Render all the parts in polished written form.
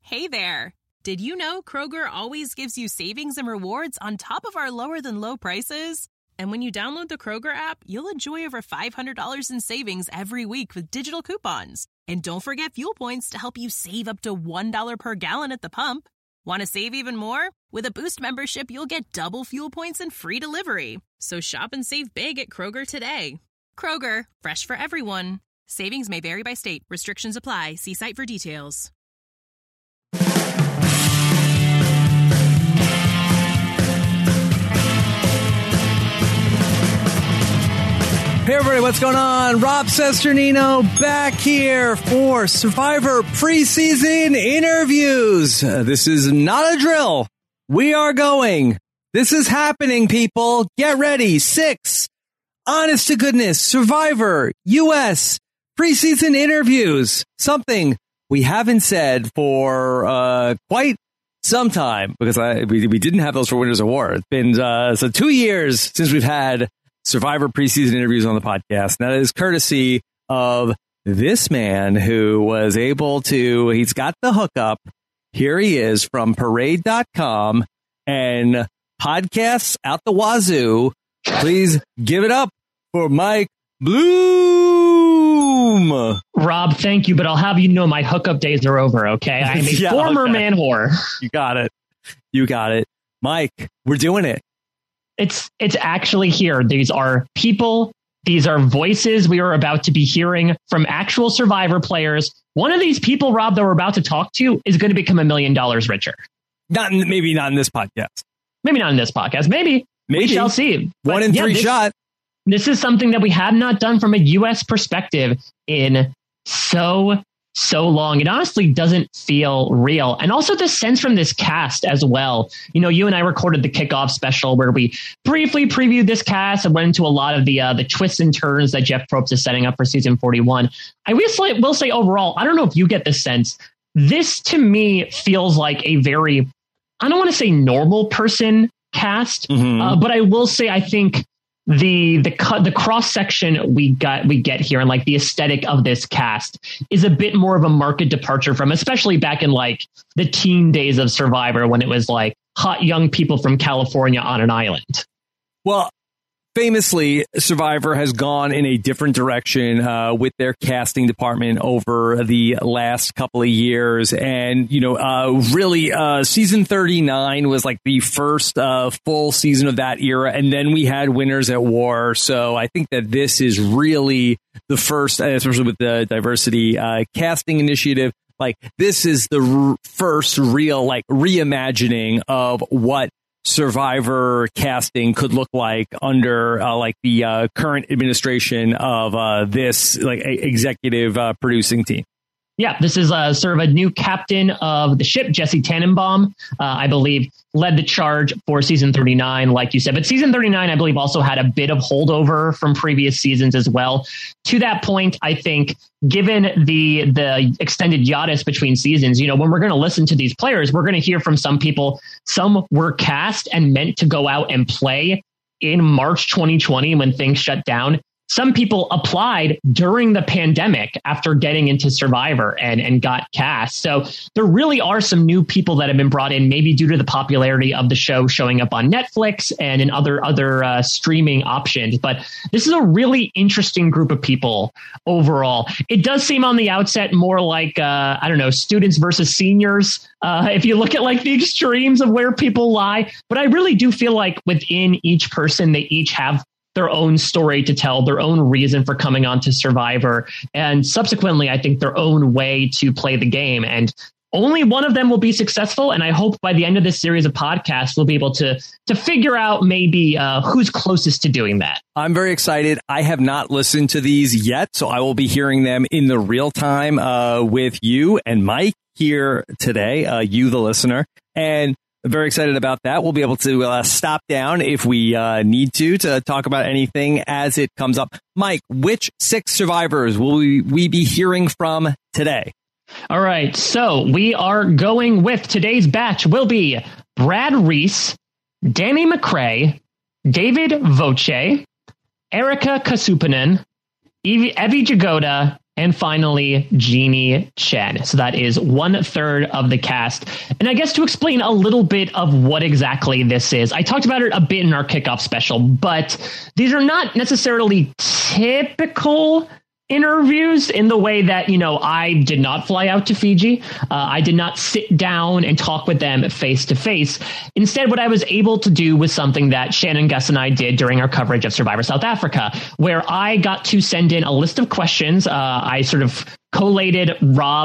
Hey there. Did you know Kroger always gives you savings and rewards on top of our lower than low prices? And when you download the Kroger app, you'll enjoy over $500 in savings every week with digital coupons. And don't forget fuel points to help you save up to $1 per gallon at the pump. Want to save even more? With a Boost membership, you'll get double fuel points and free delivery. So shop and save big at Kroger today. Kroger, fresh for everyone. Savings may vary by state. Restrictions apply. See site for details. Hey everybody, what's going on? Rob Cesternino back here for Survivor preseason interviews. This is not a drill. We are going. This is happening, people. Get ready. 6 honest to goodness Survivor US preseason interviews. Something we haven't said for quite some time because we didn't have those for Winners of War. It's been 2 years since we've had Survivor preseason interviews on the podcast. And that is courtesy of this man who was able to, he's got the hookup. Here he is from parade.com and podcasts out the wazoo. Please give it up for Mike Bloom. Rob, thank you, but I'll have you know my hookup days are over, okay? I'm a former man whore. You got it. You got it. Mike, we're doing it. It's actually here. These are people. These are voices we are about to be hearing from actual Survivor players. One of these people, Rob, that we're about to talk to is going to become $1 million richer. Maybe not in this podcast. Maybe not in this podcast. Maybe. We shall see. But 1 in 3 shot. This is something that we have not done from a U.S. perspective in so long. It honestly doesn't feel real. And also the sense from this cast as well. You know, you and I recorded the kickoff special where we briefly previewed this cast and went into a lot of the twists and turns that Jeff Probst is setting up for season 41. I will say overall, I don't know if you get this sense. This to me feels like a very, I don't want to say normal person cast, but I will say I think the cross section we get here and like the aesthetic of this cast is a bit more of a marked departure from, especially back in like the teen days of Survivor when it was like hot young people from California on an island. Well, famously, Survivor has gone in a different direction with their casting department over the last couple of years. And, you know, really, season 39 was like the first full season of that era. And then we had Winners at War. So I think that this is really the first, especially with the diversity casting initiative. Like, this is the first real, like, reimagining of what Survivor casting could look like under like the current administration of this like executive producing team. Yeah, this is sort of a new captain of the ship, Jesse Tannenbaum, I believe, led the charge for season 39, like you said. But season 39, I believe, also had a bit of holdover from previous seasons as well. To that point, I think, given the extended hiatus between seasons, you know, when we're going to listen to these players, we're going to hear from some people. Some were cast and meant to go out and play in March 2020 when things shut down. Some people applied during the pandemic after getting into Survivor and got cast. So there really are some new people that have been brought in, maybe due to the popularity of the show showing up on Netflix and in other streaming options. But this is a really interesting group of people overall. It does seem on the outset more like, I don't know, students versus seniors. If you look at like the extremes of where people lie. But I really do feel like within each person, they each have their own story to tell, their own reason for coming on to Survivor, and subsequently, I think their own way to play the game. And only one of them will be successful. And I hope by the end of this series of podcasts, we'll be able to figure out maybe who's closest to doing that. I'm very excited. I have not listened to these yet, so I will be hearing them in the real time with you and Mike here today, you, the listener. And very excited about that. We'll be able to stop down if we need to talk about anything as it comes up. Mike, which 6 survivors will we be hearing from today? All right. So we are going with today's batch will be Brad Reese, Danny McRae, David Voce, Erica Kasupanen, Evie Jagoda, and finally, Jeannie Chen. So that is 1/3 of the cast. And I guess to explain a little bit of what exactly this is, I talked about it a bit in our kickoff special, but these are not necessarily typical interviews in the way that, I did not fly out to Fiji. I did not sit down and talk with them face to face. Instead, what I was able to do was something that Shannon, Gus, and I did during our coverage of Survivor South Africa, where I got to send in a list of questions. I sort of collated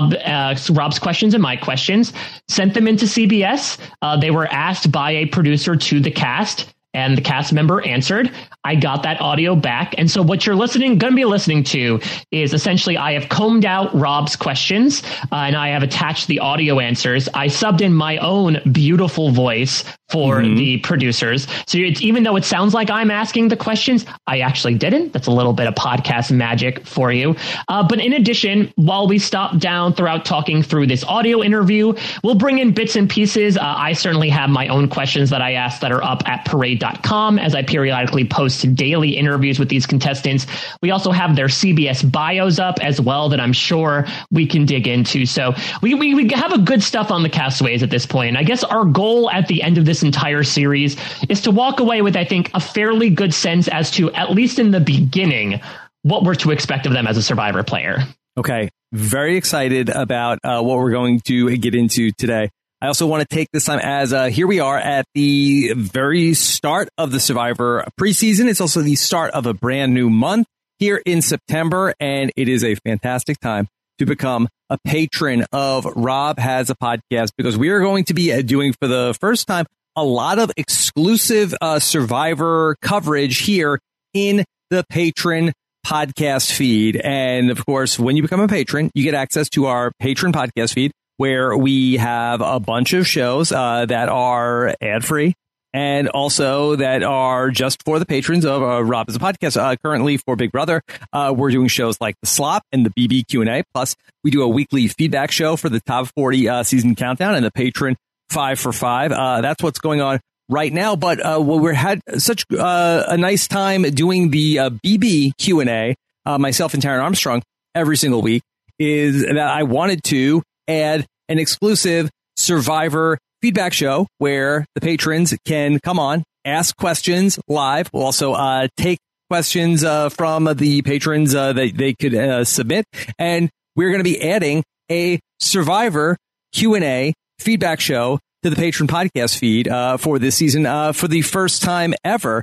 Rob's questions and my questions, sent them into CBS. They were asked by a producer to the cast, and the cast member answered. I got that audio back. And so what you're going to be listening to is essentially I have combed out Rob's questions and I have attached the audio answers. I subbed in my own beautiful voice for the producers. So even though it sounds like I'm asking the questions, I actually didn't. That's a little bit of podcast magic for you. But in addition, while we stop down throughout talking through this audio interview, we'll bring in bits and pieces. I certainly have my own questions that I asked that are up at parade.com as I periodically post daily interviews with these contestants. We also have their CBS bios up as well that I'm sure we can dig into. So we have a good stuff on the castaways at this point. And I guess our goal at the end of this entire series is to walk away with, I think, a fairly good sense as to, at least in the beginning, what we're to expect of them as a Survivor player. Okay. Very excited about what we're going to get into today. I also want to take this time as here we are at the very start of the Survivor preseason. It's also the start of a brand new month here in September, and it is a fantastic time to become a patron of Rob Has a Podcast, because we are going to be doing for the first time a lot of exclusive Survivor coverage here in the patron podcast feed. And of course, when you become a patron, you get access to our patron podcast feed, where we have a bunch of shows that are ad-free and also that are just for the patrons of Rob Has a Podcast. Currently for Big Brother, we're doing shows like The Slop and the BB Q&A. Plus, we do a weekly feedback show for the Top 40 season countdown and the Patron 5 for 5. That's what's going on right now. But we had such a nice time doing the BB Q&A, myself and Taryn Armstrong, every single week, is that I wanted to add an exclusive Survivor feedback show where the patrons can come on, ask questions live. We'll also take questions from the patrons that they could submit. And we're going to be adding a Survivor Q&A feedback show to the Patron podcast feed for this season for the first time ever.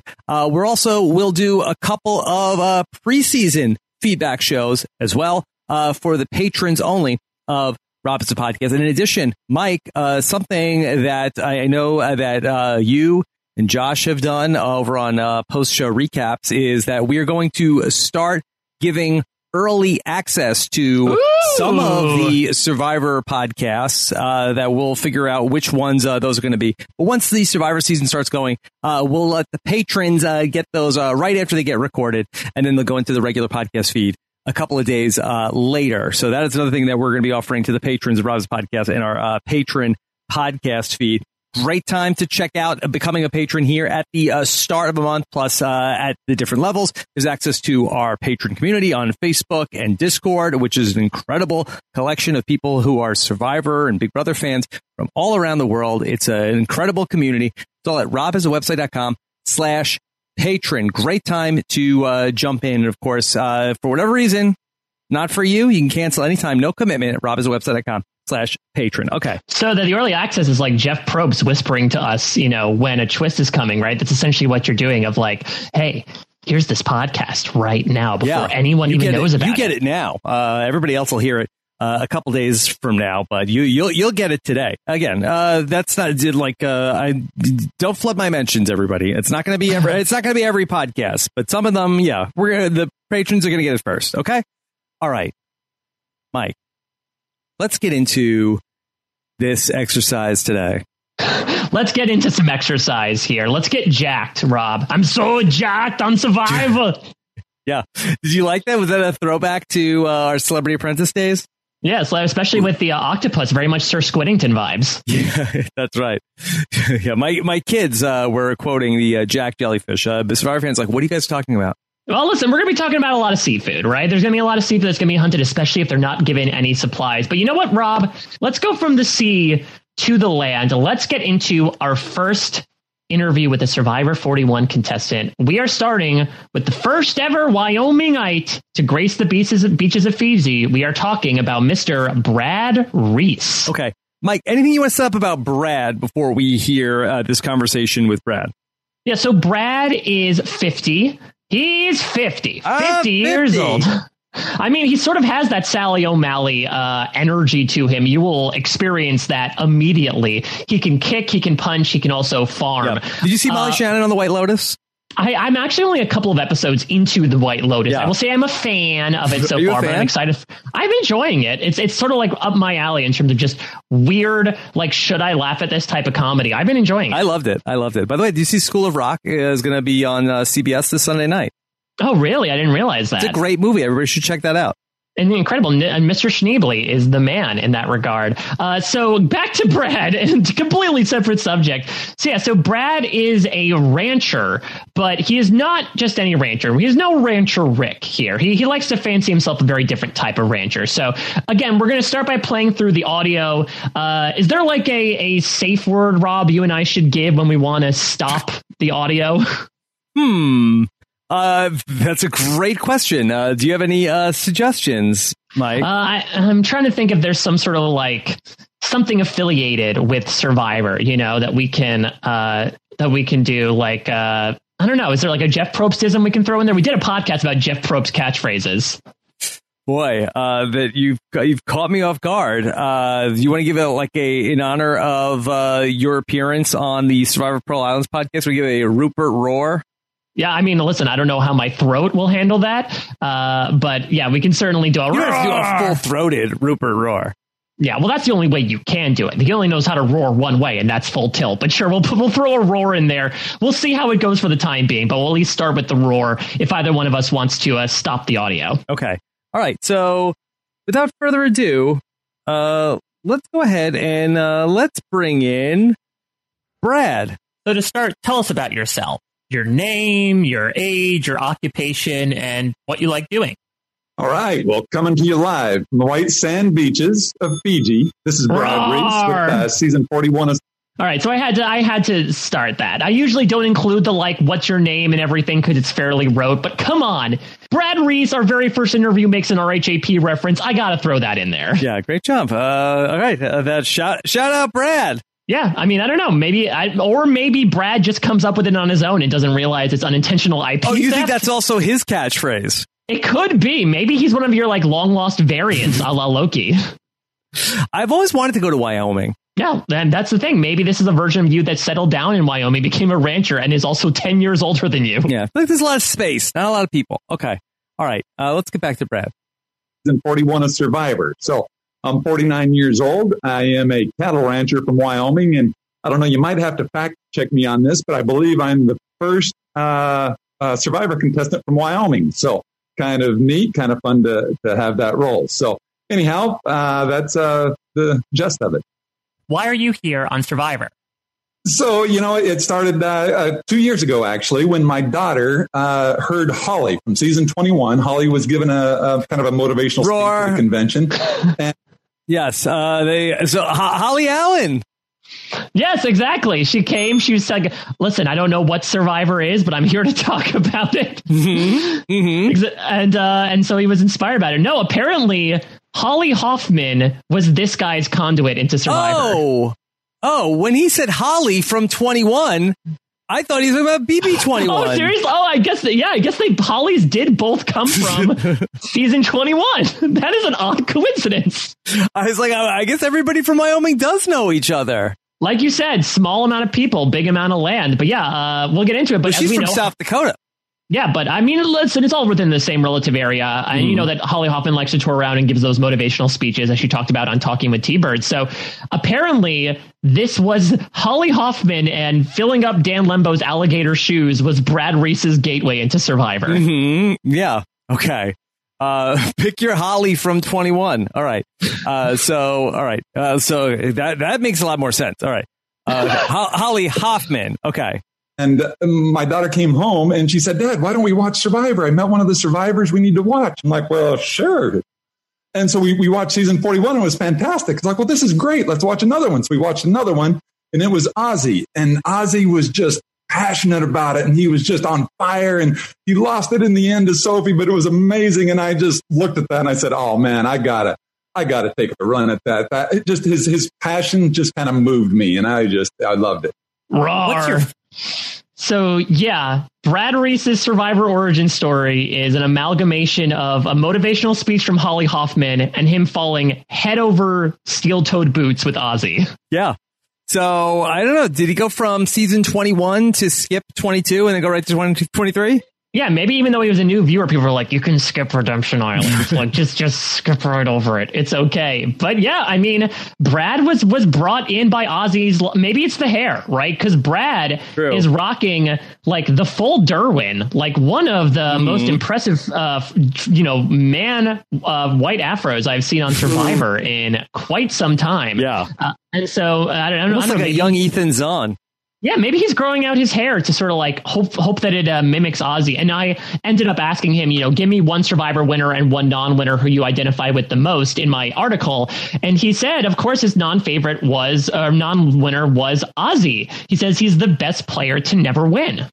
We'll do a couple of preseason feedback shows as well for the patrons only of Rob Has a Podcast. And in addition, Mike, something that I know that you and Josh have done over on post-show recaps is that we are going to start giving early access to some of the Survivor podcasts that we'll figure out which ones those are going to be. But once the Survivor season starts going, we'll let the patrons get those right after they get recorded, and then they'll go into the regular podcast feed a couple of days later. So that is another thing that we're going to be offering to the patrons of Rob's Podcast in our patron podcast feed. Great time to check out becoming a patron here at the start of a month, plus at the different levels. There's access to our patron community on Facebook and Discord, which is an incredible collection of people who are Survivor and Big Brother fans from all around the world. It's an incredible community. It's all at robhasawebsite.com/patron. Great time to jump in. And of course, for whatever reason, not for you, you can cancel anytime. No commitment at robhasawebsite.com/patron. Okay. So the early access is like Jeff Probst whispering to us, when a twist is coming, right? That's essentially what you're doing of like, hey, here's this podcast right now before anyone even knows about it. You get it now. Everybody else will hear it a couple days from now, but you'll get it today. Again, that's not like I don't flood my mentions, everybody. It's not going to be every podcast, but some of them, the patrons are going to get it first. Okay. All right, Mike. Let's get into this exercise today. Let's get into some exercise here. Let's get jacked, Rob. I'm so jacked on Survivor. Yeah. Did you like that? Was that a throwback to our Celebrity Apprentice days? Yes, especially with the octopus. Very much Sir Squidington vibes. Yeah, that's right. Yeah, my kids were quoting the Jack Jellyfish. Survivor fans like, what are you guys talking about? Well, listen, we're going to be talking about a lot of seafood, right? There's going to be a lot of seafood that's going to be hunted, especially if they're not given any supplies. But you know what, Rob? Let's go from the sea to the land. Let's get into our first interview with a Survivor 41 contestant. We are starting with the first ever Wyomingite to grace the beaches of Fiji. We are talking about Mr. Brad Reese. Okay. Mike, anything you want to set up about Brad before we hear this conversation with Brad? Yeah, so Brad is 50. He's 50 years old. I mean, he sort of has that Sally O'Malley energy to him. You will experience that immediately. He can kick, he can punch, he can also farm. Yeah. Did you see Molly Shannon on The White Lotus? I'm actually only a couple of episodes into The White Lotus. Yeah. I will say I'm a fan of it so far, but I'm excited. I'm enjoying it. It's sort of like up my alley in terms of just weird, like, should I laugh at this type of comedy? I've been enjoying it. I loved it. By the way, do you see School of Rock is going to be on CBS this Sunday night? Oh, really? I didn't realize that. It's a great movie. Everybody should check that out. And incredible. And Mr. Schneebly is the man in that regard. So back to Brad, and completely separate subject. So Brad is a rancher, but he is not just any rancher. He is no Rancher Rick here. He likes to fancy himself a very different type of rancher. So again, we're going to start by playing through the audio. Is there like a safe word, Rob, you and I should give when we want to stop the audio? That's a great question. Do you have any suggestions, Mike? I'm trying to think if there's some sort of like something affiliated with Survivor, that we can do. Like, I don't know. Is there like a Jeff Probstism we can throw in there? We did a podcast about Jeff Probst catchphrases. Boy, that you've caught me off guard. Do you want to give it in honor of your appearance on the Survivor Pearl Islands podcast? We give a Rupert roar. Yeah, I mean, listen, I don't know how my throat will handle that, but yeah, we can certainly do a roar. Do a full-throated Rupert roar. Yeah, well, that's the only way you can do it. He only knows how to roar one way, and that's full tilt. But sure, we'll throw a roar in there. We'll see how it goes for the time being, but we'll at least start with the roar if either one of us wants to stop the audio. Okay. All right. So without further ado, let's go ahead and let's bring in Brad. So to start, tell us about yourself. Your name, your age, your occupation, and what you like doing. All right. Well, coming to you live from the white sand beaches of Fiji. This is Brad Reese with season 41. All right. So I had to start that. I usually don't include the what's your name and everything because it's fairly rote. But come on. Brad Reese, our very first interview, makes an RHAP reference. I got to throw that in there. Yeah. Great job. All right. That shout out, Brad. Yeah, I mean, I don't know. Maybe Brad just comes up with it on his own and doesn't realize it's unintentional IP. Oh, you theft? think that's also his catchphrase? It could be. Maybe he's one of your long lost variants, a la Loki. I've always wanted to go to Wyoming. Yeah, and that's the thing. Maybe this is a version of you that settled down in Wyoming, became a rancher, and is also 10 years older than you. Yeah, there's a lot of space, not a lot of people. Okay, all right. Let's get back to Brad. Season 41 of Survivor. So I'm 49 years old. I am a cattle rancher from Wyoming, and I don't know, you might have to fact check me on this, but I believe I'm the first Survivor contestant from Wyoming. So kind of neat, kind of fun to have that role. So anyhow, that's the gist of it. Why are you here on Survivor? So, it started 2 years ago, actually, when my daughter heard Holly from season 21. Holly was given a kind of a motivational speech at the convention. And yes, Holly Allen. Yes, exactly. She came. She was like, "Listen, I don't know what Survivor is, but I'm here to talk about it." Mm-hmm. Mm-hmm. And so he was inspired by it. No, apparently Holly Hoffman was this guy's conduit into Survivor. Oh, when he said Holly from 21, I thought he was talking about BB21. Oh, seriously? Oh, I guess Hollies did both come from season 21. That is an odd coincidence. I was like, I guess everybody from Wyoming does know each other. Like you said, small amount of people, big amount of land. But yeah, we'll get into it. But she's from South Dakota. Yeah, but I mean, listen, it's all within the same relative area. And you know that Holly Hoffman likes to tour around and gives those motivational speeches, as she talked about on Talking with T-Bird. So apparently this was Holly Hoffman, and filling up Dan Lembo's alligator shoes was Brad Reese's gateway into Survivor. Mm-hmm. Yeah. Okay. Pick your Holly from 21. All right. So that makes a lot more sense. All right. Holly Hoffman. Okay. And my daughter came home and she said, Dad, why don't we watch Survivor? I met one of the survivors we need to watch. I'm like, well, sure. And so we watched season 41 and it was fantastic. It's like, well, this is great. Let's watch another one. So we watched another one and it was Ozzy. And Ozzy was just passionate about it. And he was just on fire and he lost it in the end to Sophie, but it was amazing. And I just looked at that and I said, oh man, I gotta take a run at that. It just his passion just kind of moved me. And I loved it. Roar. So, yeah, Brad Reese's Survivor origin story is an amalgamation of a motivational speech from Holly Hoffman and him falling head over steel-toed boots with Ozzy. Yeah. So, I don't know. Did he go from season 21 to skip 22 and then go right to 23? Yeah, maybe even though he was a new viewer, people were like, you can skip Redemption Island. Like, just skip right over it. It's okay. But yeah, I mean, Brad was brought in by Ozzy's, maybe it's the hair, right? Because Brad is rocking like the full Derwin, like one of the most impressive, man white afros I've seen on Survivor in quite some time. Yeah. And so I don't know. Looks like a young Ethan Zahn. Yeah, maybe he's growing out his hair to sort of like hope that it mimics Ozzy. And I ended up asking him, give me one Survivor winner and one non-winner who you identify with the most in my article. And he said, of course, his non-winner was Ozzy. He says he's the best player to never win.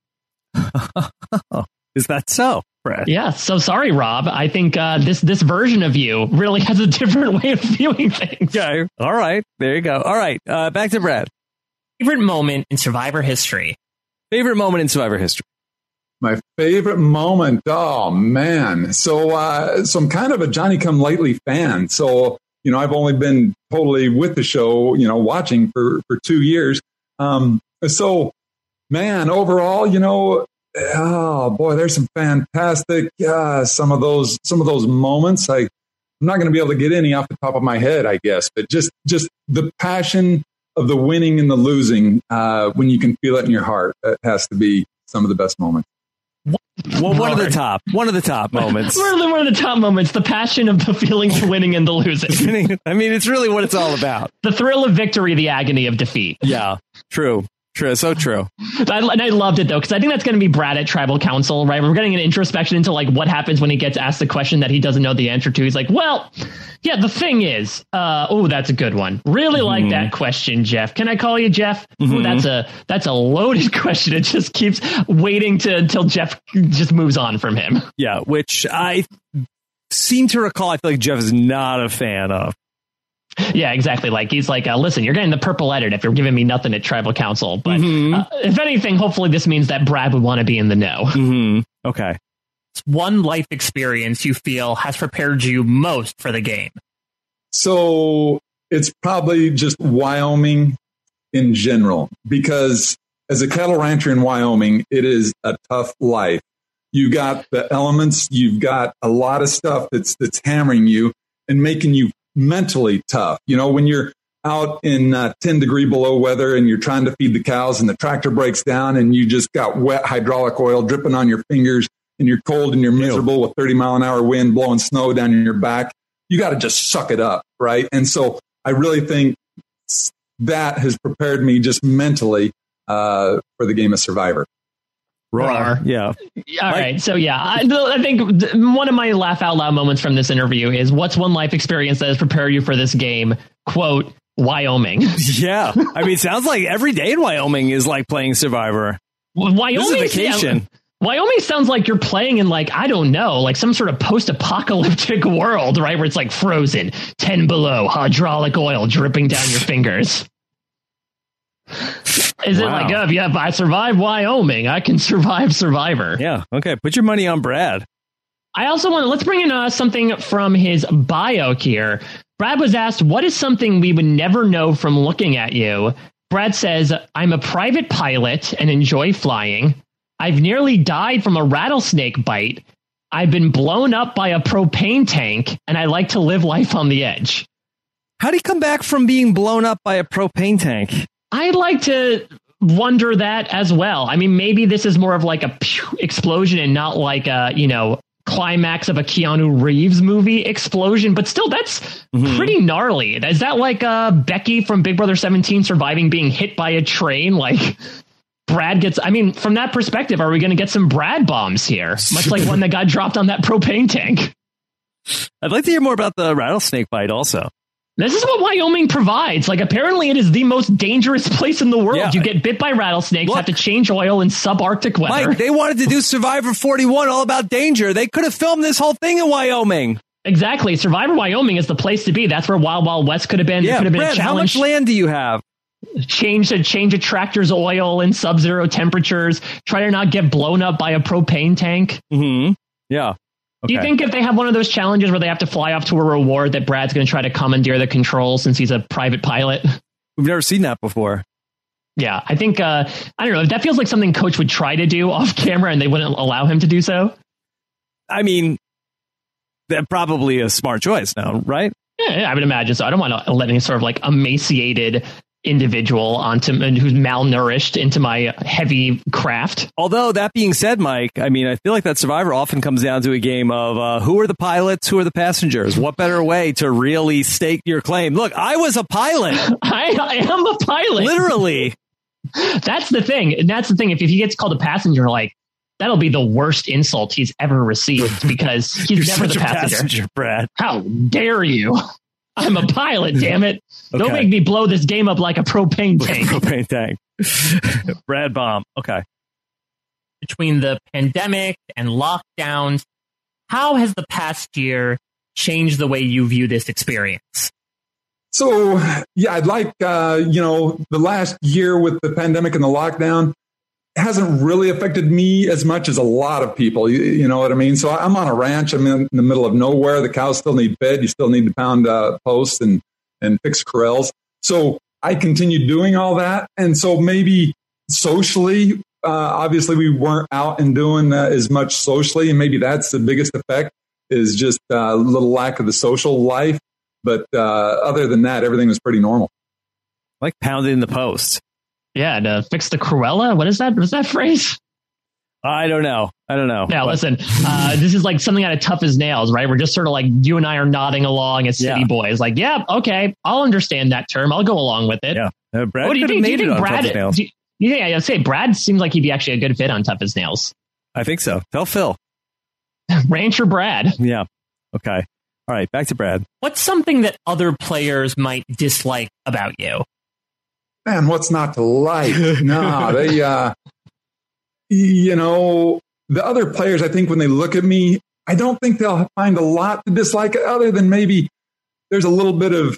Is that so, Brad? Yeah. So sorry, Rob. I think this version of you really has a different way of viewing things. Okay. All right. There you go. All right. Back to Brad. Favorite moment in Survivor history? Favorite moment in Survivor history? My favorite moment? Oh, man. So I'm kind of a Johnny-come-lately fan. So, I've only been totally with the show, watching for 2 years. So, man, overall, oh, boy, there's some fantastic, some of those moments. I'm not going to be able to get any off the top of my head, I guess, but just the passion of the winning and the losing, when you can feel it in your heart, that has to be some of the best moments. Well, one of the top moments. Really, one of the top moments. The passion of the feeling of winning and the losing. I mean, it's really what it's all about. The thrill of victory, the agony of defeat. Yeah, true. So true. And I loved it, though, because I think that's going to be Brad at Tribal Council, right? We're getting an introspection into like what happens when he gets asked the question that he doesn't know the answer to. He's like, well, yeah, the thing is, that's a good one. Really like that question, Jeff. Can I call you Jeff? That's a loaded question. It just keeps waiting until Jeff just moves on from him. Yeah, which I seem to recall. I feel like Jeff is not a fan of. Yeah, exactly. Like he's like, listen, you're getting the purple edit if you're giving me nothing at Tribal Council. But if anything, hopefully this means that Brad would want to be in the know. Mm-hmm. Okay. It's one life experience you feel has prepared you most for the game. So it's probably just Wyoming in general, because as a cattle rancher in Wyoming, it is a tough life. You've got the elements, you've got a lot of stuff that's hammering you and making you mentally tough. When you're out in 10 degree below weather and you're trying to feed the cows and the tractor breaks down and you just got wet hydraulic oil dripping on your fingers and you're cold and you're miserable with 30-mile-an-hour wind blowing snow down in your back, you got to just suck it up, right? And so I really think that has prepared me just mentally for the game of Survivor. Roar. Yeah. All right. So, yeah, I think one of my laugh out loud moments from this interview is what's one life experience that has prepared you for this game? Quote, Wyoming. Yeah. I mean, it sounds like every day in Wyoming is like playing Survivor. Wyoming is a vacation. Yeah, Wyoming sounds like you're playing in like, I don't know, like some sort of post-apocalyptic world, right? Where it's like frozen, 10 below, hydraulic oil dripping down your fingers. Is it like, if I survive Wyoming, I can survive Survivor? Yeah. Okay. Put your money on Brad. I also let's bring in something from his bio here. Brad was asked, what is something we would never know from looking at you? Brad says, I'm a private pilot and enjoy flying. I've nearly died from a rattlesnake bite. I've been blown up by a propane tank, and I like to live life on the edge. How did he come back from being blown up by a propane tank? I'd like to wonder that as well. I mean, maybe this is more of like a explosion and not like a, climax of a Keanu Reeves movie explosion. But still, that's pretty gnarly. Is that like Becky from Big Brother 17 surviving being hit by a train? Like, Brad gets, I mean, from that perspective, are we going to get some Brad bombs here? Much like one that got dropped on that propane tank. I'd like to hear more about the rattlesnake bite also. This is what Wyoming provides. Like, apparently it is the most dangerous place in the world. Yeah. You get bit by rattlesnakes, have to change oil in subarctic weather. Mike, they wanted to do Survivor 41 all about danger. They could have filmed this whole thing in Wyoming. Exactly. Survivor Wyoming is the place to be. That's where Wild Wild West could have been. Yeah, could have been Brad, a challenge. how much land do you have? Change a tractor's oil in sub-zero temperatures. Try to not get blown up by a propane tank. Mm-hmm. Yeah. Okay. Do you think if they have one of those challenges where they have to fly off to a reward that Brad's going to try to commandeer the controls since he's a private pilot? We've never seen that before. Yeah, I think, I don't know, that feels like something Coach would try to do off camera and they wouldn't allow him to do so. I mean, that's probably a smart choice now, right? Yeah, I would imagine so. I don't want to let any sort of like emaciated individual who's malnourished into my heavy craft. Although that being said, Mike, I mean, I feel like that Survivor often comes down to a game of who are the pilots, who are the passengers. What better way to really stake your claim? Look, I was a pilot. I am a pilot. Literally. That's the thing. And that's the thing. If he gets called a passenger, like, that'll be the worst insult he's ever received because he's never the passenger. Brad. How dare you? I'm a pilot, damn it. Okay. Don't make me blow this game up like a propane tank. Propane tank. Brad bomb. Okay. Between the pandemic and lockdowns, how has the past year changed the way you view this experience? So, yeah, I'd like, the last year with the pandemic and the lockdown hasn't really affected me as much as a lot of people. You know what I mean? So I'm on a ranch. I'm in the middle of nowhere. The cows still need fed. You still need to pound posts and fix corrals. So I continued doing all that. And so maybe socially, obviously we weren't out and doing as much socially. And maybe that's the biggest effect is just a little lack of the social life. But other than that, everything was pretty normal. Like pounding the post. Yeah, to fix the Cruella? What is that? What's that phrase? I don't know. Now, listen, this is like something out of Tough as Nails, right? We're just sort of like, you and I are nodding along as city boys. Like, yeah, okay, I'll understand that term. I'll go along with it. Yeah. Brad what do you think? Do you think Brad? Yeah, I'd say Brad seems like he'd be actually a good fit on Tough as Nails. I think so. Tell Phil. Rancher Brad. Yeah. Okay. All right. Back to Brad. What's something that other players might dislike about you? Man, what's not to like? No, they, the other players, I think when they look at me, I don't think they'll find a lot to dislike other than maybe there's a little bit of,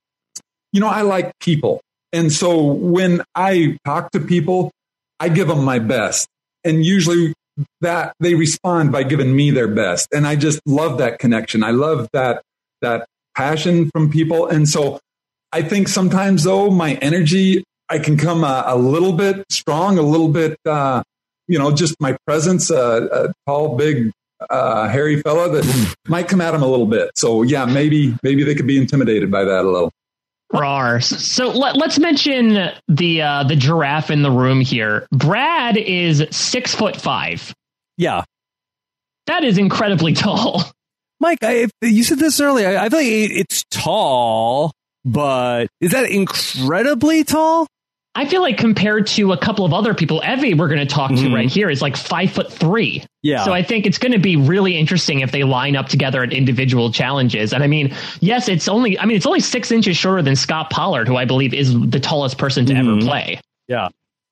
I like people. And so when I talk to people, I give them my best. And usually that they respond by giving me their best. And I just love that connection. I love that passion from people. And so I think sometimes, though, my energy, I can come a little bit strong, a little bit, just my presence, a tall, big, hairy fella that might come at him a little bit. So, yeah, maybe they could be intimidated by that a little. Rawr. So let's mention the giraffe in the room here. Brad is 6'5". Yeah. That is incredibly tall. Mike, you said this earlier. I feel like it's tall. But is that incredibly tall? I feel like compared to a couple of other people, Evie, we're going to talk to right here, is like 5'3". Yeah. So I think it's going to be really interesting if they line up together at individual challenges. And I mean, yes, it's only 6 inches shorter than Scott Pollard, who I believe is the tallest person to ever play. Yeah.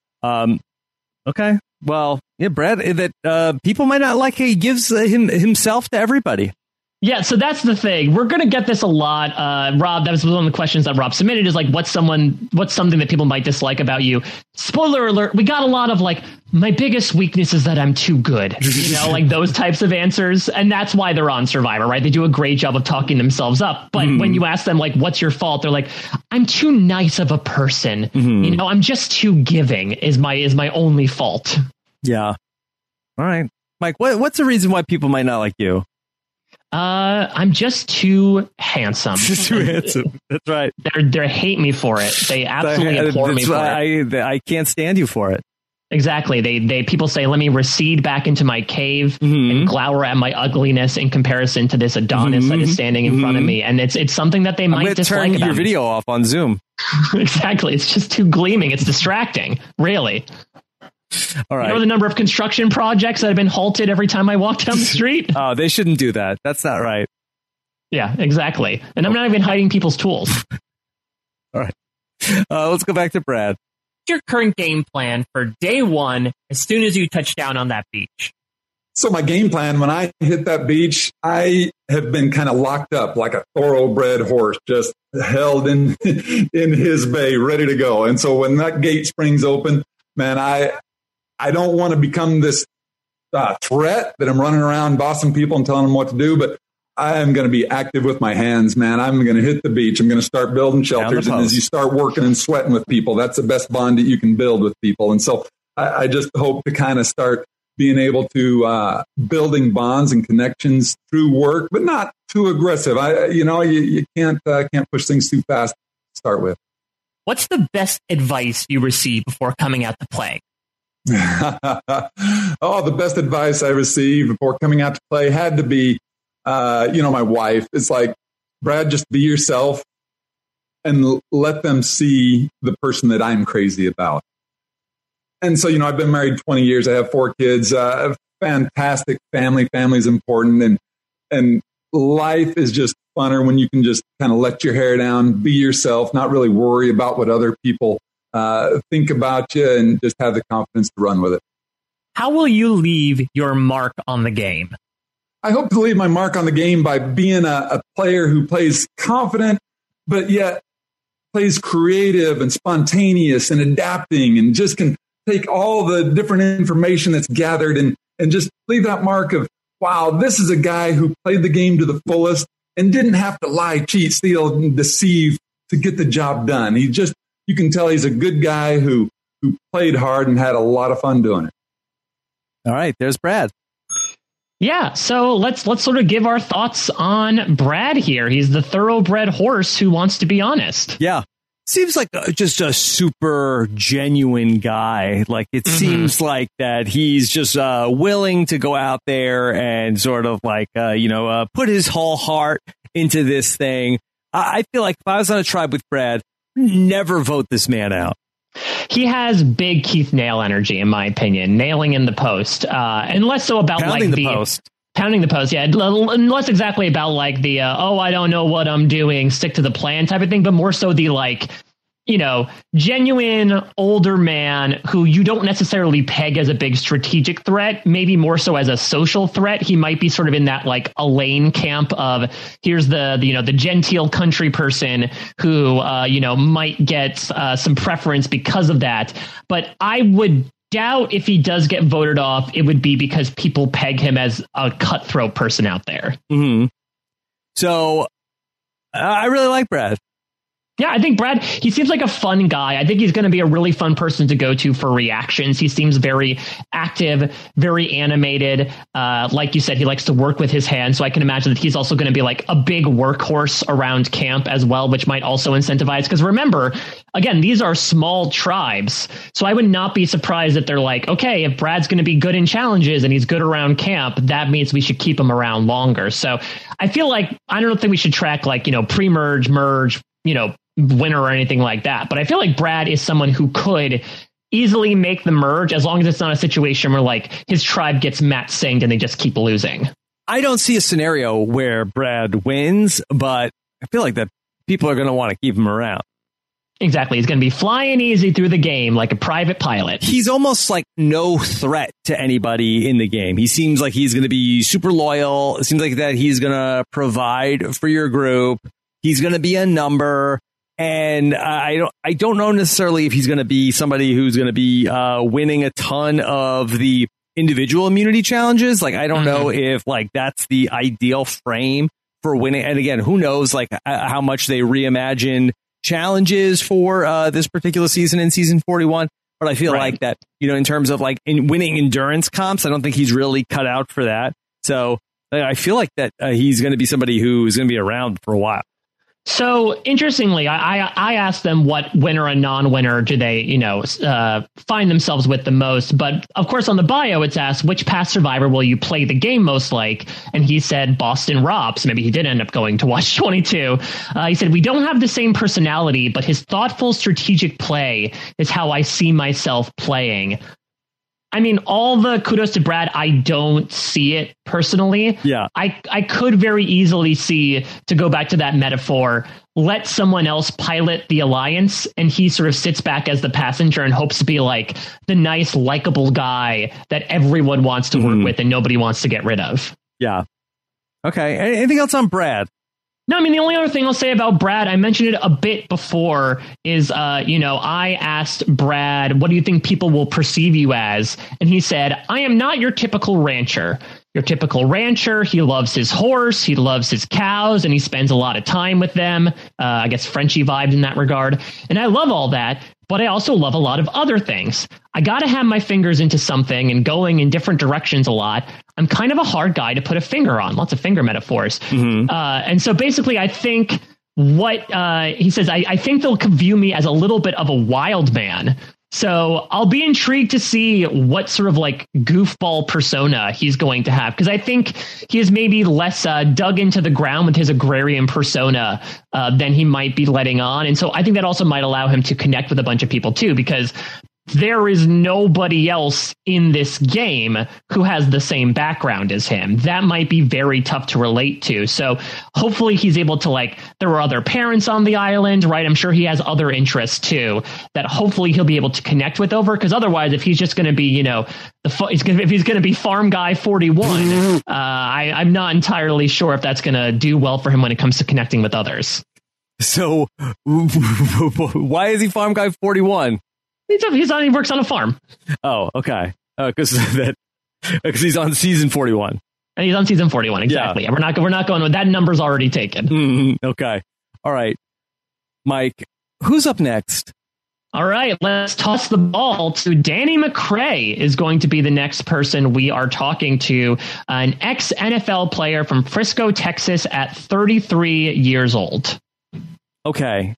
Okay. Well, yeah, Brad, that people might not like how he gives himself to everybody. Yeah, so that's the thing. We're going to get this a lot. Rob, that was one of the questions that Rob submitted is like, what's something that people might dislike about you? Spoiler alert, we got a lot of like, my biggest weakness is that I'm too good. Like those types of answers. And that's why they're on Survivor, right? They do a great job of talking themselves up. But when you ask them like, what's your fault? They're like, I'm too nice of a person. I'm just too giving is my only fault. Yeah. All right. Mike, what's the reason why people might not like you? I'm just too handsome. Just too handsome. That's right. They hate me for it. They absolutely abhor me for it. I can't stand you for it. Exactly. People say, let me recede back into my cave and glower at my ugliness in comparison to this Adonis that is standing in front of me. And it's something that they might dislike about me. Turn your video off on Zoom. Exactly. It's just too gleaming. It's distracting. Really. All right. You know the number of construction projects that have been halted every time I walk down the street? Oh, they shouldn't do that. That's not right. Yeah, exactly. And I'm not even hiding people's tools. All right. Let's go back to Brad. What's your current game plan for day one as soon as you touch down on that beach? So my game plan, when I hit that beach, I have been kind of locked up like a thoroughbred horse, just held in his bay, ready to go. And so when that gate springs open, man, I don't want to become this threat that I'm running around bossing people and telling them what to do, but I am going to be active with my hands, man. I'm going to hit the beach. I'm going to start building shelters. And as you start working and sweating with people, that's the best bond that you can build with people. And so I just hope to kind of start being able to building bonds and connections through work, but not too aggressive. You can't push things too fast to start with. What's the best advice you received before coming out to play? The best advice I received before coming out to play had to be, my wife. It's like, Brad, just be yourself and let them see the person that I'm crazy about. And so, I've been married 20 years. I have 4 kids, a fantastic family. Family's important. And life is just funner when you can just kind of let your hair down, be yourself, not really worry about what other people think about you, and just have the confidence to run with it. How will you leave your mark on the game? I hope to leave my mark on the game by being a player who plays confident, but yet plays creative and spontaneous and adapting, and just can take all the different information that's gathered and just leave that mark of, wow, this is a guy who played the game to the fullest and didn't have to lie, cheat, steal, and deceive to get the job done. You can tell he's a good guy who played hard and had a lot of fun doing it. All right, there's Brad. Yeah, so let's sort of give our thoughts on Brad here. He's the thoroughbred horse who wants to be honest. Yeah. Seems like just a super genuine guy. Like it seems like that he's just willing to go out there and sort of like, put his whole heart into this thing. I feel like if I was on a tribe with Brad, never vote this man out. He has big Keith Nail energy, in my opinion, nailing in the post, and less so about pounding the post. Pounding the post, yeah, and less exactly about like the I don't know what I'm doing, stick to the plan type of thing, but more so the like, genuine older man who you don't necessarily peg as a big strategic threat, maybe more so as a social threat. He might be sort of in that like Elaine camp of here's the genteel country person who might get some preference because of that. But I would doubt if he does get voted off, it would be because people peg him as a cutthroat person out there. Mm-hmm. So I really like Brad. Yeah, I think Brad, he seems like a fun guy. I think he's going to be a really fun person to go to for reactions. He seems very active, very animated. Like you said, he likes to work with his hands. So I can imagine that he's also going to be like a big workhorse around camp as well, which might also incentivize. Because remember, again, these are small tribes. So I would not be surprised if they're like, okay, if Brad's going to be good in challenges and he's good around camp, that means we should keep him around longer. So I feel like, I don't think we should track like, pre-merge, merge, winner or anything like that. But I feel like Brad is someone who could easily make the merge as long as it's not a situation where like his tribe gets Matt Singed and they just keep losing. I don't see a scenario where Brad wins, but I feel like that people are going to want to keep him around. Exactly. He's going to be flying easy through the game like a private pilot. He's almost like no threat to anybody in the game. He seems like he's going to be super loyal. It seems like that he's going to provide for your group. He's going to be a number. And I don't know necessarily if he's going to be somebody who's going to be winning a ton of the individual immunity challenges. Like, I don't know if like that's the ideal frame for winning. And again, who knows like how much they reimagine challenges for this particular season in season 41. But I feel like that, in terms of like winning endurance comps, I don't think he's really cut out for that. So I feel like that he's going to be somebody who's going to be around for a while. So interestingly, I asked them what winner and non-winner do they, find themselves with the most. But of course, on the bio, it's asked which past survivor will you play the game most like? And he said Boston Rob. So maybe he did end up going to Watch 22. He said, we don't have the same personality, but his thoughtful strategic play is how I see myself playing. I mean, all the kudos to Brad, I don't see it personally. Yeah. I could very easily see, to go back to that metaphor, let someone else pilot the alliance and he sort of sits back as the passenger and hopes to be like the nice, likable guy that everyone wants to work with and nobody wants to get rid of. Yeah. Okay. Anything else on Brad? No, I mean, the only other thing I'll say about Brad, I mentioned it a bit before, is, I asked Brad, what do you think people will perceive you as? And he said, I am not your typical rancher. Your typical rancher, he loves his horse, he loves his cows, and he spends a lot of time with them. I guess Frenchie vibes in that regard. And I love all that, but I also love a lot of other things. I got to have my fingers into something and going in different directions a lot. I'm kind of a hard guy to put a finger on. Lots of finger metaphors. And so basically, I think what he says, I think they'll view me as a little bit of a wild man. So I'll be intrigued to see what sort of like goofball persona he's going to have, because I think he is maybe less dug into the ground with his agrarian persona than he might be letting on. And so I think that also might allow him to connect with a bunch of people, too, because there is nobody else in this game who has the same background as him. That might be very tough to relate to. So hopefully he's able to, there are other parents on the island, right? I'm sure he has other interests too, that hopefully he'll be able to connect with over. Because otherwise, if he's just going to be, if he's going to be Farm Guy 41, I'm not entirely sure if that's going to do well for him when it comes to connecting with others. So why is he Farm Guy 41? He works on a farm. Oh, okay. Because he's on season 41. And he's on season 41, exactly. Yeah. We're not going with that. Number's already taken. Okay. All right. Mike, who's up next? All right, let's toss the ball to Danny McCray is going to be the next person we are talking to, an ex-NFL player from Frisco, Texas at 33 years old. Okay.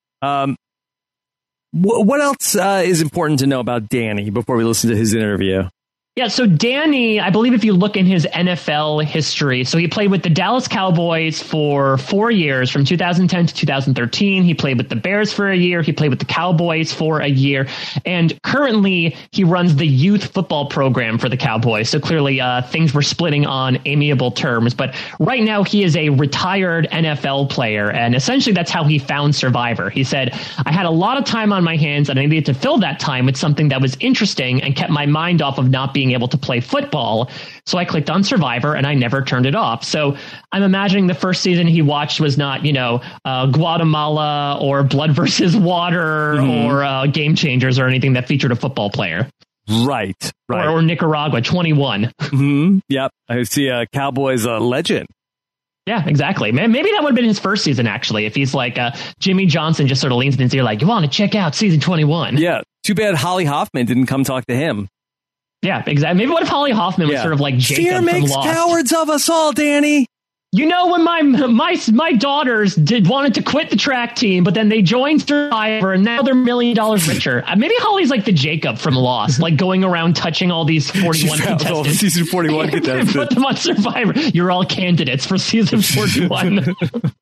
What else is important to know about Danny before we listen to his interview? Yeah, so Danny, I believe if you look in his NFL history, so he played with the Dallas Cowboys for 4 years, from 2010 to 2013. He played with the Bears for a year. He played with the Cowboys for a year. And currently, he runs the youth football program for the Cowboys. So clearly, things were splitting on amiable terms. But right now, he is a retired NFL player. And essentially, that's how he found Survivor. He said, I had a lot of time on my hands, and I needed to fill that time with something that was interesting and kept my mind off of not being able to play football. So I clicked on Survivor and I never turned it off. So I'm imagining the first season he watched was not, Guatemala or Blood versus Water or Game Changers or anything that featured a football player. Right. Or Nicaragua 21. Yep. I see a Cowboys legend. Yeah, exactly. Maybe that would have been his first season, actually, if he's like Jimmy Johnson just sort of leans into his ear like, you want to check out season 21. Yeah. Too bad Holly Hoffman didn't come talk to him. Yeah, exactly. Maybe what if Holly Hoffman was sort of like Jacob Fear makes from Lost? Cowards of us all, Danny. When my daughters wanted to quit the track team, but then they joined Survivor and now they're $1 million richer. Maybe Holly's like the Jacob from Lost, like going around touching all these 41 contestants. All the season 41 contestants. Put them on Survivor. You're all candidates for season 41.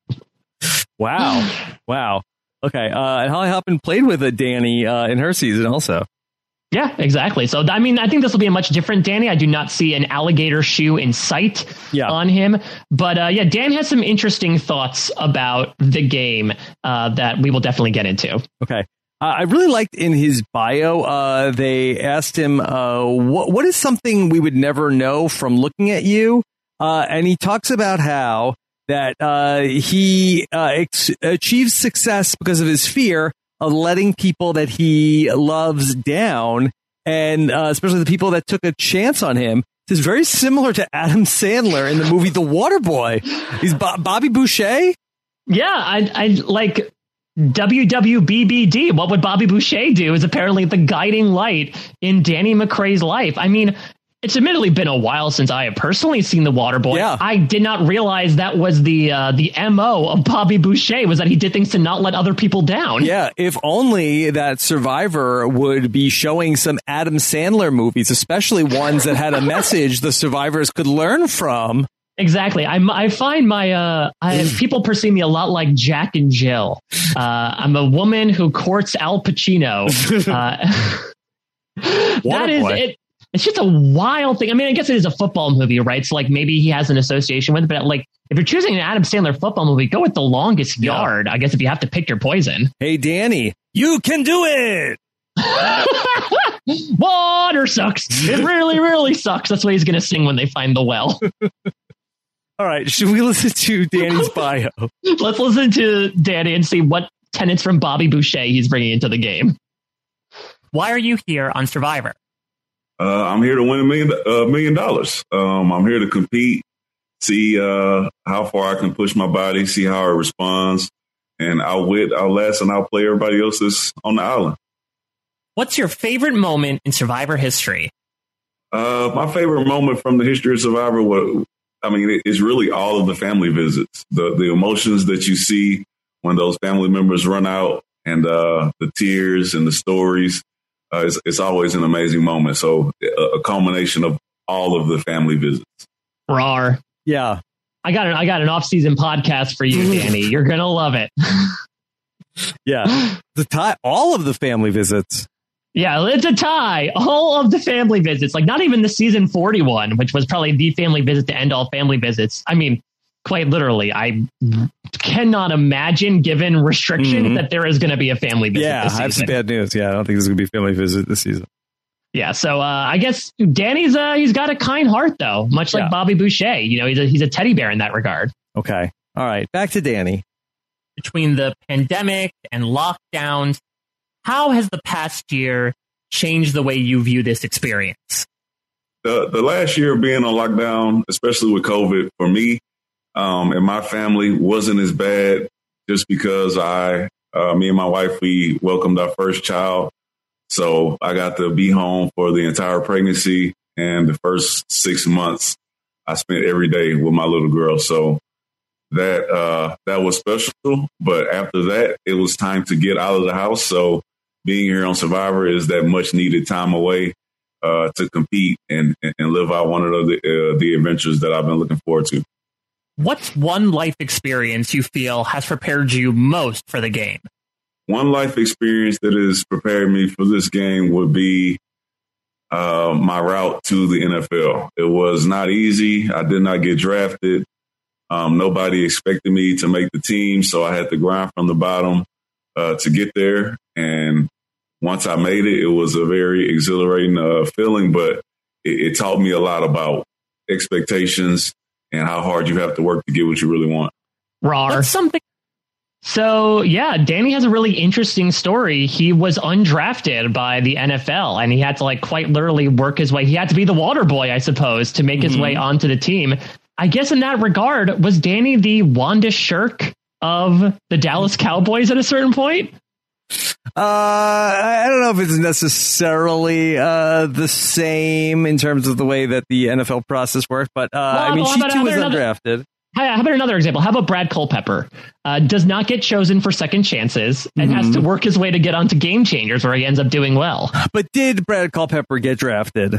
Wow. Okay. And Holly Hoffman played with Danny in her season also. Yeah, exactly. So, I mean, I think this will be a much different Danny. I do not see an alligator shoe in sight on him. But Dan has some interesting thoughts about the game that we will definitely get into. Okay. I really liked in his bio, they asked him, what is something we would never know from looking at you? And he talks about how that he achieves success because of his fear of letting people that he loves down, and especially the people that took a chance on him. This is very similar to Adam Sandler in the movie The Waterboy. He's Bobby Boucher. Yeah, I like WWBBD. What would Bobby Boucher do is apparently the guiding light in Danny McCray's life. I mean, it's admittedly been a while since I have personally seen The Waterboy. Yeah. I did not realize that was the MO of Bobby Boucher, was that he did things to not let other people down. Yeah, if only that Survivor would be showing some Adam Sandler movies, especially ones that had a message the survivors could learn from. Exactly. I find people perceive me a lot like Jack and Jill. I'm a woman who courts Al Pacino. That is it. It's just a wild thing. I mean, I guess it is a football movie, right? So like maybe he has an association with it, but like if you're choosing an Adam Sandler football movie, go with The Longest Yard. I guess if you have to pick your poison. Hey, Danny, you can do it. Water sucks. It really, really sucks. That's what he's going to sing when they find the well. All right. Should we listen to Danny's bio? Let's listen to Danny and see what tenets from Bobby Boucher he's bringing into the game. Why are you here on Survivor? I'm here to win $1 million. I'm here to compete, see how far I can push my body, see how it responds, and I'll last, and I'll play everybody else that's on the island. What's your favorite moment in Survivor history? My favorite moment from the history of Survivor, it's really all of the family visits, the emotions that you see when those family members run out, and the tears and the stories. It's always an amazing moment. So a culmination of all of the family visits. Rawr. Yeah. I got an off-season podcast for you, Danny. You're going to love it. Yeah. All of the family visits. Yeah, it's a tie. All of the family visits, like not even the season 41, which was probably the family visit to end all family visits. I mean, quite literally, I cannot imagine, given restrictions, that there is going to be a family visit this season. I have some bad news. Yeah, I don't think there's going to be a family visit this season. Yeah, so I guess Danny's he's got a kind heart, though, much like Bobby Boucher. You know, he's a teddy bear in that regard. Okay. All right. Back to Danny. Between the pandemic and lockdowns, how has the past year changed the way you view this experience? The last year being on lockdown, especially with COVID, for me, and my family wasn't as bad, just because me and my wife, we welcomed our first child. So I got to be home for the entire pregnancy, and the first 6 months I spent every day with my little girl. So that was special. But after that, it was time to get out of the house. So being here on Survivor is that much needed time away to compete and live out one of the adventures that I've been looking forward to. What's one life experience you feel has prepared you most for the game? One life experience that has prepared me for this game would be my route to the NFL. It was not easy. I did not get drafted. Nobody expected me to make the team, so I had to grind from the bottom to get there. And once I made it, it was a very exhilarating feeling, but it taught me a lot about expectations and how hard you have to work to get what you really want. Rawr. So, yeah, Danny has a really interesting story. He was undrafted by the NFL, and he had to quite literally work his way. He had to be the water boy, I suppose, to make his way onto the team. I guess in that regard, was Danny the Wanda Shirk of the Dallas Cowboys at a certain point? I don't know if it's necessarily the same in terms of the way that the NFL process works, but she too was undrafted. How about another example? How about Brad Culpepper? Does not get chosen for second chances and has to work his way to get onto Game Changers, where he ends up doing well. But did Brad Culpepper get drafted?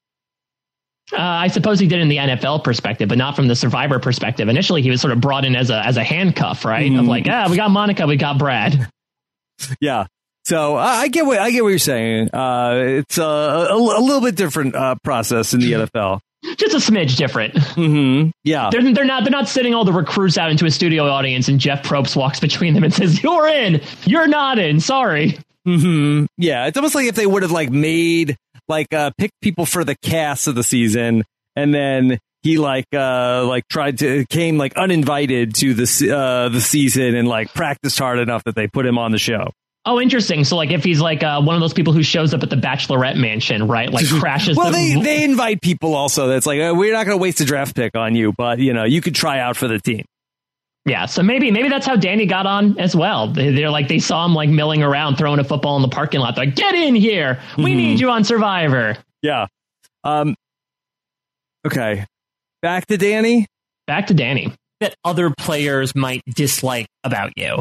I suppose he did in the NFL perspective, but not from the Survivor perspective. Initially, he was sort of brought in as a handcuff, right? Of we got Monica, we got Brad. Yeah. So I get what you're saying. It's a little bit different process in the NFL. Just a smidge different. Yeah. They're not sending all the recruits out into a studio audience and Jeff Probst walks between them and says, "You're in, you're not in, sorry." Yeah. It's almost like if they would have made picked people for the cast of the season, and then he came uninvited to the season and practiced hard enough that they put him on the show. Oh, interesting. So, if he's one of those people who shows up at the Bachelorette mansion, right? Crashes. Well, they invite people also. That's we're not going to waste a draft pick on you, but you could try out for the team. Yeah. So maybe that's how Danny got on as well. They saw him milling around, throwing a football in the parking lot. They're like, "Get in here. We need you on Survivor." Yeah. Okay. Back to Danny. That other players might dislike about you.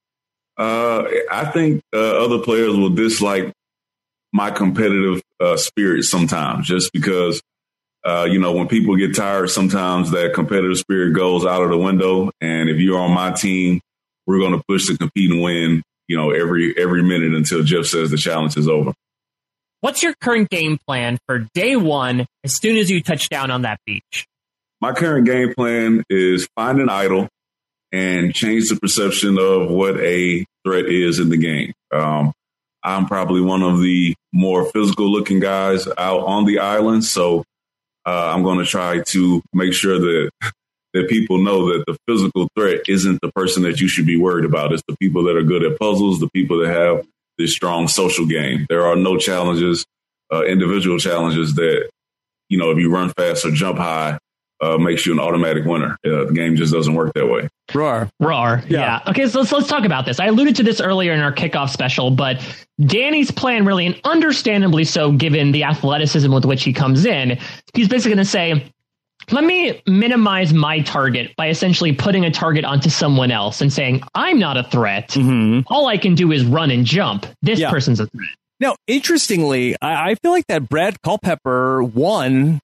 I think other players will dislike my competitive spirit sometimes, just because, when people get tired, sometimes that competitive spirit goes out of the window. And if you're on my team, we're going to push to compete and win, every minute until Jeff says the challenge is over. What's your current game plan for day one as soon as you touch down on that beach? My current game plan is find an idol and change the perception of what a threat is in the game. I'm probably one of the more physical looking guys out on the island. So I'm going to try to make sure that people know that the physical threat isn't the person that you should be worried about. It's the people that are good at puzzles, the people that have this strong social game. There are no challenges, individual challenges that, if you run fast or jump high, makes you an automatic winner. The game just doesn't work that way. Roar. Yeah. Okay, so let's talk about this. I alluded to this earlier in our kickoff special, but Danny's plan really, and understandably so, given the athleticism with which he comes in, he's basically going to say, let me minimize my target by essentially putting a target onto someone else and saying, I'm not a threat. Mm-hmm. All I can do is run and jump. This person's a threat. Now, interestingly, I feel like that Brad Culpepper won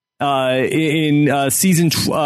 in season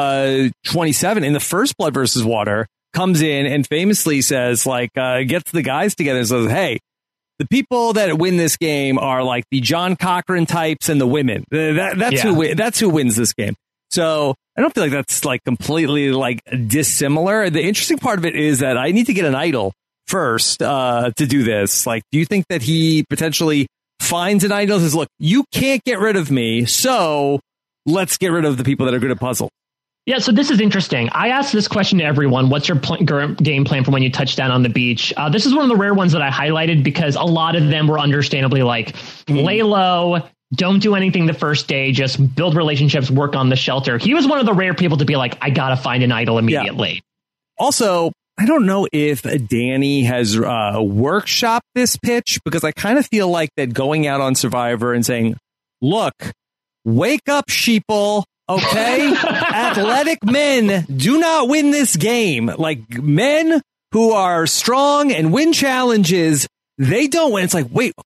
27 in the first Blood versus Water, comes in and famously says, gets the guys together and says, hey, the people that win this game are like the John Cochran types and the women. That's who wins this game. So I don't feel like that's completely dissimilar. The interesting part of it is that I need to get an idol first to do this. Do you think that he potentially finds an idol and says, look, you can't get rid of me, so let's get rid of the people that are good at puzzle? Yeah, so this is interesting. I asked this question to everyone. What's your game plan for when you touch down on the beach? This is one of the rare ones that I highlighted because a lot of them were understandably lay low, don't do anything the first day, just build relationships, work on the shelter. He was one of the rare people to be like, I got to find an idol immediately. Yeah. Also, I don't know if Danny has workshopped this pitch, because I kind of feel like that going out on Survivor and saying, look, wake up, sheeple. Okay, athletic men do not win this game. Men who are strong and win challenges, they don't win. It's wait,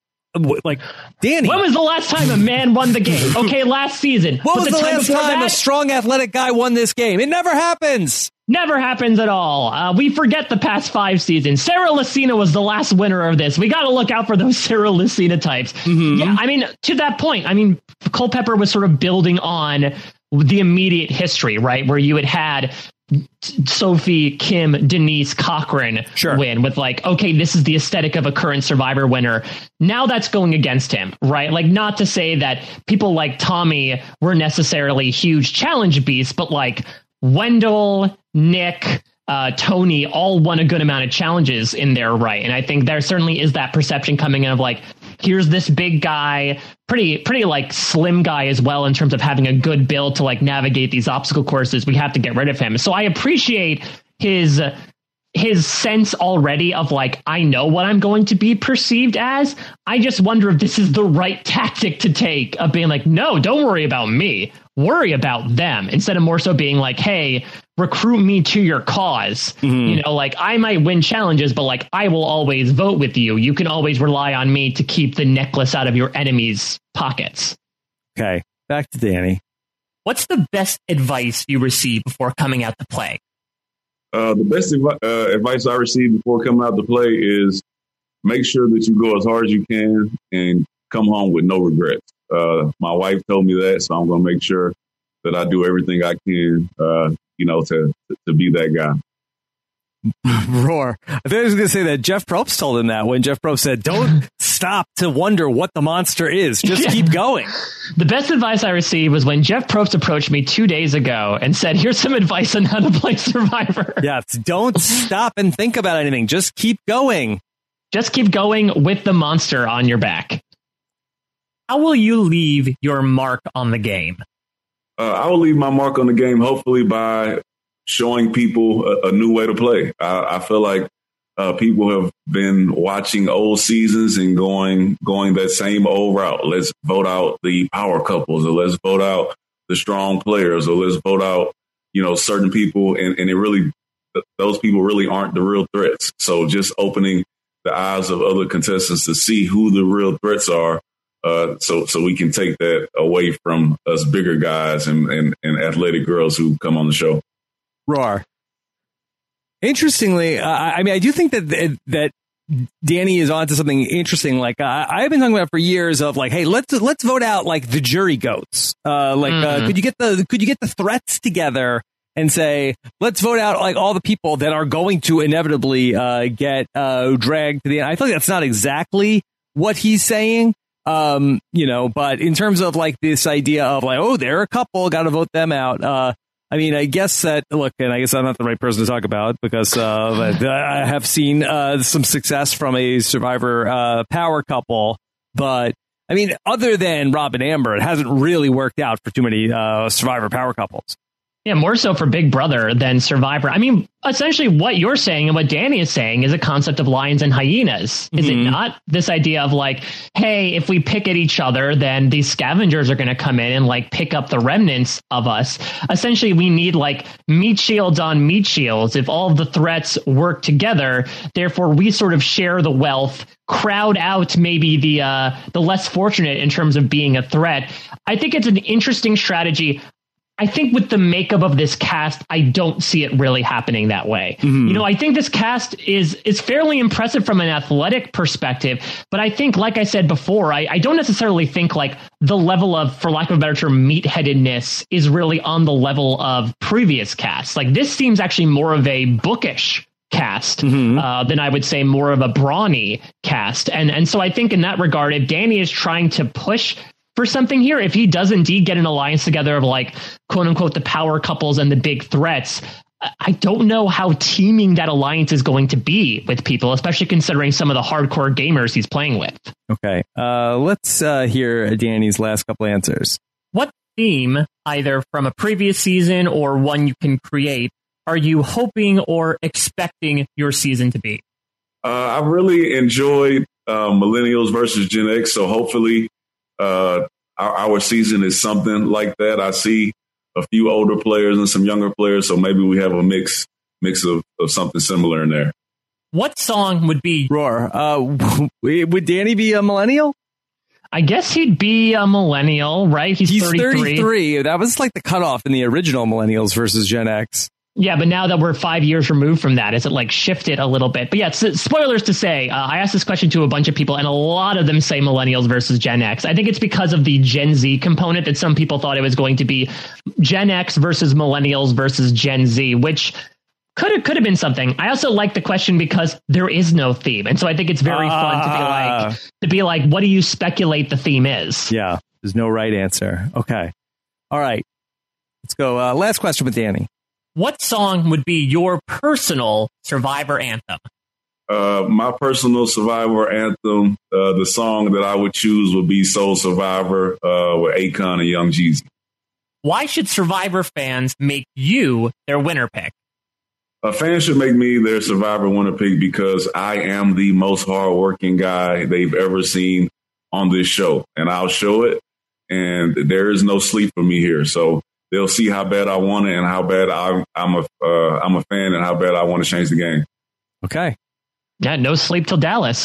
Danny. When was the last time a man won the game? Okay, last season. What was the last time a strong athletic guy won this game? It never happens. Never happens at all. We forget the past 5 seasons. Sarah Lucina was the last winner of this. We got to look out for those Sarah Lucina types. Mm-hmm. Yeah, to that point, Culpepper was sort of building on the immediate history, right? Where you had Sophie, Kim, Denise, Cochran win with okay, this is the aesthetic of a current Survivor winner. Now that's going against him, right? Not to say that people like Tommy were necessarily huge challenge beasts, but Wendell, Nick, Tony all won a good amount of challenges in their right. And I think there certainly is that perception coming in of here's this big guy, pretty slim guy as well in terms of having a good build to navigate these obstacle courses. We have to get rid of him. So I appreciate his sense already of I know what I'm going to be perceived as. I just wonder if this is the right tactic to take of being no, don't worry about me. Worry about them, instead of more so being hey, recruit me to your cause. Mm-hmm. I might win challenges, but I will always vote with you. You can always rely on me to keep the necklace out of your enemies' pockets. Okay, back to Danny. What's the best advice you received before coming out to play? The best advice I received before coming out to play is make sure that you go as hard as you can and come home with no regrets. My wife told me that, so I'm going to make sure that I do everything I can, to be that guy. Roar. I think I was going to say that Jeff Probst told him that when Jeff Probst said, don't stop to wonder what the monster is. Just keep going. The best advice I received was when Jeff Probst approached me 2 days ago and said, here's some advice on how to play Survivor. Yeah, don't stop and think about anything. Just keep going. Just keep going with the monster on your back. How will you leave your mark on the game? I will leave my mark on the game, hopefully, by showing people a new way to play. I feel like people have been watching old seasons and going that same old route. Let's vote out the power couples, or let's vote out the strong players, or let's vote out, certain people. And it really, those people really aren't the real threats. So just opening the eyes of other contestants to see who the real threats are. So we can take that away from us bigger guys and athletic girls who come on the show. Roar. Interestingly, I do think that Danny is onto something interesting. Like I've been talking about for years of like, hey, let's vote out like the jury goats. Could you get the threats together and say, let's vote out like all the people that are going to inevitably get dragged to the end. I feel like that's not exactly what he's saying. But in terms of like this idea of like, oh, they're a couple, got to vote them out. I mean, I guess that, look, and I guess I'm not the right person to talk about because I have seen some success from a Survivor power couple. But, I mean, other than Rob and Amber, it hasn't really worked out for too many Survivor power couples. Yeah, more so for Big Brother than Survivor. I mean, essentially what you're saying and what Danny is saying is a concept of lions and hyenas. Is it not? This idea of like, hey, if we pick at each other, then these scavengers are going to come in and like pick up the remnants of us. Essentially, we need like meat shields on meat shields. If all of the threats work together, therefore we sort of share the wealth, crowd out maybe the less fortunate in terms of being a threat. I think it's an interesting strategy. I think with the makeup of this cast, I don't see it really happening that way. I think this cast is fairly impressive from an athletic perspective. But I think, like I said before, I don't necessarily think like the level of, for lack of a better term, meatheadedness is really on the level of previous casts. Like this seems actually more of a bookish cast than I would say more of a brawny cast. And so I think in that regard, if Danny is trying to push for something here, if he does indeed get an alliance together of like, quote unquote, the power couples and the big threats, I don't know how teaming that alliance is going to be with people, especially considering some of the hardcore gamers he's playing with. Okay, let's hear Danny's last couple answers. What theme, either from a previous season or one you can create, are you hoping or expecting your season to be? I really enjoyed Millennials versus Gen X, so hopefully our season is something like that. I see a few older players and some younger players, so maybe we have a mix of something similar in there. What song would be Roar? Would Danny be a millennial? I guess he'd be a millennial, right? He's 33. That was like the cutoff in the original Millennials versus Gen X. Yeah, but now that we're 5 years removed from that, is it like shifted a little bit? But yeah, spoilers to say, I asked this question to a bunch of people, and a lot of them say Millennials versus Gen X. I think it's because of the Gen Z component that some people thought it was going to be Gen X versus Millennials versus Gen Z, which could have been something. I also like the question because there is no theme, and so I think it's very fun to be like, what do you speculate the theme is? Yeah, there's no right answer. Okay, all right, let's go. Last question with Danny. What song would be your personal Survivor anthem? My personal Survivor anthem, the song that I would choose would be Soul Survivor with Akon and Young Jeezy. Why should Survivor fans make you their winner pick? Fans should make me their Survivor winner pick because I am the most hardworking guy they've ever seen on this show. And I'll show it. And there is no sleep for me here. So they'll see how bad I want it and how bad I'm a fan and how bad I want to change the game. Okay. Yeah, no sleep till Dallas.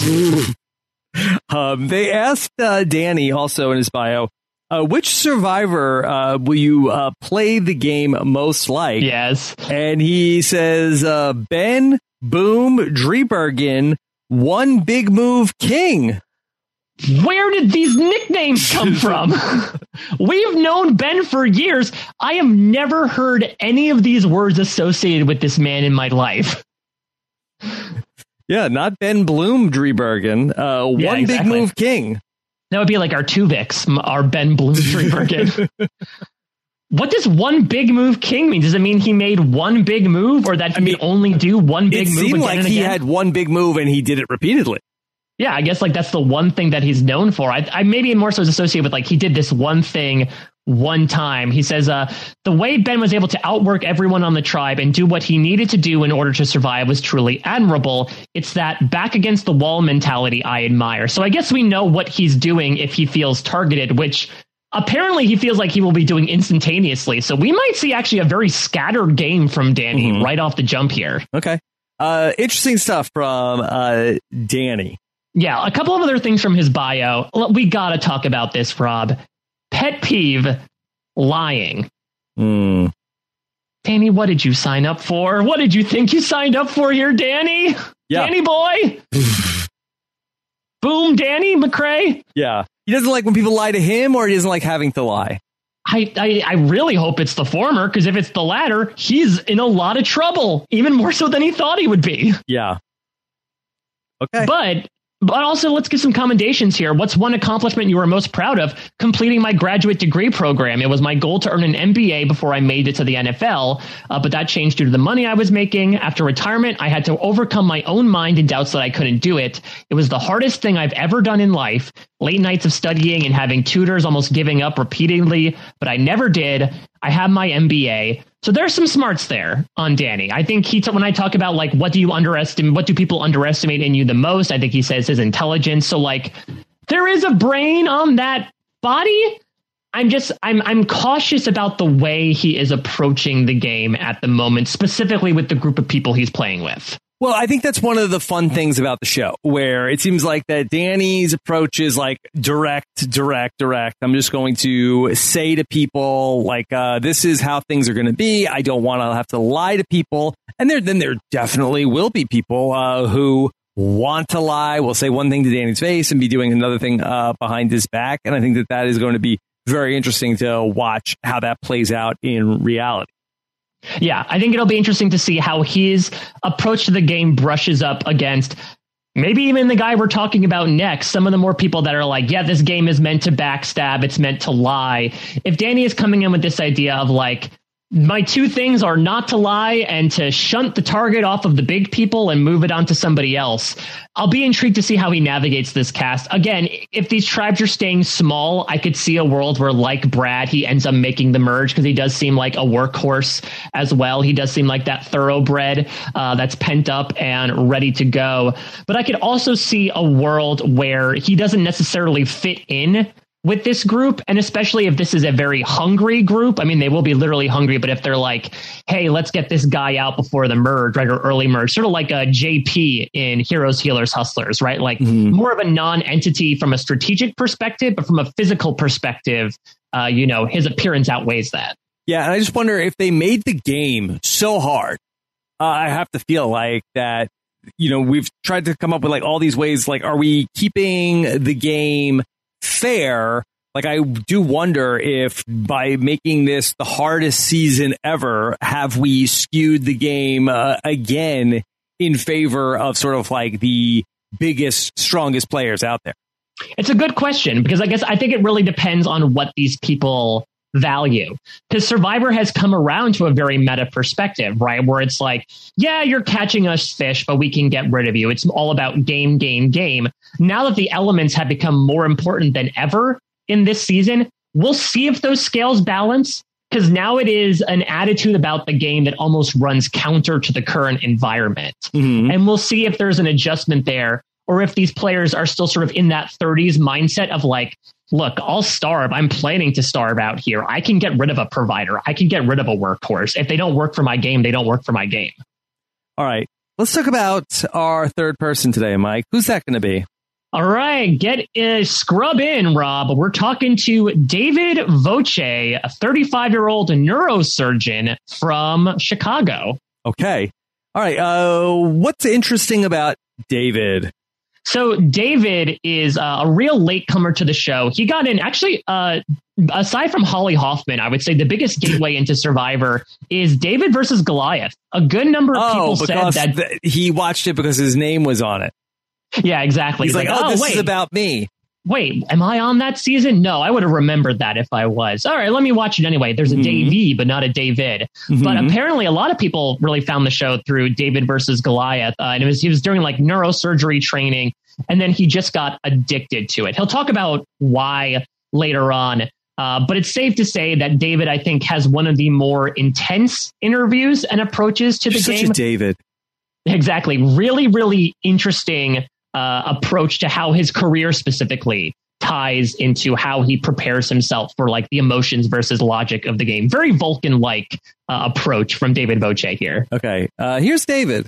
They asked Danny also in his bio, which Survivor will you play the game most like? Yes. And he says, Ben, Boom, Driebergen, One Big Move King. Where did these nicknames come from? We've known Ben for years. I have never heard any of these words associated with this man in my life. Yeah, not Ben Bloom Driebergen. One Big Move King. That would be like our Tuvix, our Ben Bloom Driebergen. What does One Big Move King mean? Does it mean he made one big move, or that he can only do one big move? It seemed like he had one big move and he did it repeatedly. Yeah, I guess like that's the one thing that he's known for. I maybe more so is associated with like he did this one thing one time. He says the way Ben was able to outwork everyone on the tribe and do what he needed to do in order to survive was truly admirable. It's that back against the wall mentality I admire. So I guess we know what he's doing if he feels targeted, which apparently he feels like he will be doing instantaneously. So we might see actually a very scattered game from Danny right off the jump here. Okay. Interesting stuff from Danny. Yeah, a couple of other things from his bio. We got to talk about this, Rob. Pet peeve, lying. Danny, what did you sign up for? What did you think you signed up for here, Danny? Yeah. Danny boy? Boom, Danny McRae. Yeah. He doesn't like when people lie to him, or he doesn't like having to lie? I really hope it's the former, because if it's the latter, he's in a lot of trouble, even more so than he thought he would be. Yeah. Okay. But also, let's get some commendations here. What's one accomplishment you were most proud of? Completing my graduate degree program. It was my goal to earn an MBA before I made it to the NFL, but that changed due to the money I was making. After retirement, I had to overcome my own mind and doubts that I couldn't do it. It was the hardest thing I've ever done in life. Late nights of studying and having tutors, almost giving up repeatedly, but I never did. I have my MBA. So there's some smarts there on Danny. I think when I talk about like, what do people underestimate in you the most? I think he says his intelligence. So like, there is a brain on that body. I'm cautious about the way he is approaching the game at the moment, specifically with the group of people he's playing with. Well, I think that's one of the fun things about the show, where it seems like that Danny's approach is like direct. I'm just going to say to people like, this is how things are going to be. I don't want to have to lie to people. And there definitely will be people who want to lie, will say one thing to Danny's face and be doing another thing behind his back. And I think that is going to be very interesting to watch how that plays out in reality. Yeah, I think it'll be interesting to see how his approach to the game brushes up against maybe even the guy we're talking about next. Some of the more people that are like, yeah, this game is meant to backstab. It's meant to lie. If Danny is coming in with this idea of like, my two things are not to lie and to shunt the target off of the big people and move it on to somebody else, I'll be intrigued to see how he navigates this cast. Again, if these tribes are staying small, I could see a world where, like Brad, he ends up making the merge, because he does seem like a workhorse as well. He does seem like that thoroughbred that's pent up and ready to go. But I could also see a world where he doesn't necessarily fit in with this group, and especially if this is a very hungry group. I mean, they will be literally hungry, but if they're like, hey, let's get this guy out before the merge, right, or early merge, sort of like a JP in Heroes, Healers, Hustlers, right? Like more of a non-entity from a strategic perspective, but from a physical perspective, his appearance outweighs that. Yeah, and I just wonder if they made the game so hard. I have to feel like that, we've tried to come up with like all these ways, like, are we keeping the game fair? Like, I do wonder if by making this the hardest season ever, have we skewed the game again in favor of sort of like the biggest, strongest players out there? It's a good question, because I think it really depends on what these people value, because Survivor has come around to a very meta perspective, right? Where it's like, yeah, you're catching us fish, but we can get rid of you. It's all about game. Now that the elements have become more important than ever in this season, we'll see if those scales balance, because now it is an attitude about the game that almost runs counter to the current environment. And we'll see if there's an adjustment there, or if these players are still sort of in that 30s mindset of like, look, I'll starve. I'm planning to starve out here. I can get rid of a provider. I can get rid of a workhorse. If they don't work for my game, they don't work for my game. All right. Let's talk about our third person today, Mike. Who's that going to be? All right. Scrub in, Rob. We're talking to David Voce, a 35-year-old neurosurgeon from Chicago. Okay. All right. What's interesting about David? So David is a real latecomer to the show. He got in, actually, aside from Holly Hoffman, I would say the biggest gateway into Survivor is David versus Goliath. A good number of people said that he watched it because his name was on it. Yeah, exactly. He's like, this is about me. Wait, am I on that season? No, I would have remembered that if I was. All right, let me watch it anyway. There's a Davey, but not a David. But apparently a lot of people really found the show through David versus Goliath. And he was doing like neurosurgery training, and then he just got addicted to it. He'll talk about why later on. But it's safe to say that David, I think, has one of the more intense interviews and approaches to the game. Such a David. Exactly. Really, really interesting approach to how his career specifically ties into how he prepares himself for like the emotions versus logic of the game. Very Vulcan-like approach from David Voce here. Okay. Here's David.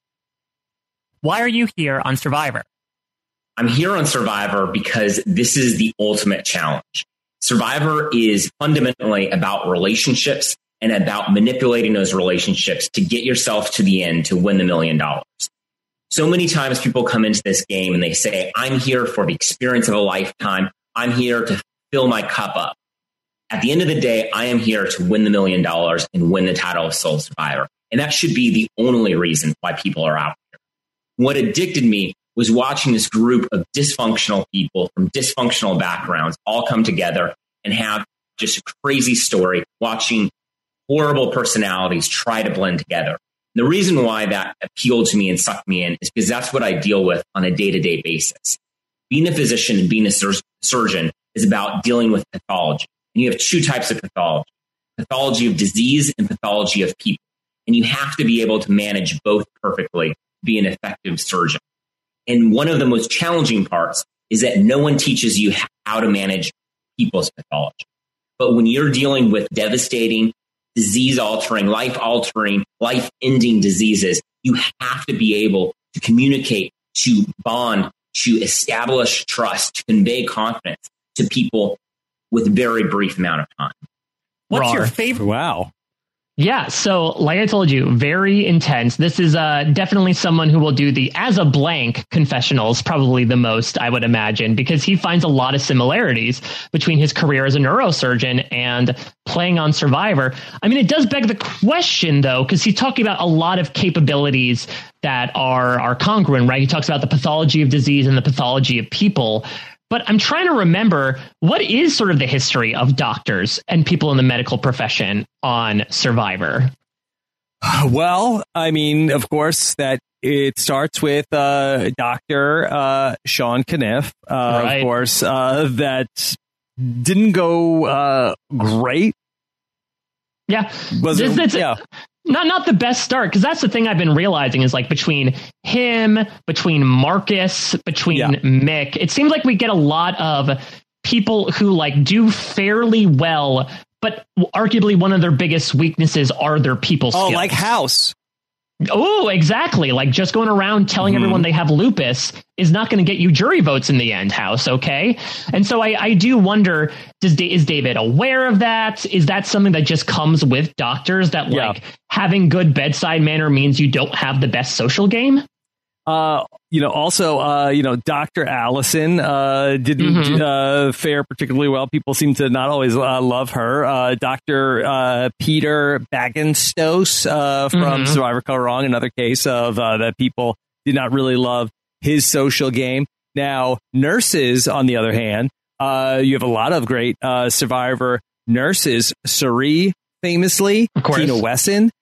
Why are you here on Survivor? I'm here on Survivor because this is the ultimate challenge. Survivor is fundamentally about relationships and about manipulating those relationships to get yourself to the end to win the $1 million. So many times people come into this game and they say, I'm here for the experience of a lifetime. I'm here to fill my cup up. At the end of the day, I am here to win the $1 million and win the title of Sole Survivor. And that should be the only reason why people are out here. What addicted me was watching this group of dysfunctional people from dysfunctional backgrounds all come together and have just a crazy story, watching horrible personalities try to blend together. The reason why that appealed to me and sucked me in is because that's what I deal with on a day-to-day basis. Being a physician and being a surgeon is about dealing with pathology. And you have two types of pathology: pathology of disease and pathology of people. And you have to be able to manage both perfectly to be an effective surgeon. And one of the most challenging parts is that no one teaches you how to manage people's pathology. But when you're dealing with devastating, disease-altering, life-altering, life-ending diseases, you have to be able to communicate, to bond, to establish trust, to convey confidence to people with a very brief amount of time. What's your favorite? Wow. Yeah, so like I told you, very intense. This is definitely someone who will do the as a blank confessionals probably the most, I would imagine, because he finds a lot of similarities between his career as a neurosurgeon and playing on Survivor. I mean, it does beg the question, though, because he's talking about a lot of capabilities that are congruent, right? He talks about the pathology of disease and the pathology of people. But I'm trying to remember, what is sort of the history of doctors and people in the medical profession on Survivor? Well, I mean, of course, that it starts with Dr. Sean Caniff, Right. of course, that didn't go great. Yeah. Was it? Yeah. Not the best start, because that's the thing I've been realizing is like between him, between Marcus, between Mick, it seems like we get a lot of people who like do fairly well, but arguably one of their biggest weaknesses are their people skills. Oh, like House. Oh, exactly. Like just going around telling everyone they have lupus is not going to get you jury votes in the end, House. Okay. And so I do wonder, is David aware of that? Is that something that just comes with doctors, that like having good bedside manner means you don't have the best social game? Also, Dr. Allison didn't fare particularly well. People seem to not always love her. Dr. Peter Bagenstos from Survivor Color Wrong, another case of that people did not really love his social game. Now, nurses, on the other hand, you have a lot of great Survivor nurses. Suri, famously, Tina Wesson.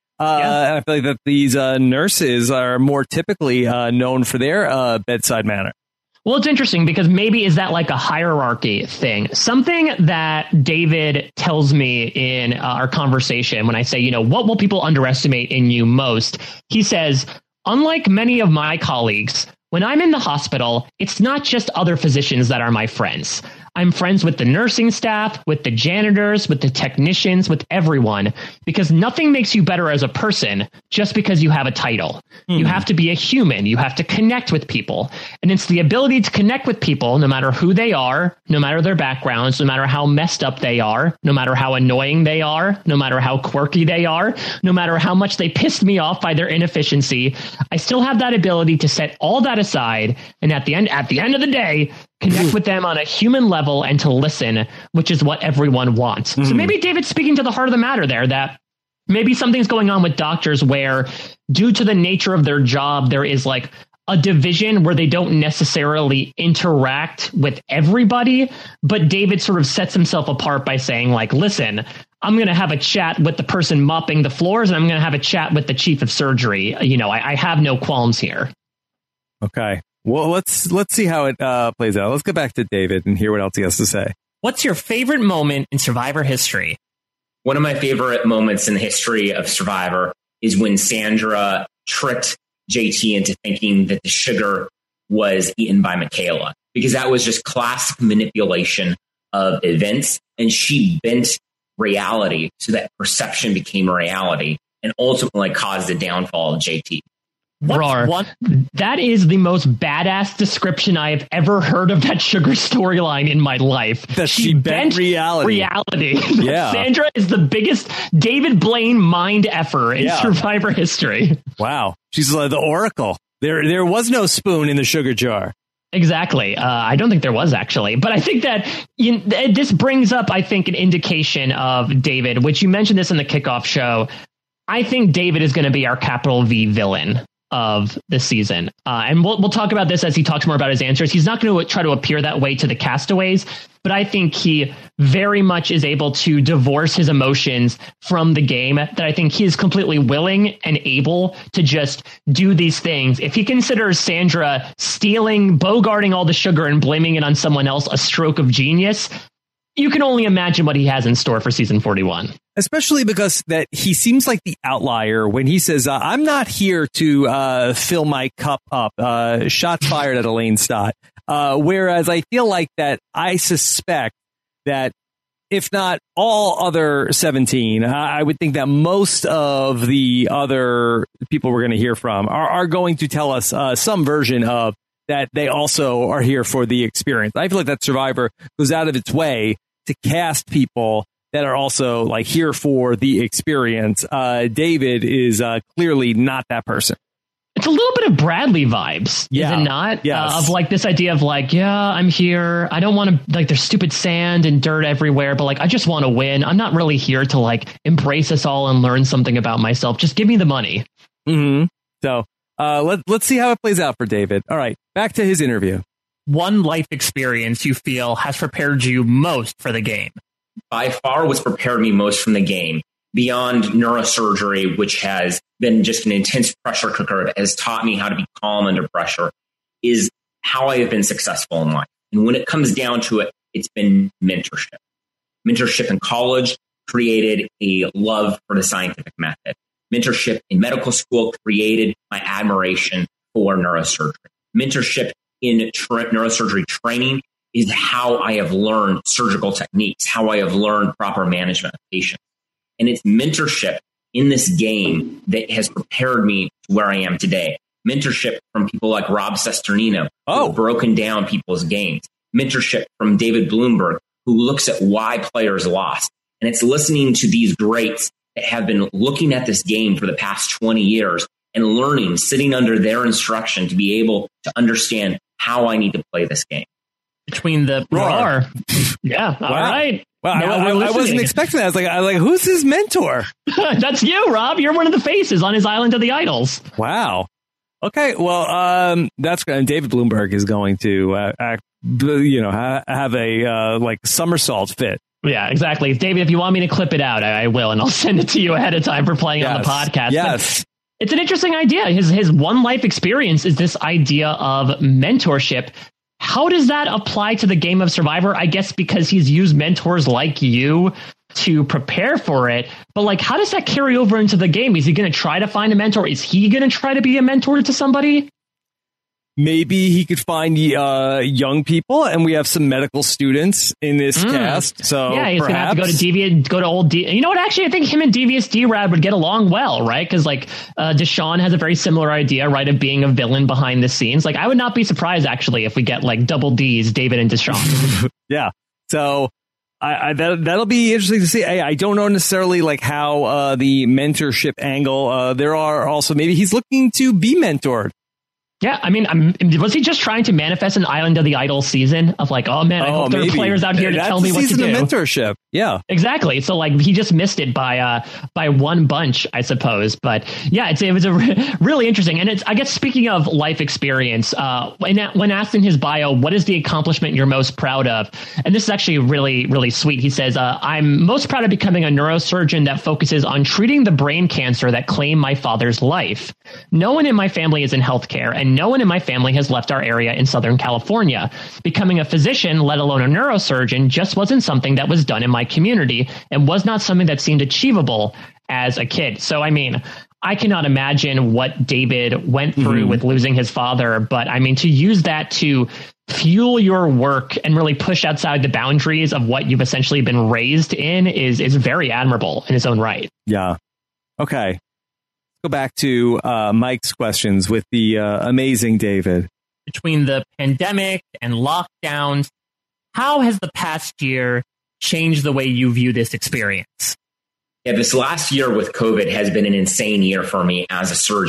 I feel like that these nurses are more typically known for their bedside manner. Well, it's interesting because maybe is that like a hierarchy thing? Something that David tells me in our conversation when I say, what will people underestimate in you most? He says, unlike many of my colleagues, when I'm in the hospital, it's not just other physicians that are my friends. I'm friends with the nursing staff, with the janitors, with the technicians, with everyone, because nothing makes you better as a person just because you have a title. You have to be a human. You have to connect with people. And it's the ability to connect with people, no matter who they are, no matter their backgrounds, no matter how messed up they are, no matter how annoying they are, no matter how quirky they are, no matter how much they pissed me off by their inefficiency. I still have that ability to set all that aside. And at the end of the day, connect with them on a human level and to listen, which is what everyone wants. So maybe David's speaking to the heart of the matter there, that maybe something's going on with doctors where, due to the nature of their job, there is like a division where they don't necessarily interact with everybody. But David sort of sets himself apart by saying, like, listen, I'm going to have a chat with the person mopping the floors, and I'm going to have a chat with the chief of surgery. I have no qualms here. Okay. Well, let's see how it plays out. Let's go back to David and hear what else he has to say. What's your favorite moment in Survivor history? One of my favorite moments in the history of Survivor is when Sandra tricked JT into thinking that the sugar was eaten by Michaela, because that was just classic manipulation of events. And she bent reality so that perception became reality and ultimately caused the downfall of JT. That is the most badass description I have ever heard of that sugar storyline in my life. That she bent reality. Yeah. Sandra is the biggest David Blaine mind effer in Survivor history. Wow. She's like the Oracle. There was no spoon in the sugar jar. Exactly. I don't think there was actually, but I think that this brings up, I think, an indication of David, which you mentioned this in the kickoff show. I think David is going to be our capital V villain of the season. And we'll talk about this as he talks more about his answers. He's not going to try to appear that way to the castaways, but I think he very much is able to divorce his emotions from the game, that I think he is completely willing and able to just do these things. If he considers Sandra bogarting all the sugar and blaming it on someone else a stroke of genius, you can only imagine what he has in store for season 41. Especially because that he seems like the outlier when he says, I'm not here to fill my cup up. Shots fired at Elaine Stott. Whereas I feel like that I suspect that if not all other 17, I would think that most of the other people we're going to hear from are going to tell us some version of that they also are here for the experience. I feel like that Survivor goes out of its way to cast people that are also like here for the experience. David is clearly not that person. It's a little bit of Bradley vibes, is it not? Yes. Of like this idea of like, yeah, I'm here. I don't want to, like, there's stupid sand and dirt everywhere, but like, I just want to win. I'm not really here to like embrace us all and learn something about myself. Just give me the money. Mm-hmm. So let's see how it plays out for David. All right, back to his interview. One life experience you feel has prepared you most for the game? By far what's prepared me most from the game, beyond neurosurgery, which has been just an intense pressure cooker that has taught me how to be calm under pressure, is how I have been successful in life. And when it comes down to it, it's been mentorship. Mentorship in college created a love for the scientific method. Mentorship in medical school created my admiration for neurosurgery. Mentorship in neurosurgery training is how I have learned surgical techniques, how I have learned proper management of patients. And it's mentorship in this game that has prepared me to where I am today. Mentorship from people like Rob Cesternino, who have broken down people's games. Mentorship from David Bloomberg, who looks at why players lost. And it's listening to these greats that have been looking at this game for the past 20 years and learning, sitting under their instruction to be able to understand how I need to play this game. Between the roar. Yeah. All right. Wow, I wasn't expecting that. I was like, who's his mentor? That's you, Rob. You're one of the faces on his Island of the Idols. Wow. Okay. Well, that's good. David Bloomberg is going to have a like somersault fit. Yeah, exactly. David, if you want me to clip it out, I will, and I'll send it to you ahead of time for playing on the podcast. Yes. But it's an interesting idea. His one life experience is this idea of mentorship. How does that apply to the game of Survivor? I guess because he's used mentors like you to prepare for it. But like, how does that carry over into the game? Is he going to try to find a mentor? Is he going to try to be a mentor to somebody? Maybe he could find young people, and we have some medical students in this cast. So yeah, he's going to have to go to old D. You know what? Actually, I think him and Devious D-Rad would get along well, right? Because like Deshaun has a very similar idea, right, of being a villain behind the scenes. Like, I would not be surprised actually if we get like double D's, David and Deshaun. Yeah. So that'll be interesting to see. I don't know necessarily like how the mentorship angle. There are also maybe he's looking to be mentored. Yeah, I mean, was he just trying to manifest an Island of the Idols season of like, oh man, I hope there are players out here to tell me what to do. That's mentorship. Yeah, exactly. So like, he just missed it by one bunch, I suppose. But yeah, it was a really interesting. And it's, I guess, speaking of life experience, when asked in his bio, what is the accomplishment you're most proud of? And this is actually really, really sweet. He says, I'm most proud of becoming a neurosurgeon that focuses on treating the brain cancer that claimed my father's life. No one in my family is in healthcare, and no one in my family has left our area in Southern California. Becoming a physician, let alone a neurosurgeon, just wasn't something that was done in my community and was not something that seemed achievable as a kid. So, I mean, I cannot imagine what David went through with losing his father. But I mean, to use that to fuel your work and really push outside the boundaries of what you've essentially been raised in is very admirable in its own right. Yeah. Okay. Go back to Mike's questions with the amazing David. Between the pandemic and lockdowns, how has the past year changed the way you view this experience? Yeah, this last year with COVID has been an insane year for me as a surgeon.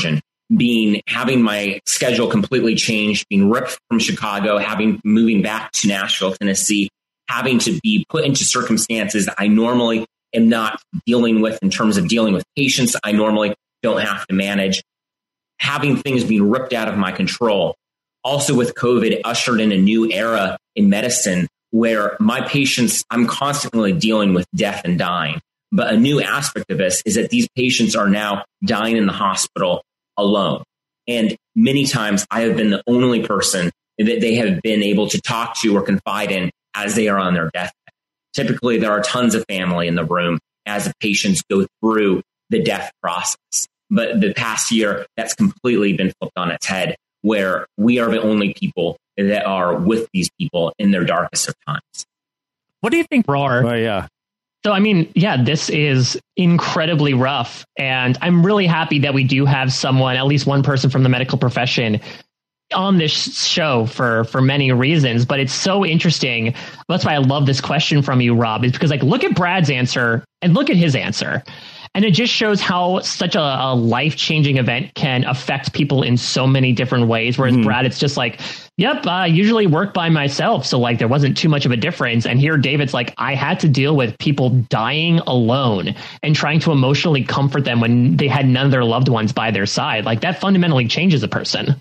having my schedule completely changed, being ripped from Chicago, moving back to Nashville, Tennessee, having to be put into circumstances that I normally am not dealing with in terms of dealing with patients I normally don't have to manage, having things being ripped out of my control. Also with COVID, ushered in a new era in medicine where my patients, I'm constantly dealing with death and dying. But a new aspect of this is that these patients are now dying in the hospital alone. And many times I have been the only person that they have been able to talk to or confide in as they are on their deathbed. Typically, there are tons of family in the room as the patients go through the death process. But the past year, that's completely been flipped on its head, where we are the only people that are with these people in their darkest of times. What do you think, Roar? Oh, yeah. So, I mean, yeah, this is incredibly rough. And I'm really happy that we do have someone, at least one person from the medical profession, on this show for many reasons. But it's so interesting. That's why I love this question from you, Rob, is because, like, look at Brad's answer and look at his answer. And it just shows how such a life-changing event can affect people in so many different ways. Whereas Brad, it's just like, yep, I usually work by myself. So like there wasn't too much of a difference. And here David's like, I had to deal with people dying alone and trying to emotionally comfort them when they had none of their loved ones by their side. Like that fundamentally changes a person.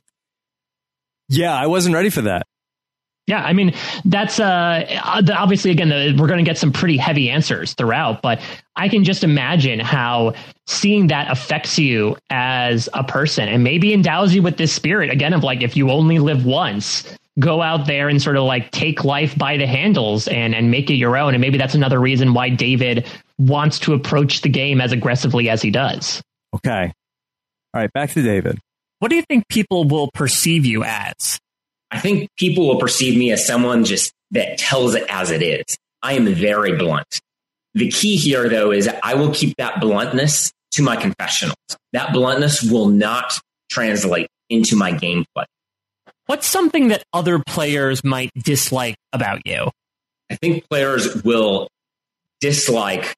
Yeah, I wasn't ready for that. Yeah, I mean, that's obviously, again, we're going to get some pretty heavy answers throughout, but I can just imagine how seeing that affects you as a person and maybe endows you with this spirit, again, of like, if you only live once, go out there and sort of like take life by the handles and make it your own. And maybe that's another reason why David wants to approach the game as aggressively as he does. Okay. All right, back to David. What do you think people will perceive you as? I think people will perceive me as someone just that tells it as it is. I am very blunt. The key here, though, is I will keep that bluntness to my confessionals. That bluntness will not translate into my gameplay. What's something that other players might dislike about you? I think players will dislike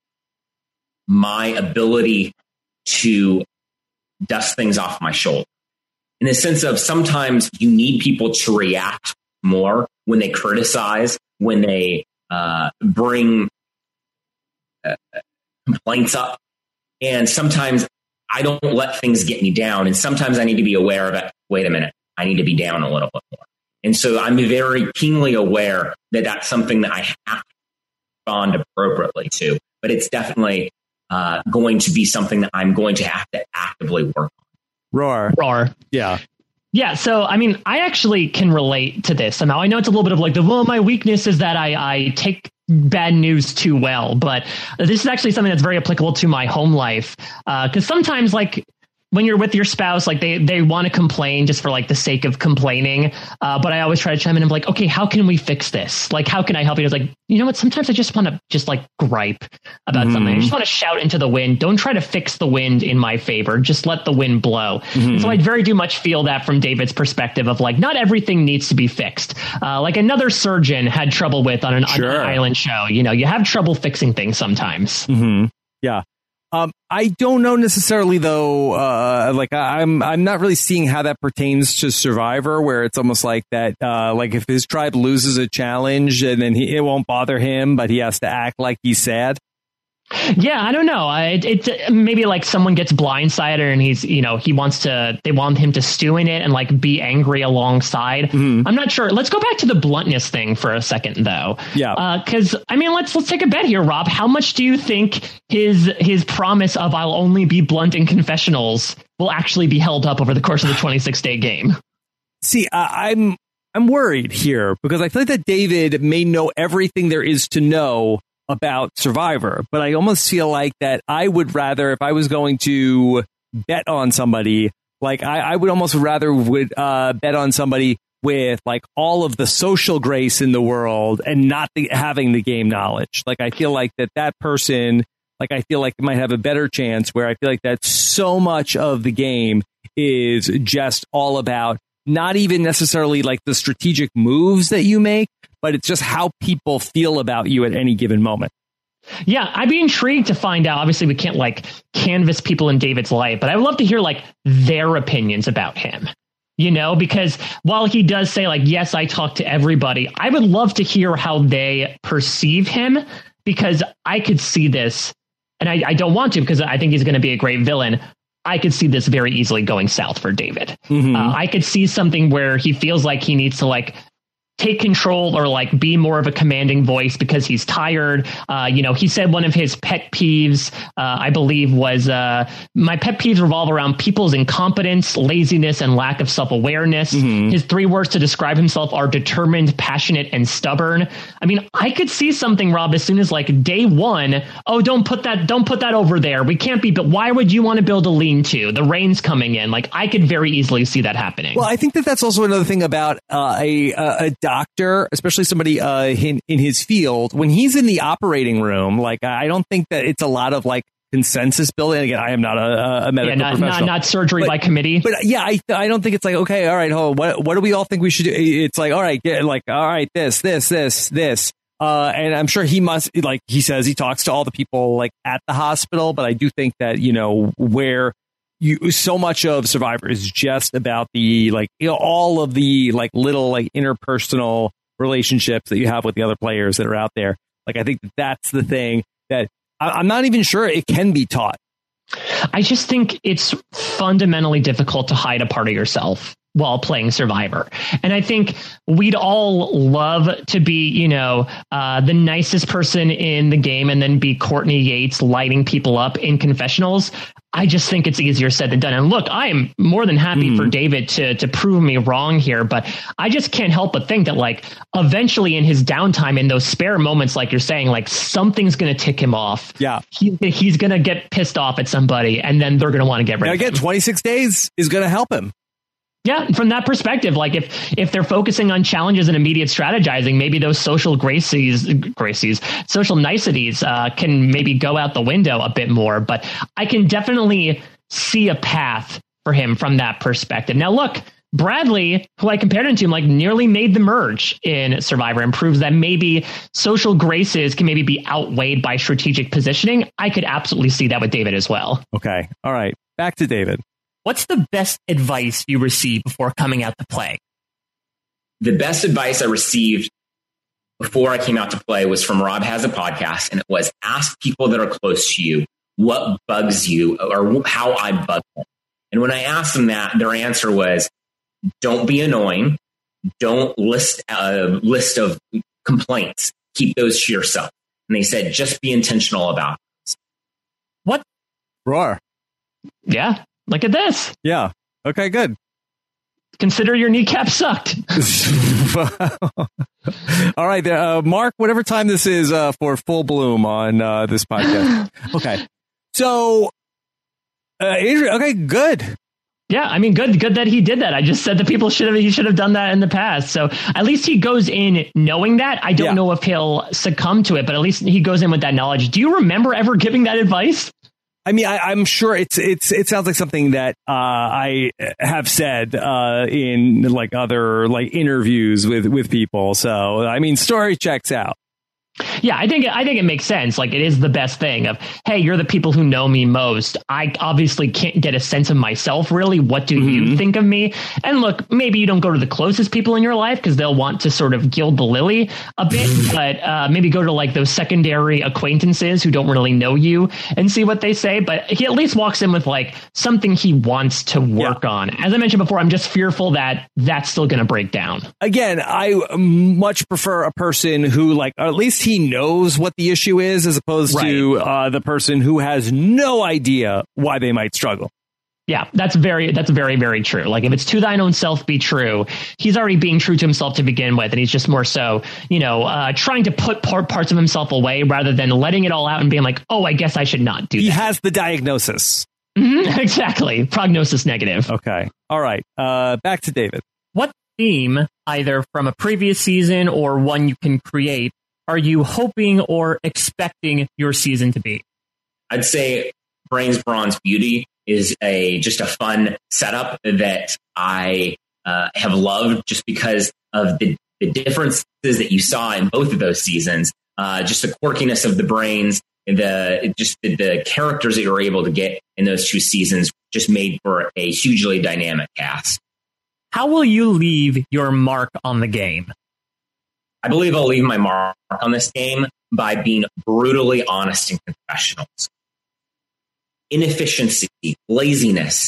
my ability to dust things off my shoulder. In the sense of sometimes you need people to react more when they criticize, when they bring complaints up. And sometimes I don't let things get me down. And sometimes I need to be aware of it. Wait a minute, I need to be down a little bit more. And so I'm very keenly aware that that's something that I have to respond appropriately to. But it's definitely going to be something that I'm going to have to actively work on. Roar. Yeah. Yeah. So, I mean, I actually can relate to this somehow. I know it's a little bit of like my weakness is that I take bad news too well, but this is actually something that's very applicable to my home life. Because sometimes, like, when you're with your spouse, like they want to complain just for like the sake of complaining. But I always try to chime in and be like, okay, how can we fix this? Like, how can I help you? It's like, you know what? Sometimes I just want to just like gripe about something. I just want to shout into the wind. Don't try to fix the wind in my favor. Just let the wind blow. So I very do much feel that from David's perspective of like, not everything needs to be fixed. Like another surgeon had trouble with on an island show. You know, you have trouble fixing things sometimes. Yeah. I don't know necessarily, though. Like I'm not really seeing how that pertains to Survivor, where it's almost like that. Like if his tribe loses a challenge, and then it won't bother him, but he has to act like he's sad. Yeah, I don't know. It maybe like someone gets blindsided and he's, you know, they want him to stew in it and like be angry alongside. I'm not sure. Let's go back to the bluntness thing for a second, though. Yeah. Because I mean, let's take a bet here, Rob. How much do you think his promise of I'll only be blunt in confessionals will actually be held up over the course of the 26-day game? See, I'm worried here because I feel like that David may know everything there is to know about Survivor, but I almost feel like that I would rather, if I was going to bet on somebody, like I would almost rather bet on somebody with like all of the social grace in the world and not having the game knowledge. Like I feel like that person, like I feel like might have a better chance, where I feel like that so much of the game is just all about not even necessarily like the strategic moves that you make, but it's just how people feel about you at any given moment. Yeah, I'd be intrigued to find out. Obviously, we can't like canvas people in David's life, but I would love to hear like their opinions about him. You know, because while he does say like, yes, I talk to everybody, I would love to hear how they perceive him, because I could see this, and I don't want to because I think he's going to be a great villain. I could see this very easily going south for David. I could see something where he feels like he needs to like take control or like be more of a commanding voice because he's tired. He said one of his pet peeves, I believe, was my pet peeves revolve around people's incompetence, laziness, and lack of self-awareness. His 3 words to describe himself are determined, passionate, and stubborn. I mean, I could see something, Rob, as soon as like day one. Oh, don't put that over there. We can't be. But why would you want to build a lean-to? The rain's coming in. Like, I could very easily see that happening. Well, I think that's also another thing about a doctor, especially somebody in his field, when he's in the operating room. Like, I don't think that it's a lot of like consensus building. Again, I am not a medical professional. Not surgery by committee. But yeah, I don't think it's like, okay, all right, what do we all think we should do? It's like, all right, all right, this. And I'm sure he must, like he says, he talks to all the people like at the hospital. But I do think that, where so much of Survivor is just about the all of the like little like interpersonal relationships that you have with the other players that are out there. Like, I think that's the thing that I'm not even sure it can be taught. I just think it's fundamentally difficult to hide a part of yourself while playing Survivor. And I think we'd all love to be, the nicest person in the game and then be Courtney Yates lighting people up in confessionals. I just think it's easier said than done. And look, I am more than happy for David to prove me wrong here, but I just can't help but think that like eventually in his downtime, in those spare moments, like you're saying, like something's going to tick him off. Yeah. He's going to get pissed off at somebody and then they're going to want to get rid of him. Again, 26 days is going to help him. Yeah, from that perspective, like if they're focusing on challenges and immediate strategizing, maybe those social social niceties can maybe go out the window a bit more. But I can definitely see a path for him from that perspective. Now, look, Bradley, who I compared him to, like nearly made the merge in Survivor and proves that maybe social graces can maybe be outweighed by strategic positioning. I could absolutely see that with David as well. Okay. All right. Back to David. What's the best advice you received before coming out to play? The best advice I received before I came out to play was from Rob Has a Podcast, and it was ask people that are close to you what bugs you or how I bug them. And when I asked them that, their answer was, don't be annoying. Don't list a list of complaints. Keep those to yourself. And they said, just be intentional about it. What? Roar. Yeah. Look at this. Yeah. Okay, good. Consider your kneecap sucked. All right. Mark, whatever time this is for Full Bloom on this podcast. Okay. So, Adrian, okay, good. Yeah, I mean, good that he did that. I just said that he should have done that in the past. So at least he goes in knowing that. I don't know if he'll succumb to it, but at least he goes in with that knowledge. Do you remember ever giving that advice? I mean, I'm sure it sounds like something that I have said in like other like interviews with people. So, I mean, story checks out. Yeah, I think it makes sense. Like, it is the best thing of, hey, you're the people who know me most. I obviously can't get a sense of myself, really. What do you think of me? And look, maybe you don't go to the closest people in your life because they'll want to sort of gild the lily a bit, but maybe go to like those secondary acquaintances who don't really know you and see what they say. But he at least walks in with like something he wants to work on. As I mentioned before, I'm just fearful that that's still going to break down. Again, I much prefer a person who like, or at least he knows what the issue is, as opposed to the person who has no idea why they might struggle. Yeah, that's very, very true. Like, if it's to thine own self be true, he's already being true to himself to begin with. And he's just more so, trying to put parts of himself away rather than letting it all out and being like, oh, I guess I should not do that. He has the diagnosis. Exactly. Prognosis negative. Okay. All right. Back to David. What theme, either from a previous season or one you can create, are you hoping or expecting your season to be? I'd say Brains, Bronze, Beauty is just a fun setup that I have loved just because of the differences that you saw in both of those seasons. just the quirkiness of the brains, the characters that you're able to get in those 2 seasons just made for a hugely dynamic cast. How will you leave your mark on the game? I believe I'll leave my mark on this game by being brutally honest in confessionals. Inefficiency, laziness,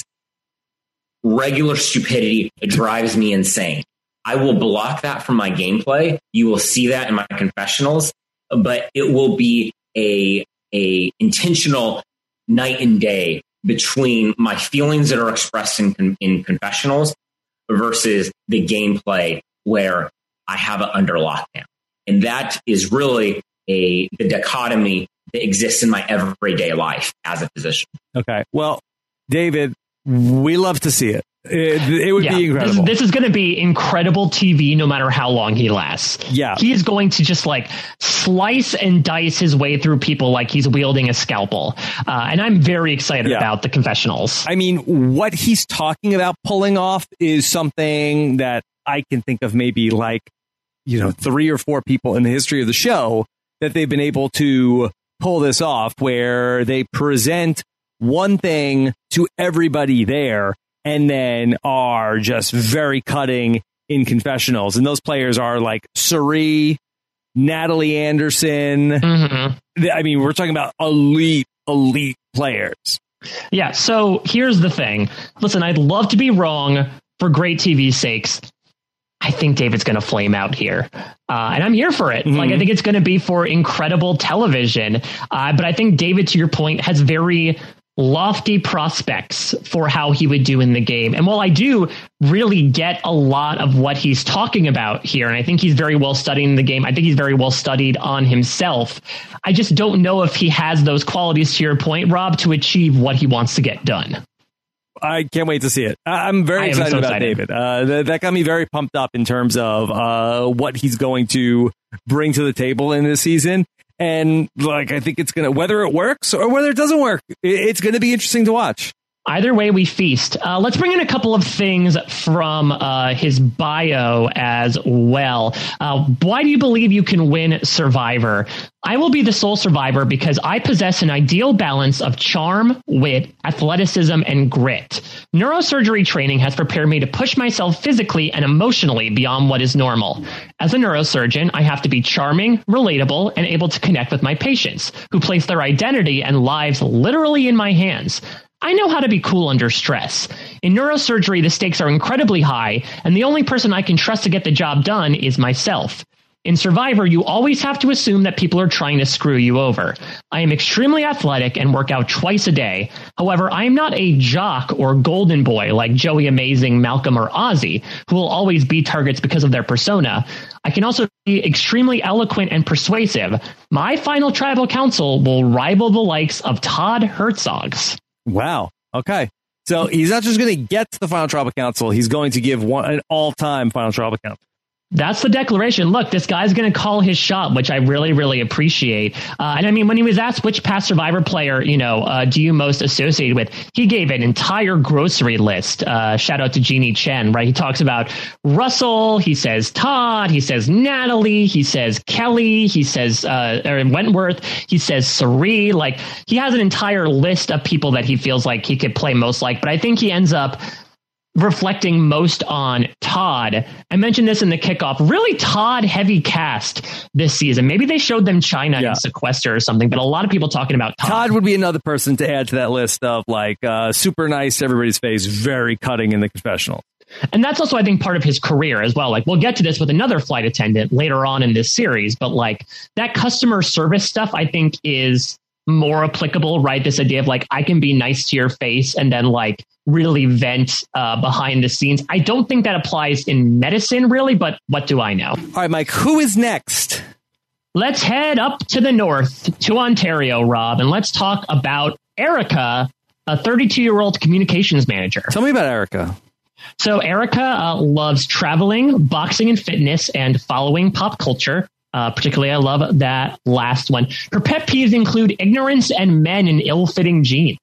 regular stupidity, it drives me insane. I will block that from my gameplay. You will see that in my confessionals, but it will be a intentional night and day between my feelings that are expressed in confessionals versus the gameplay where I have it under lockdown. And that is really the dichotomy that exists in my everyday life as a physician. Okay. Well, David, we love to see it. It would be incredible. This is going to be incredible TV no matter how long he lasts. Yeah. He is going to just like slice and dice his way through people like he's wielding a scalpel. And I'm very excited about the confessionals. I mean, what he's talking about pulling off is something that I can think of maybe like, 3 or 4 people in the history of the show that they've been able to pull this off, where they present one thing to everybody there and then are just very cutting in confessionals. And those players are like Suri, Natalie Anderson. Mm-hmm. I mean, we're talking about elite players. Yeah. So here's the thing. Listen, I'd love to be wrong for great TV's sakes. I think David's going to flame out here. And I'm here for it. Mm-hmm. Like, I think it's going to be for incredible television. But I think David, to your point, has very lofty prospects for how he would do in the game. And while I do really get a lot of what he's talking about here, and I think he's very well studying the game, I think he's very well studied on himself. I just don't know if he has those qualities, to your point, Rob, to achieve what he wants to get done. I can't wait to see it. I'm very excited about David. That got me very pumped up in terms of what he's going to bring to the table in this season. And like, I think it's going to, whether it works or whether it doesn't work, it's going to be interesting to watch. Either way, we feast. Let's bring in a couple of things from his bio as well. Why do you believe you can win Survivor? I will be the sole survivor because I possess an ideal balance of charm, wit, athleticism, and grit. Neurosurgery training has prepared me to push myself physically and emotionally beyond what is normal. As a neurosurgeon, I have to be charming, relatable, and able to connect with my patients, who place their identity and lives literally in my hands. I know how to be cool under stress. In neurosurgery, the stakes are incredibly high, and the only person I can trust to get the job done is myself. In Survivor, you always have to assume that people are trying to screw you over. I am extremely athletic and work out twice a day. However, I am not a jock or golden boy like Joey Amazing, Malcolm, or Ozzy, who will always be targets because of their persona. I can also be extremely eloquent and persuasive. My final tribal council will rival the likes of Todd Herzog's. Wow. Okay. So he's not just going to get to the final tribal council. He's going to give an all-time final tribal council. That's the declaration. Look, this guy's going to call his shot, which I really, really appreciate. And I mean, when he was asked which past Survivor player, do you most associate with, he gave an entire grocery list. Shout out to Jeannie Chen, right? He talks about Russell. He says Todd. He says Natalie. He says Kelly. He says Wentworth. He says Suri. Like, he has an entire list of people that he feels like he could play most like. But I think he ends up reflecting most on Todd. I mentioned this in the kickoff. Really Todd heavy cast this season. Maybe they showed them China and Sequester or something, but a lot of people talking about Todd. Todd would be another person to add to that list of like super nice to everybody's face, very cutting in the confessional. And that's also, I think, part of his career as well. Like, we'll get to this with another flight attendant later on in this series, but like that customer service stuff, I think, is more applicable, right? This idea of like, I can be nice to your face and then like really vent behind the scenes. I don't think that applies in medicine really, but what do I know? All right, Mike, who is next? Let's head up to the north to Ontario, Rob, and let's talk about Erica, a 32-year-old communications manager. Tell me about Erica. So Erica loves traveling, boxing and fitness, and following pop culture. Particularly, I love that last one. Her pet peeves include ignorance and men in ill-fitting jeans.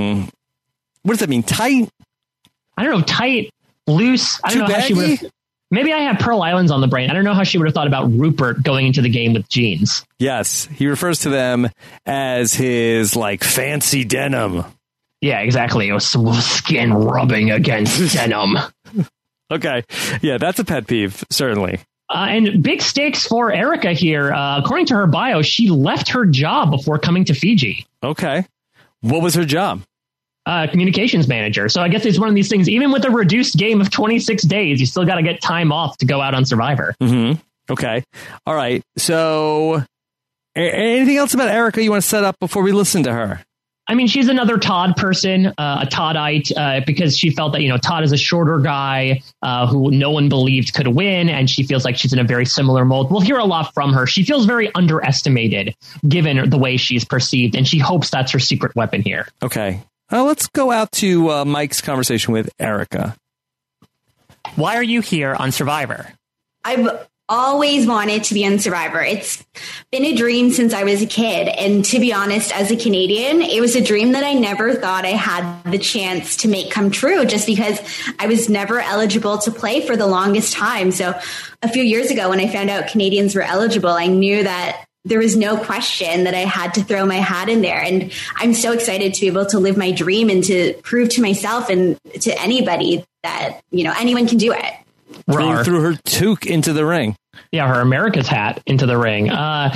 What does that mean? Tight? I don't know. Tight, loose. I don't know baggy? how she would have. Maybe I have Pearl Islands on the brain. I don't know how she would have thought about Rupert going into the game with jeans. Yes, he refers to them as his like fancy denim. Yeah, exactly. It was skin rubbing against denim. Okay. Yeah, that's a pet peeve, certainly. And big stakes for Erica here. According to her bio, she left her job before coming to Fiji. Okay. What was her job? Communications manager. So I guess it's one of these things, even with a reduced game of 26 days, you still got to get time off to go out on Survivor. Mm-hmm. Okay. All right. So anything else about Erica you want to set up before we listen to her? I mean, she's another Todd person, a Toddite, because she felt that, you know, Todd is a shorter guy who no one believed could win. And she feels like she's in a very similar mold. We'll hear a lot from her. She feels very underestimated given the way she's perceived. And she hopes that's her secret weapon here. Okay. Let's go out to Mike's conversation with Erica. Why are you here on Survivor? I've always wanted to be on Survivor. It's been a dream since I was a kid. And to be honest, as a Canadian, it was a dream that I never thought I had the chance to make come true just because I was never eligible to play for the longest time. So a few years ago, when I found out Canadians were eligible, I knew that there was no question that I had to throw my hat in there. And I'm so excited to be able to live my dream and to prove to myself and to anybody that, you know, anyone can do it. Threw her toque into the ring. Yeah, her America's hat into the ring.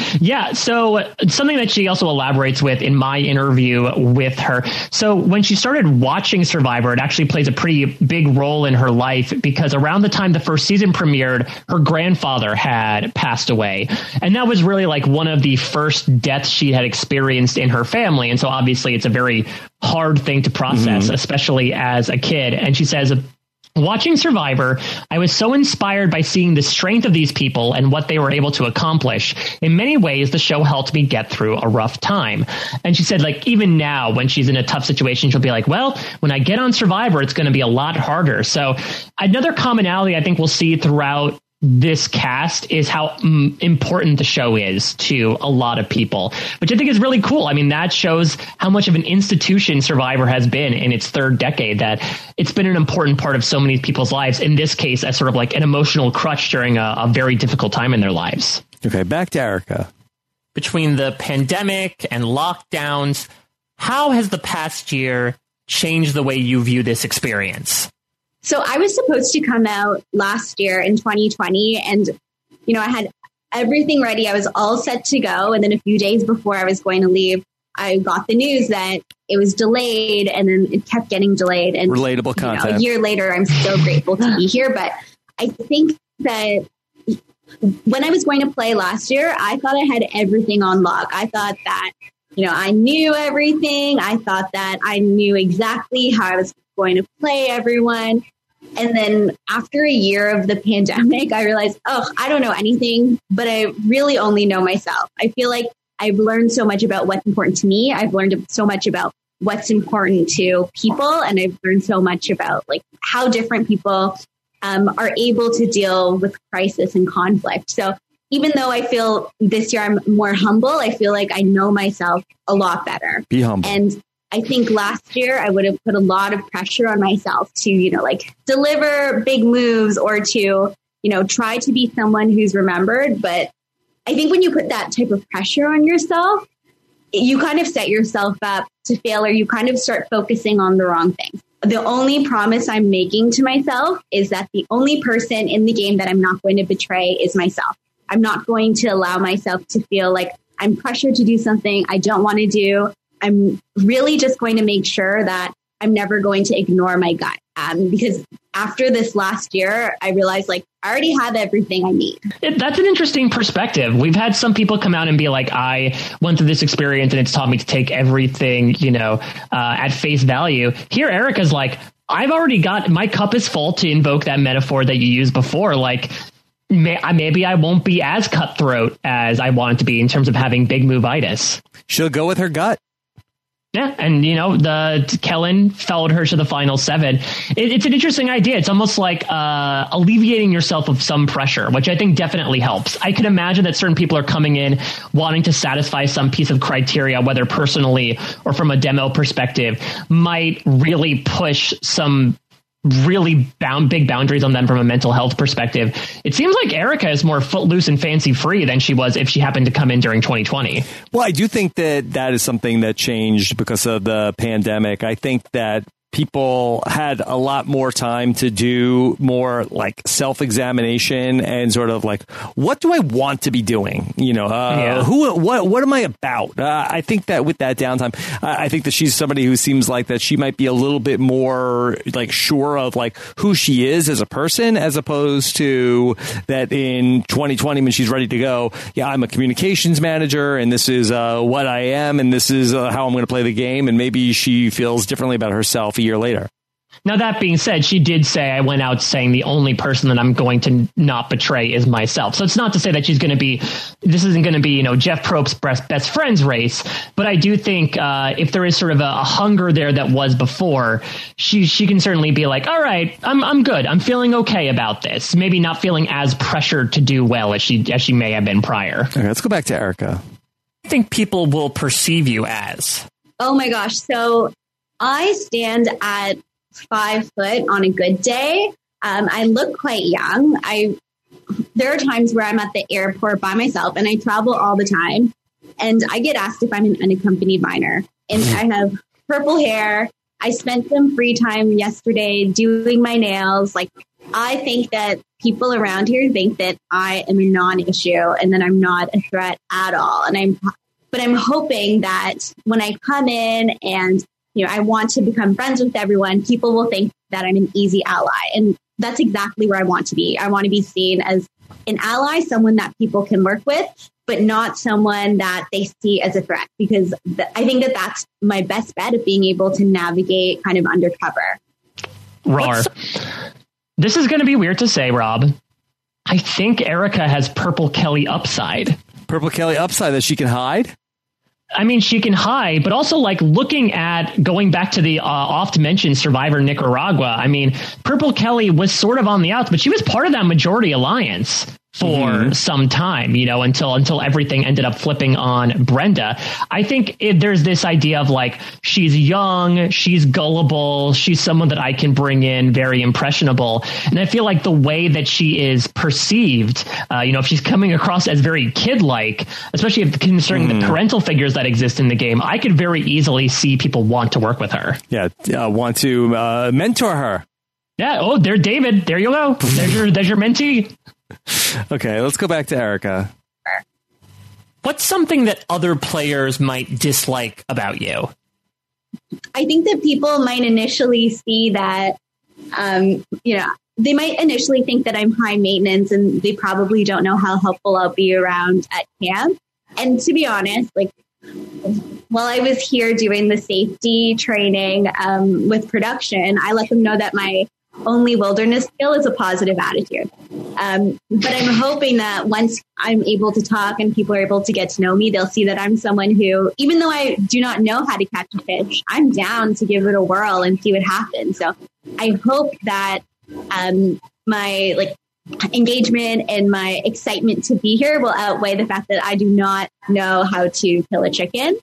So something that she also elaborates with in my interview with her. So when she started watching Survivor, it actually plays a pretty big role in her life because around the time the first season premiered, her grandfather had passed away. And that was really like one of the first deaths she had experienced in her family. And so obviously it's a very hard thing to process, especially as a kid. And she says, watching Survivor, I was so inspired by seeing the strength of these people and what they were able to accomplish. In many ways, the show helped me get through a rough time. And she said, like, even now, when she's in a tough situation, she'll be like, well, when I get on Survivor, it's going to be a lot harder. So another commonality I think we'll see throughout this cast is how important the show is to a lot of people, which I think is really cool. I mean, that shows how much of an institution Survivor has been in its third decade, that it's been an important part of so many people's lives, in this case, as sort of like an emotional crutch during a very difficult time in their lives. Okay, back to Erica. Between the pandemic and lockdowns, how has the past year changed the way you view this experience? So I was supposed to come out last year in 2020 and, you know, I had everything ready. I was all set to go. And then a few days before I was going to leave, I got the news that it was delayed and then it kept getting delayed. And relatable content. A year later, I'm so grateful to be here. But I think that when I was going to play last year, I thought I had everything on lock. I thought that, you know, I knew everything. I thought that I knew exactly how I was going to play everyone. And then after a year of the pandemic, I realized, I don't know anything, but I really only know myself. I feel like I've learned so much about what's important to me. I've learned so much about what's important to people. And I've learned so much about like how different people are able to deal with crisis and conflict. So even though I feel this year I'm more humble, I feel like I know myself a lot better. Be humble. And I think last year I would have put a lot of pressure on myself to, you know, like deliver big moves or to, you know, try to be someone who's remembered. But I think when you put that type of pressure on yourself, you kind of set yourself up to fail, or you kind of start focusing on the wrong things. The only promise I'm making to myself is that the only person in the game that I'm not going to betray is myself. I'm not going to allow myself to feel like I'm pressured to do something I don't want to do. I'm really just going to make sure that I'm never going to ignore my gut. Because after this last year, I realized like I already have everything I need. That's an interesting perspective. We've had some people come out and be like, I went through this experience and it's taught me to take everything, you know, at face value. Here, Erica's like, I've already got, my cup is full, to invoke that metaphor that you used before. Like, maybe I won't be as cutthroat as I want to be in terms of having big move-itis. She'll go with her gut. Yeah, and, you know, Kellen followed her to the final 7. It's an interesting idea. It's almost like alleviating yourself of some pressure, which I think definitely helps. I can imagine that certain people are coming in wanting to satisfy some piece of criteria, whether personally or from a demo perspective, might really push some really big boundaries on them from a mental health perspective. It seems like Erica is more footloose and fancy free than she was if she happened to come in during 2020. Well, I do think that is something that changed because of the pandemic. I think that people had a lot more time to do more like self-examination and sort of like, what do I want to be doing? What am I about? I think that with that downtime, I think that she's somebody who seems like that she might be a little bit more like sure of like who she is as a person, as opposed to that in 2020 when she's ready to go. Yeah, I'm a communications manager and this is what I am and this is how I'm going to play the game. And maybe she feels differently about herself a year later. Now, that being said, she did say, I went out saying the only person that I'm going to not betray is myself. So it's not to say that she's going to be, this isn't going to be, Jeff Probst's best friends race. But I do think if there is sort of a hunger there that was before, she can certainly be like, all right, I'm good. I'm feeling okay about this. Maybe not feeling as pressured to do well as she may have been prior. Okay, let's go back to Erica. I think people will perceive you as. Oh my gosh. So I stand at 5 foot on a good day. I look quite young. There are times where I'm at the airport by myself and I travel all the time. And I get asked if I'm an unaccompanied minor. And I have purple hair. I spent some free time yesterday doing my nails. Like, I think that people around here think that I am a non-issue and that I'm not a threat at all. But I'm hoping that when I come in and I want to become friends with everyone, people will think that I'm an easy ally. And that's exactly where I want to be. I want to be seen as an ally, someone that people can work with, but not someone that they see as a threat, because I think that that's my best bet of being able to navigate kind of undercover. Rar. This is going to be weird to say, Rob. I think Erica has Purple Kelly upside. Purple Kelly upside that she can hide? I mean, she can hide, but also like looking at going back to the oft mentioned Survivor Nicaragua. I mean, Purple Kelly was sort of on the outs, but she was part of that majority alliance for some time, until everything ended up flipping on Brenda. I think there's this idea of like, she's young, she's gullible, she's someone that I can bring in, very impressionable. And I feel like the way that she is perceived, if she's coming across as very kid-like, especially if considering the parental figures that exist in the game, I could very easily see people want to work with her. Yeah, want to mentor her. Yeah. Oh, there's David. There you go. There's your mentee. Okay, let's go back to Erica. What's something that other players might dislike about you? I think that people might initially see that, they might initially think that I'm high maintenance and they probably don't know how helpful I'll be around at camp. And to be honest, like, while I was here doing the safety training with production, I let them know that my only wilderness skill is a positive attitude. But I'm hoping that once I'm able to talk and people are able to get to know me, they'll see that I'm someone who, even though I do not know how to catch a fish, I'm down to give it a whirl and see what happens. So I hope that my engagement and my excitement to be here will outweigh the fact that I do not know how to kill a chicken.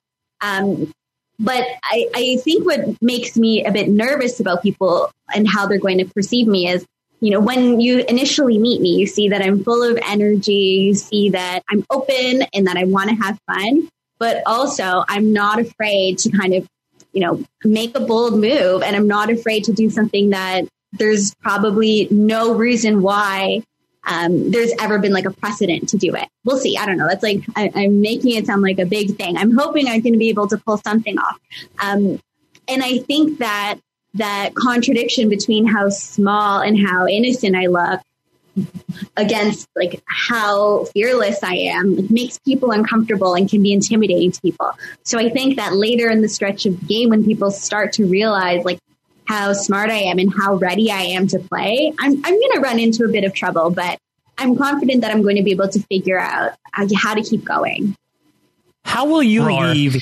But I think what makes me a bit nervous about people and how they're going to perceive me is, when you initially meet me, you see that I'm full of energy, you see that I'm open and that I want to have fun, but also I'm not afraid to kind of, make a bold move, and I'm not afraid to do something that there's probably no reason why there's ever been like a precedent to do it. We'll see. I don't know. That's like, I'm making it sound like a big thing. I'm hoping I'm going to be able to pull something off. And I think that contradiction between how small and how innocent I look against like how fearless I am makes people uncomfortable and can be intimidating to people. So I think that later in the stretch of the game, when people start to realize like how smart I am and how ready I am to play, I'm going to run into a bit of trouble, but I'm confident that I'm going to be able to figure out how to keep going. How will you leave?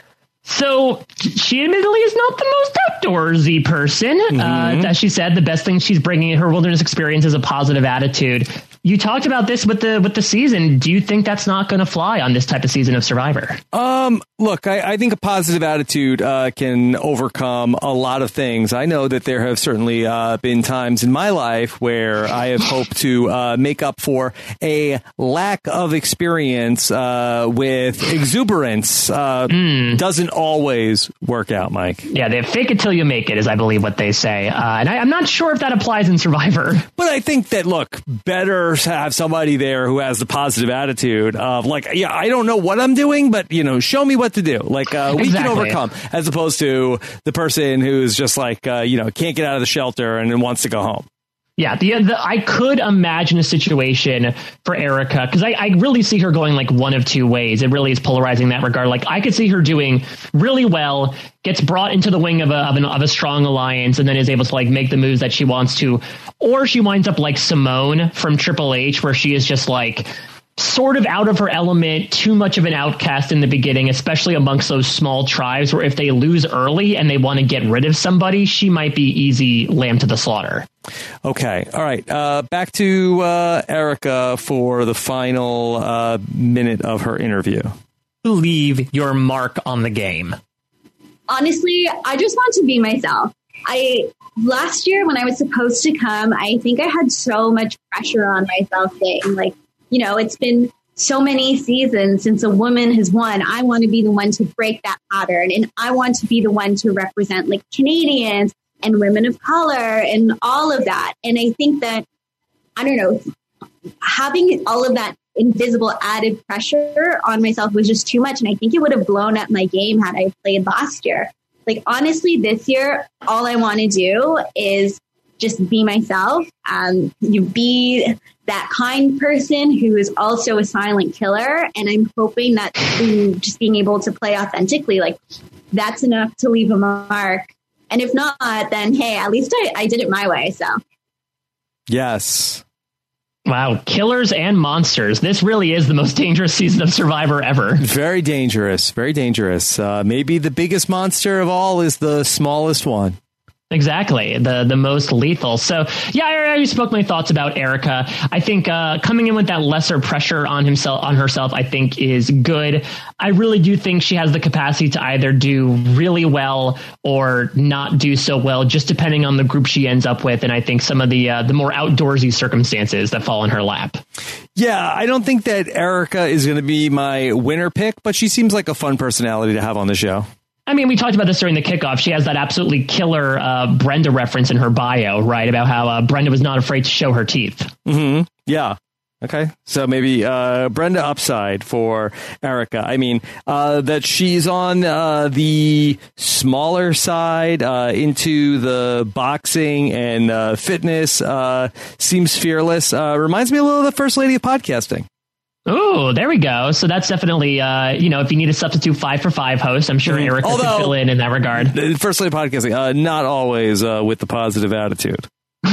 So she admittedly is not the most outdoorsy person. As she said, the best thing she's bringing in her wilderness experience is a positive attitude. You talked about this with the season. Do you think that's not going to fly on this type of season of Survivor? Look, I think a positive attitude can overcome a lot of things. I know that there have certainly been times in my life where I have hoped to make up for a lack of experience with exuberance. Doesn't always work out, Mike. Yeah, they fake it till you make it, is I believe what they say. And I'm not sure if that applies in Survivor. But I think that, look, better have somebody there who has the positive attitude of like, yeah, I don't know what I'm doing, but, show me what to do. Like, we can overcome, as opposed to the person who's just like, can't get out of the shelter and then wants to go home. Yeah, I could imagine a situation for Erica, because I really see her going like one of two ways. It really is polarizing in that regard. Like, I could see her doing really well, gets brought into the wing of a strong alliance, and then is able to like make the moves that she wants to. Or she winds up like Simone from Triple H, where she is just like sort of out of her element, too much of an outcast in the beginning, especially amongst those small tribes, where if they lose early and they want to get rid of somebody, she might be easy lamb to the slaughter. Okay. All right. Back to Erica for the final minute of her interview. Leave your mark on the game. Honestly, I just want to be myself. Last year when I was supposed to come, I think I had so much pressure on myself saying like, it's been so many seasons since a woman has won. I want to be the one to break that pattern. And I want to be the one to represent like Canadians and women of color and all of that. And I think that, I don't know, having all of that invisible added pressure on myself was just too much. And I think it would have blown up my game had I played last year. Like, honestly, this year, all I want to do is just be myself. You be that kind person who is also a silent killer. And I'm hoping that through just being able to play authentically, like, that's enough to leave a mark. And if not, then, hey, at least I did it my way. So, yes. Wow. Killers and monsters. This really is the most dangerous season of Survivor ever. Very dangerous. Very dangerous. Maybe the biggest monster of all is the smallest one. Exactly. The most lethal. So, yeah, I already spoke my thoughts about Erica. I think coming in with that lesser pressure on herself, I think is good. I really do think she has the capacity to either do really well or not do so well, just depending on the group she ends up with. And I think some of the more outdoorsy circumstances that fall in her lap. Yeah, I don't think that Erica is going to be my winner pick, but she seems like a fun personality to have on the show. I mean, we talked about this during the kickoff. She has that absolutely killer Brenda reference in her bio, right? About how Brenda was not afraid to show her teeth. Mm-hmm. Yeah. Okay. So maybe Brenda upside for Erica. I mean, that she's on the smaller side into the boxing and fitness, seems fearless. Reminds me a little of the First Lady of podcasting. Oh, there we go. So that's definitely, if you need a substitute 5 for 5 host, I'm sure Erica could fill in that regard. First Lady Podcasting, not always with the positive attitude.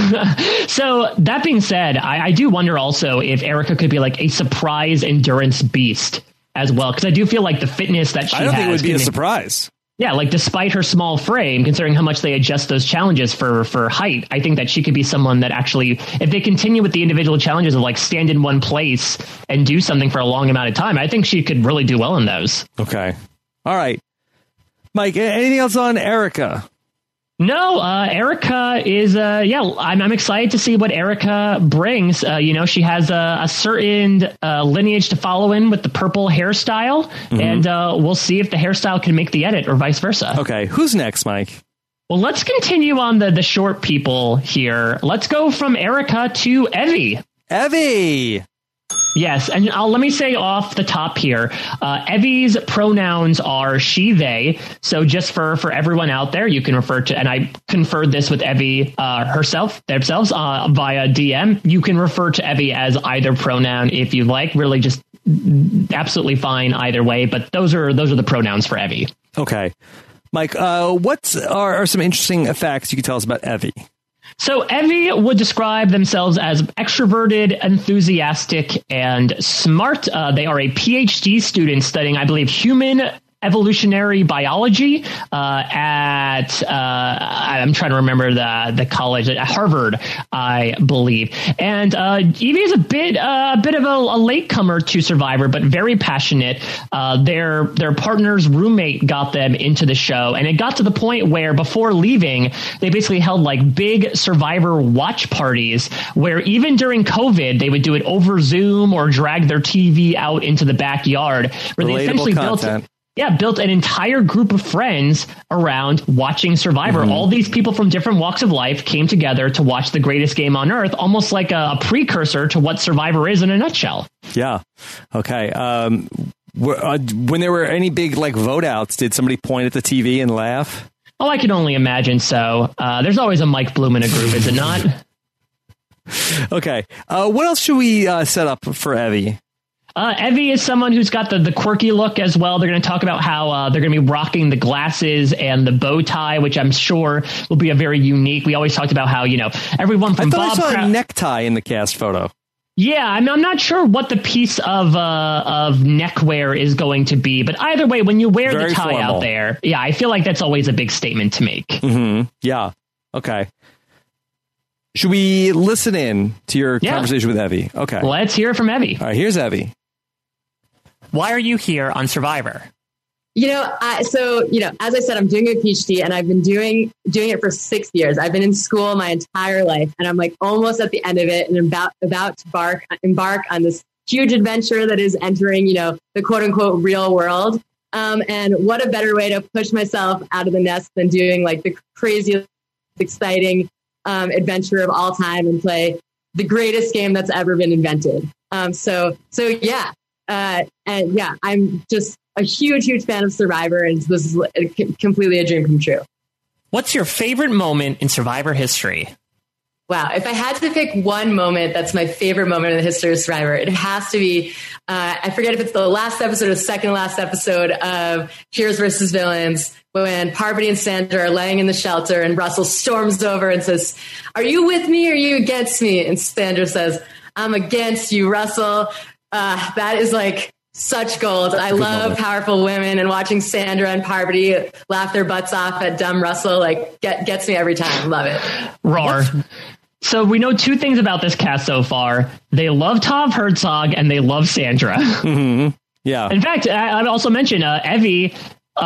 So that being said, I do wonder also if Erica could be like a surprise endurance beast as well, because I do feel like the fitness that she has. I don't think it would be a surprise. Yeah, like despite her small frame, considering how much they adjust those challenges for height, I think that she could be someone that actually, if they continue with the individual challenges of like stand in one place and do something for a long amount of time, I think she could really do well in those. Okay. All right. Mike, anything else on Erica? No, Erica is, I'm excited to see what Erica brings. She has a certain lineage to follow in with the purple hairstyle, and we'll see if the hairstyle can make the edit or vice versa. Okay, who's next, Mike? Well, let's continue on the short people here. Let's go from Erica to Evie. Evie! Yes, and let me say off the top here, Evie's pronouns are she, they. So just for everyone out there, you can refer to, and I conferred this with Evie themselves via DM. You can refer to Evie as either pronoun if you like. Really, just absolutely fine either way. But those are the pronouns for Evie. Okay, Mike. What are some interesting facts you can tell us about Evie? So Evie would describe themselves as extroverted, enthusiastic, and smart. They are a PhD student studying, I believe, human evolutionary biology at I'm trying to remember the college at Harvard, I believe. And Evie is a bit of a latecomer to Survivor, but very passionate. Their partner's roommate got them into the show, and it got to the point where before leaving, they basically held like big Survivor watch parties where even during COVID, they would do it over Zoom or drag their TV out into the backyard, where they essentially built an entire group of friends around watching Survivor. Mm-hmm. All these people from different walks of life came together to watch the greatest game on earth, almost like a precursor to what Survivor is in a nutshell. Yeah. Okay. When there were any big like vote outs, did somebody point at the TV and laugh? Oh, I can only imagine so. There's always a Mike Bloom in a group, is it not? Okay. What else should we set up for Evie? Evie is someone who's got the quirky look as well. They're going to talk about how they're going to be rocking the glasses and the bow tie, which I'm sure will be a very unique. We always talked about how, everyone from I saw a necktie in the cast photo. Yeah, I'm not sure what the piece of neckwear is going to be, but either way, when you wear very the tie formal out there, yeah, I feel like that's always a big statement to make. Mm-hmm. Yeah. Okay. Should we listen in to your conversation with Evie? Okay. Let's hear from Evie. All right, here's Evie. Why are you here on Survivor? As I said, I'm doing a PhD and I've been doing it for 6 years. I've been in school my entire life and I'm like almost at the end of it and about to embark on this huge adventure that is entering, the quote unquote real world. And what a better way to push myself out of the nest than doing like the craziest, exciting adventure of all time and play the greatest game that's ever been invented. I'm just a huge fan of Survivor, and this is completely a dream come true. What's your favorite moment in Survivor history? Wow. If I had to pick one moment that's my favorite moment in the history of Survivor, it has to be, I forget if it's the last episode or second last episode of Heroes vs. Villains, when Parvati and Sandra are laying in the shelter and Russell storms over and says, "Are you with me or are you against me?" And Sandra says, "I'm against you, Russell." That is like such gold. I love powerful women, and watching Sandra and Parvati laugh their butts off at dumb Russell gets me every time. Love it. Roar. So we know two things about this cast so far. They love Tom Herzog and they love Sandra. Mm-hmm. Yeah. In fact, I'd also mention Evie.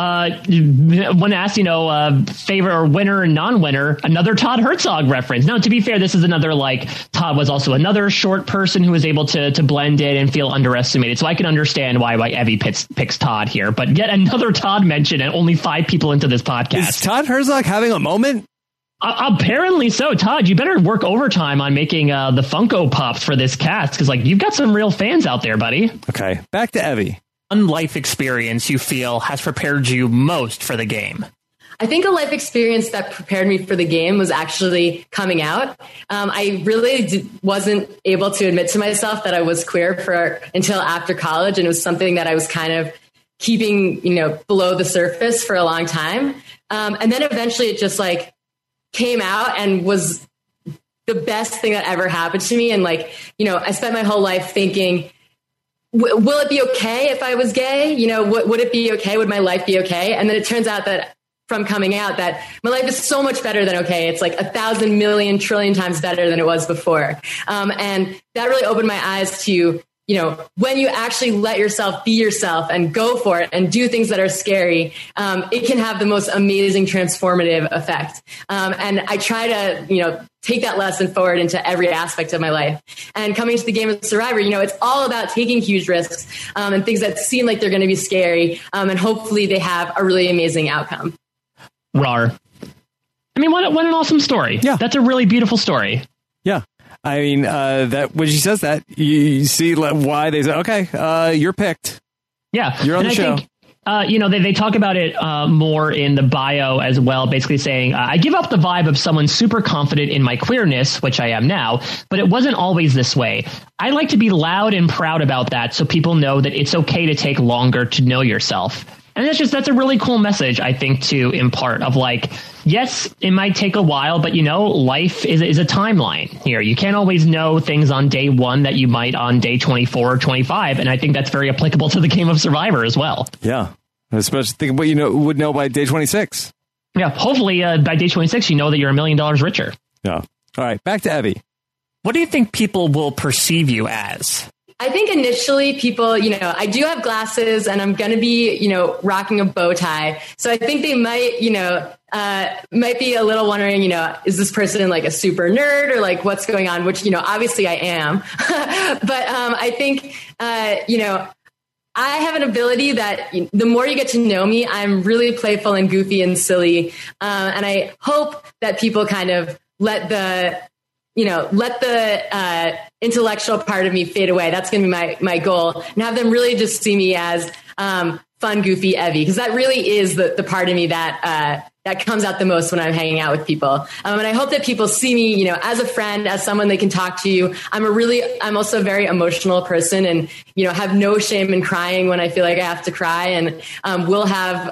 When asked, favorite or winner and non-winner, another Todd Herzog reference. Now, to be fair, this is another Todd was also another short person who was able to blend in and feel underestimated. So I can understand why Evie picks Todd here. But yet another Todd mention, and only 5 people into this podcast. Is Todd Herzog having a moment? Apparently so. Todd, you better work overtime on making the Funko Pops for this cast, because you've got some real fans out there, buddy. Okay, back to Evie. One life experience you feel has prepared you most for the game? I think a life experience that prepared me for the game was actually coming out. I really wasn't able to admit to myself that I was queer until after college. And it was something that I was kind of keeping, below the surface for a long time. And then eventually it just came out and was the best thing that ever happened to me. And I spent my whole life thinking, will it be okay if I was gay? Would it be okay? Would my life be okay? And then it turns out that from coming out that my life is so much better than okay. It's 1,000 million trillion times better than it was before. And that really opened my eyes to, when you actually let yourself be yourself and go for it and do things that are scary, it can have the most amazing transformative effect. And I try to, take that lesson forward into every aspect of my life. And coming to the game of Survivor, it's all about taking huge risks and things that seem like they're going to be scary. And hopefully they have a really amazing outcome. Rar. I mean, what an awesome story. Yeah. That's a really beautiful story. Yeah. I mean, that when she says that, you see why they say, okay, you're picked. Yeah. You're on the show. They talk about it more in the bio as well, basically saying, I give up the vibe of someone super confident in my queerness, which I am now, but it wasn't always this way. I like to be loud and proud about that so people know that it's okay to take longer to know yourself. And that's a really cool message, I think, to impart of yes, it might take a while, but life is a timeline here. You can't always know things on day 1 that you might on day 24 or 25. And I think that's very applicable to the game of Survivor as well. Yeah. Especially thinking what you would know by day 26. Yeah, hopefully by day 26, you know that you're $1 million richer. Yeah. All right, back to Evie. What do you think people will perceive you as? I think initially people, I do have glasses and I'm going to be, rocking a bow tie. So I think they might, might be a little wondering, is this person like a super nerd or like what's going on? Which, obviously I am. But I think, I have an ability that the more you get to know me, I'm really playful and goofy and silly. And I hope that people kind of let the intellectual part of me fade away. That's going to be my goal, and have them really just see me as fun, goofy Evie, because that really is the part of me that comes out the most when I'm hanging out with people. And I hope that people see me, as a friend, as someone they can talk to. I'm also a very emotional person, and have no shame in crying when I feel like I have to cry, and we'll have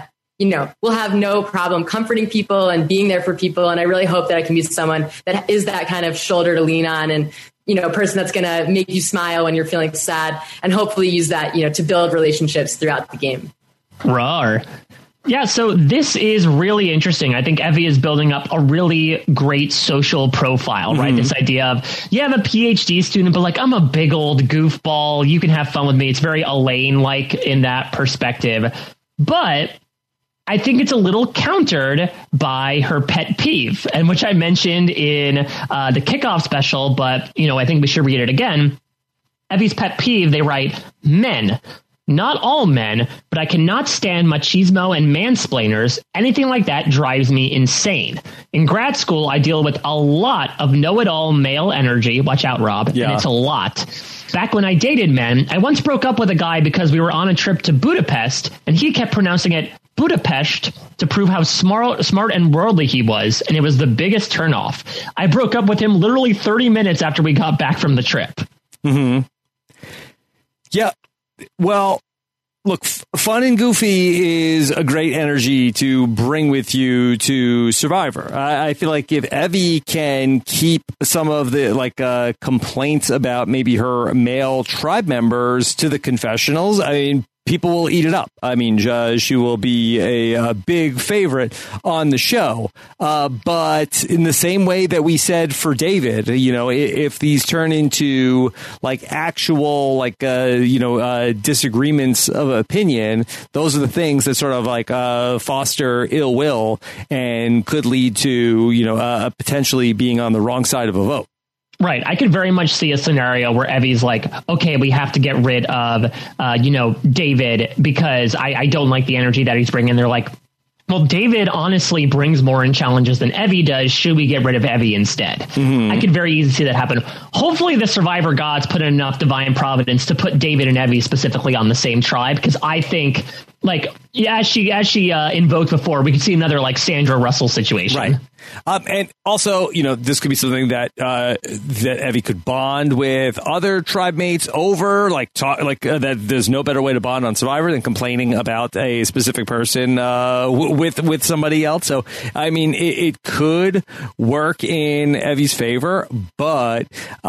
no problem comforting people and being there for people. And I really hope that I can be someone that is that kind of shoulder to lean on, and, a person that's going to make you smile when you're feeling sad, and hopefully use that, to build relationships throughout the game. Rawr. Yeah, so this is really interesting. I think Evie is building up a really great social profile, right? This idea of, I'm a PhD student, but like I'm a big old goofball. You can have fun with me. It's very Elaine-like in that perspective. But I think it's a little countered by her pet peeve, and which I mentioned in the kickoff special, but, I think we should read it again. Evie's pet peeve, they write, men. Not all men, but I cannot stand machismo and mansplainers. Anything like that drives me insane. In grad school, I deal with a lot of know-it-all male energy. Watch out, Rob. Yeah. And it's a lot. Back when I dated men, I once broke up with a guy because we were on a trip to Budapest, and he kept pronouncing it Budapest to prove how smart and worldly he was, and it was the biggest turnoff. I broke up with him literally 30 minutes after we got back from the trip. Mm-hmm. Yeah. Well, look, fun and goofy is a great energy to bring with you to Survivor. I feel like if Evie can keep some of the complaints about maybe her male tribe members to the confessionals, I mean, people will eat it up. I mean, she will be a big favorite on the show. But in the same way that we said for David, if these turn into actual disagreements of opinion, those are the things that sort of foster ill will and could lead to potentially being on the wrong side of a vote. Right. I could very much see a scenario where Evie's like, okay, we have to get rid of, David because I don't like the energy that he's bringing. They're like, well, David honestly brings more in challenges than Evie does. Should we get rid of Evie instead? Mm-hmm. I could very easily see that happen. Hopefully the Survivor gods put in enough divine providence to put David and Evie specifically on the same tribe, because I think, as she invoked before, we could see another that Russell situation. Right. And also, this could be something that Evie could bond with other tribe mates over, that there's no better way to bond on Survivor than complaining about a specific person with somebody else. So, I mean, it could work in Evie's favor, but,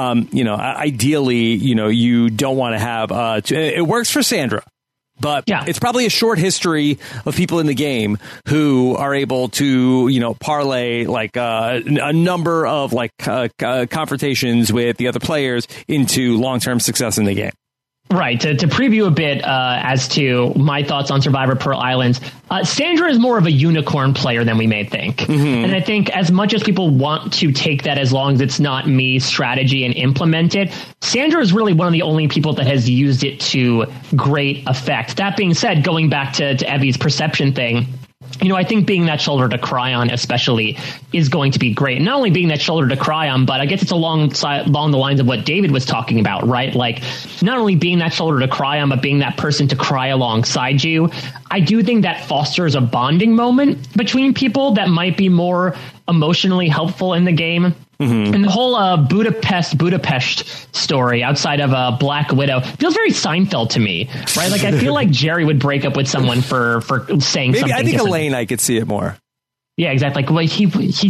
ideally, you don't want to have it works for Sandra. But it's probably a short history of people in the game who are able to, parlay a number of confrontations with the other players into long-term success in the game. Right. To preview a bit as to my thoughts on Survivor Pearl Islands, Sandra is more of a unicorn player than we may think. Mm-hmm. And I think as much as people want to take that as long as it's not me strategy and implement it, Sandra is really one of the only people that has used it to great effect. That being said, going back to Evie's perception thing, I think being that shoulder to cry on especially is going to be great. And not only being that shoulder to cry on, but I guess it's along the lines of what David was talking about, right? Not only being that shoulder to cry on, but being that person to cry alongside you. I do think that fosters a bonding moment between people that might be more emotionally helpful in the game. Mm-hmm. And the whole Budapest story outside of Black Widow feels very Seinfeld to me, right? I feel like Jerry would break up with someone for saying something. I think different. Elaine, I could see it more. Yeah, exactly.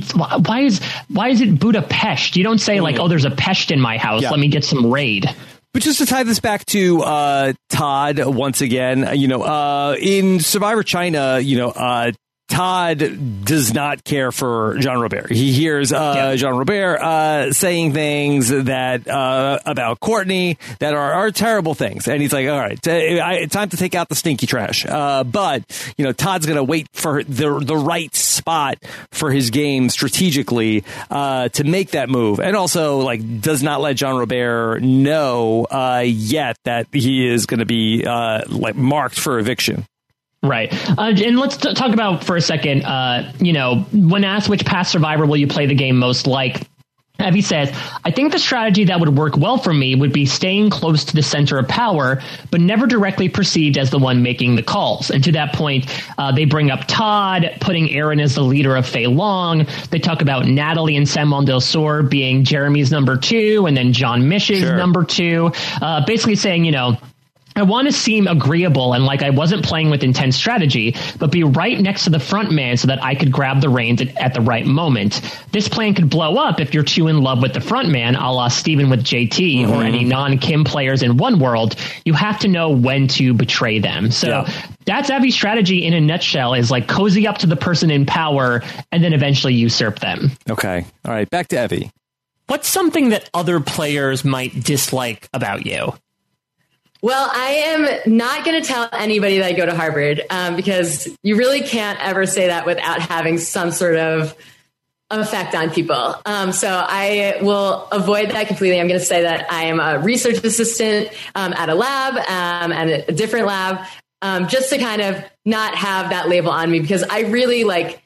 Why is it Budapest? You don't say oh, there's a pest in my house. Yeah. Let me get some raid. But just to tie this back to Todd once again, in Survivor China, Todd does not care for Jean Robert. He hears Jean Robert saying things that about Courtney that are terrible things, and he's like, "All right, time to take out the stinky trash." But Todd's going to wait for the right spot for his game strategically to make that move, and also does not let Jean Robert know yet that he is going to be marked for eviction. Right. And let's talk about for a second, when asked which past survivor will you play the game most like, Evie says, I think the strategy that would work well for me would be staying close to the center of power, but never directly perceived as the one making the calls. And to that point, they bring up Todd, putting Aaron as the leader of Fei Long. They talk about Natalie and Samuel Del Sur being Jeremy's number 2 and then John Mish's number 2, basically saying, I want to seem agreeable and like I wasn't playing with intense strategy, but be right next to the front man so that I could grab the reins at the right moment. This plan could blow up if you're too in love with the front man, a la Steven with JT or any non-Kim players in One World. You have to know when to betray them. So that's Evie's strategy in a nutshell, is cozy up to the person in power and then eventually usurp them. Okay. All right. Back to Evie. What's something that other players might dislike about you? Well, I am not going to tell anybody that I go to Harvard because you really can't ever say that without having some sort of effect on people. So I will avoid that completely. I'm going to say that I am a research assistant at a lab and a different lab, just to kind of not have that label on me, because I really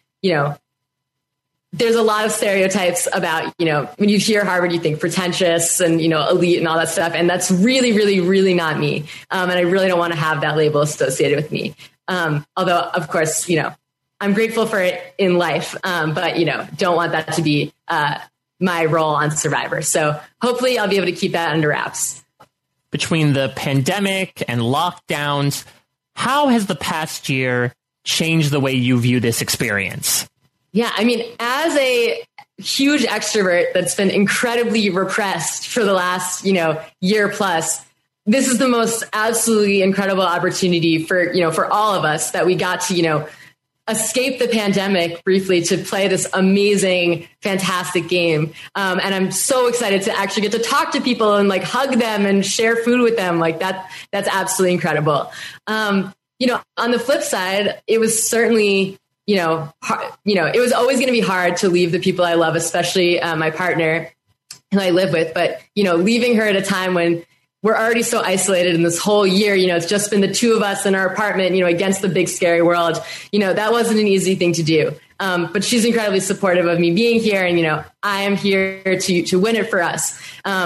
there's a lot of stereotypes about, when you hear Harvard, you think pretentious and, elite and all that stuff. And that's really, really, really not me. And I really don't want to have that label associated with me. Although, of course, I'm grateful for it in life. But, don't want that to be my role on Survivor. So hopefully I'll be able to keep that under wraps. Between the pandemic and lockdowns, how has the past year changed the way you view this experience? Yeah, I mean, as a huge extrovert that's been incredibly repressed for the last, year plus, this is the most absolutely incredible opportunity for all of us that we got to, escape the pandemic briefly to play this amazing, fantastic game. And I'm so excited to actually get to talk to people and hug them and share food with them. That's absolutely incredible. On the flip side, it was certainly it was always going to be hard to leave the people I love, especially my partner who I live with. But, leaving her at a time when we're already so isolated in this whole year, it's just been the two of us in our apartment, against the big, scary world. That wasn't an easy thing to do. But she's incredibly supportive of me being here. And, I am here to win it for us.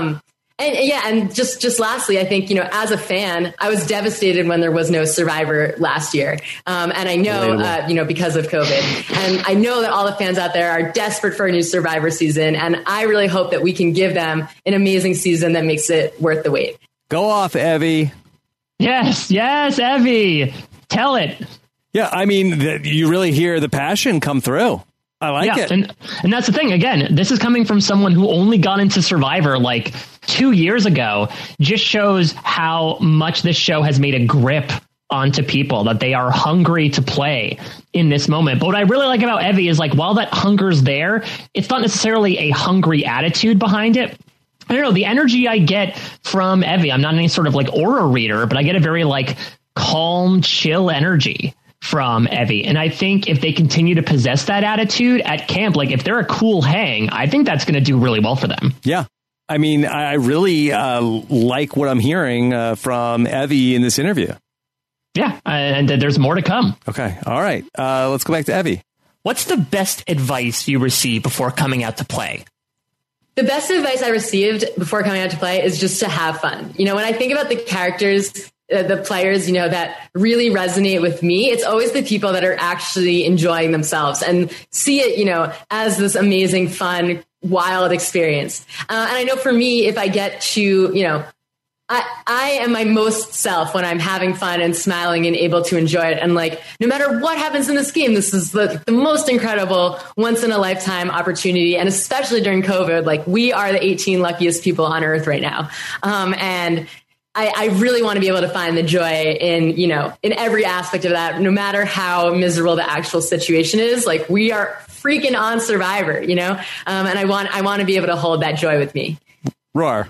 And just lastly, I think, as a fan, I was devastated when there was no Survivor last year. And I know, because of COVID, and I know that all the fans out there are desperate for a new Survivor season. And I really hope that we can give them an amazing season that makes it worth the wait. Go off, Evie. Yes, Evie. Tell it. Yeah, I mean, you really hear the passion come through. I like it. And that's the thing. Again, this is coming from someone who only got into Survivor 2 years ago. Just shows how much this show has made a grip onto people, that they are hungry to play in this moment. But what I really like about Evie is while that hunger's there, it's not necessarily a hungry attitude behind it. I don't know, the energy I get from Evie, I'm not any sort of aura reader, but I get a very calm, chill energy from Evie. And I think if they continue to possess that attitude at camp, if they're a cool hang, I think that's going to do really well for them. Yeah. I mean, I really like what I'm hearing from Evie in this interview. Yeah. And there's more to come. Okay. All right. Let's go back to Evie. What's the best advice you received before coming out to play? The best advice I received before coming out to play is just to have fun. When I think about the characters, the players, that really resonate with me, it's always the people that are actually enjoying themselves and see it, as this amazing, fun, wild experience. And I know for me, if I get to, I am my most self when I'm having fun and smiling and able to enjoy it. And like, no matter what happens in this game, this is the most incredible once in a lifetime opportunity. And especially during COVID, like we are the 18 luckiest people on earth right now. And I really want to be able to find the joy in, in every aspect of that, no matter how miserable the actual situation is. Like we are freaking on Survivor, and I want to be able to hold that joy with me. Roar.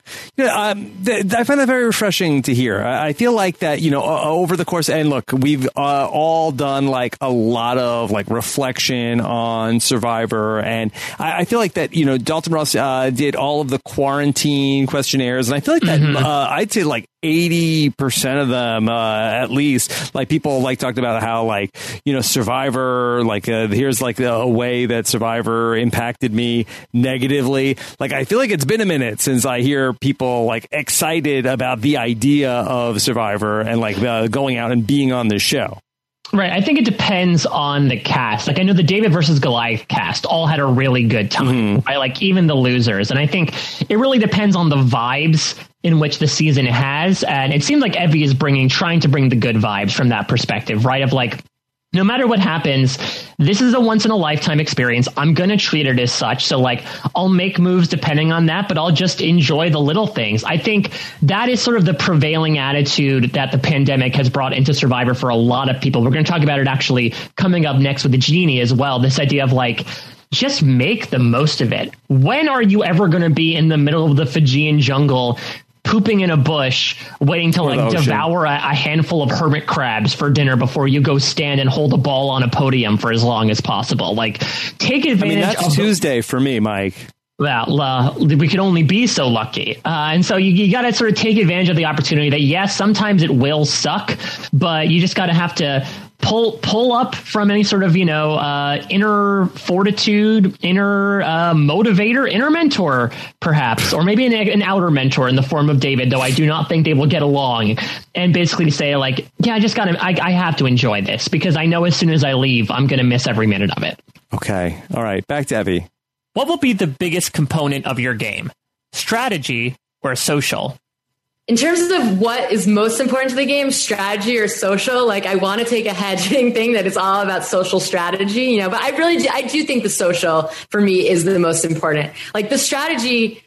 I find that very refreshing to hear. I feel like that, over the course, and look, we've all done like a lot of like reflection on Survivor. And I feel like that, Dalton Ross did all of the quarantine questionnaires. And I feel like that I'd say like 80% of them, at least, like people like talked about how like, Survivor, like here's like a way that Survivor impacted me negatively. Like, I feel like it's been a minute since I hear people like excited about the idea of Survivor and like going out and being on this show. Right. I think it depends on the cast. Like I know the David versus Goliath cast all had a really good time, right? Like even the losers. And I think it really depends on the vibes in which the season has. And it seems like Evie is trying to bring the good vibes from that perspective, right? Of like, no matter what happens, this is a once in a lifetime experience. I'm going to treat it as such. So like, I'll make moves depending on that, but I'll just enjoy the little things. I think that is sort of the prevailing attitude that the pandemic has brought into Survivor for a lot of people. We're going to talk about it actually coming up next with the Genie as well. This idea of like, just make the most of it. When are you ever going to be in the middle of the Fijian jungle pooping in a bush, waiting to like devour a handful of hermit crabs for dinner before you go stand and hold a ball on a podium for as long as possible? Like, take advantage. I mean, that's Tuesday for me, Mike. Well, we could only be so lucky. And so you got to sort of take advantage of the opportunity that, yes, sometimes it will suck, but you just got to have to pull up from any sort of, inner fortitude, inner motivator, inner mentor, perhaps, or maybe an outer mentor in the form of David, though I do not think they will get along, and basically say like, yeah, I have to enjoy this because I know as soon as I leave, I'm going to miss every minute of it. Okay. All right. Back to Evie. What will be the biggest component of your game? Strategy or social? In terms of what is most important to the game, strategy or social, like I want to take a hedging thing that is all about social strategy, but I do think the social for me is the most important. Like the strategy,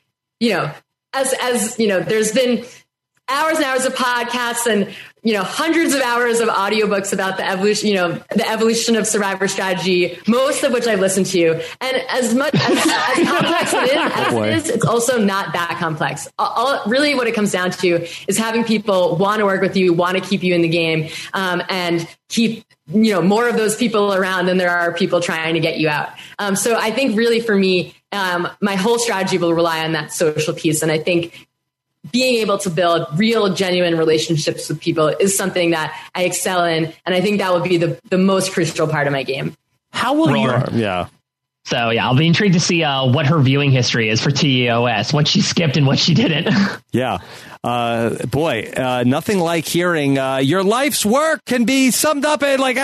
as there's been hours and hours of podcasts and, hundreds of hours of audiobooks about the evolution of Survivor strategy, most of which I've listened to. And as much as complex it is, it's also not that complex. Really what it comes down to is having people want to work with you, want to keep you in the game, and keep, more of those people around than there are people trying to get you out. So I think really for me, my whole strategy will rely on that social piece. And I think being able to build real, genuine relationships with people is something that I excel in. And I think that will be the most crucial part of my game. How will you? Yeah. So, yeah, I'll be intrigued to see what her viewing history is for TEOS, what she skipped and what she didn't. Yeah. Nothing like hearing your life's work can be summed up in like,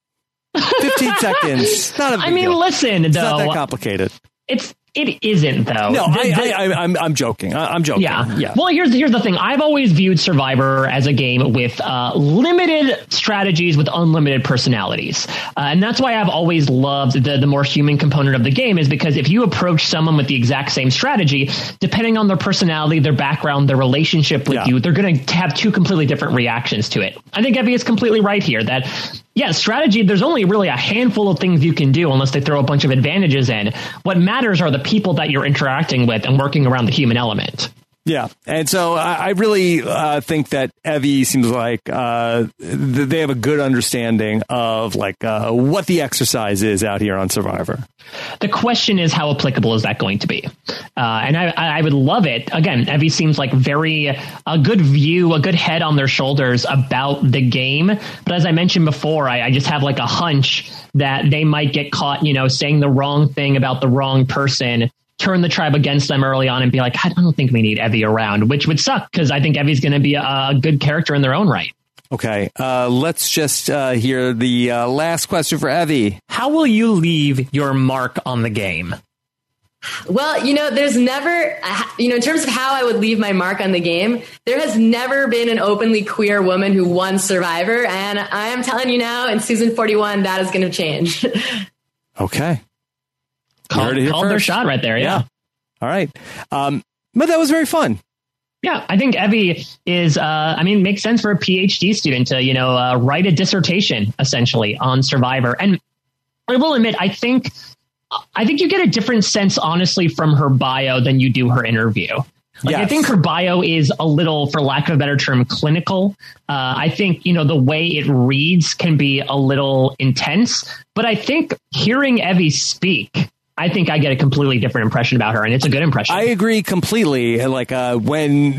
15 seconds. Not a big deal. Listen, it's though. Not that complicated. It isn't, though. No, I'm joking. I'm joking. Yeah. Well, here's the thing. I've always viewed Survivor as a game with limited strategies with unlimited personalities. And that's why I've always loved the more human component of the game, is because if you approach someone with the exact same strategy, depending on their personality, their background, their relationship with you, they're going to have two completely different reactions to it. I think Evie is completely right here that, strategy, there's only really a handful of things you can do unless they throw a bunch of advantages in. What matters are the people that you're interacting with and working around the human element. Yeah. And so I really think that Evie seems like they have a good understanding of like what the exercise is out here on Survivor. The question is, how applicable is that going to be? And I would love it. Again, Evie seems like a good view, a good head on their shoulders about the game. But as I mentioned before, I just have like a hunch that they might get caught, saying the wrong thing about the wrong person, turn the tribe against them early on and be like, I don't think we need Evie around, which would suck because I think Evie's going to be a good character in their own right. Okay, let's just hear the last question for Evie. How will you leave your mark on the game? Well, there's never, in terms of how I would leave my mark on the game, there has never been an openly queer woman who won Survivor. And I am telling you now, in season 41, that is going to change. Okay. Called their shot right there. Yeah. All right. But that was very fun. Yeah, I think Evie is, it makes sense for a PhD student to, write a dissertation essentially on Survivor. And I will admit, I think you get a different sense, honestly, from her bio than you do her interview. Yes. I think her bio is a little, for lack of a better term, clinical. I think, the way it reads can be a little intense. But I think hearing Evie speak, I think I get a completely different impression about her, and it's a good impression. I agree completely. Like when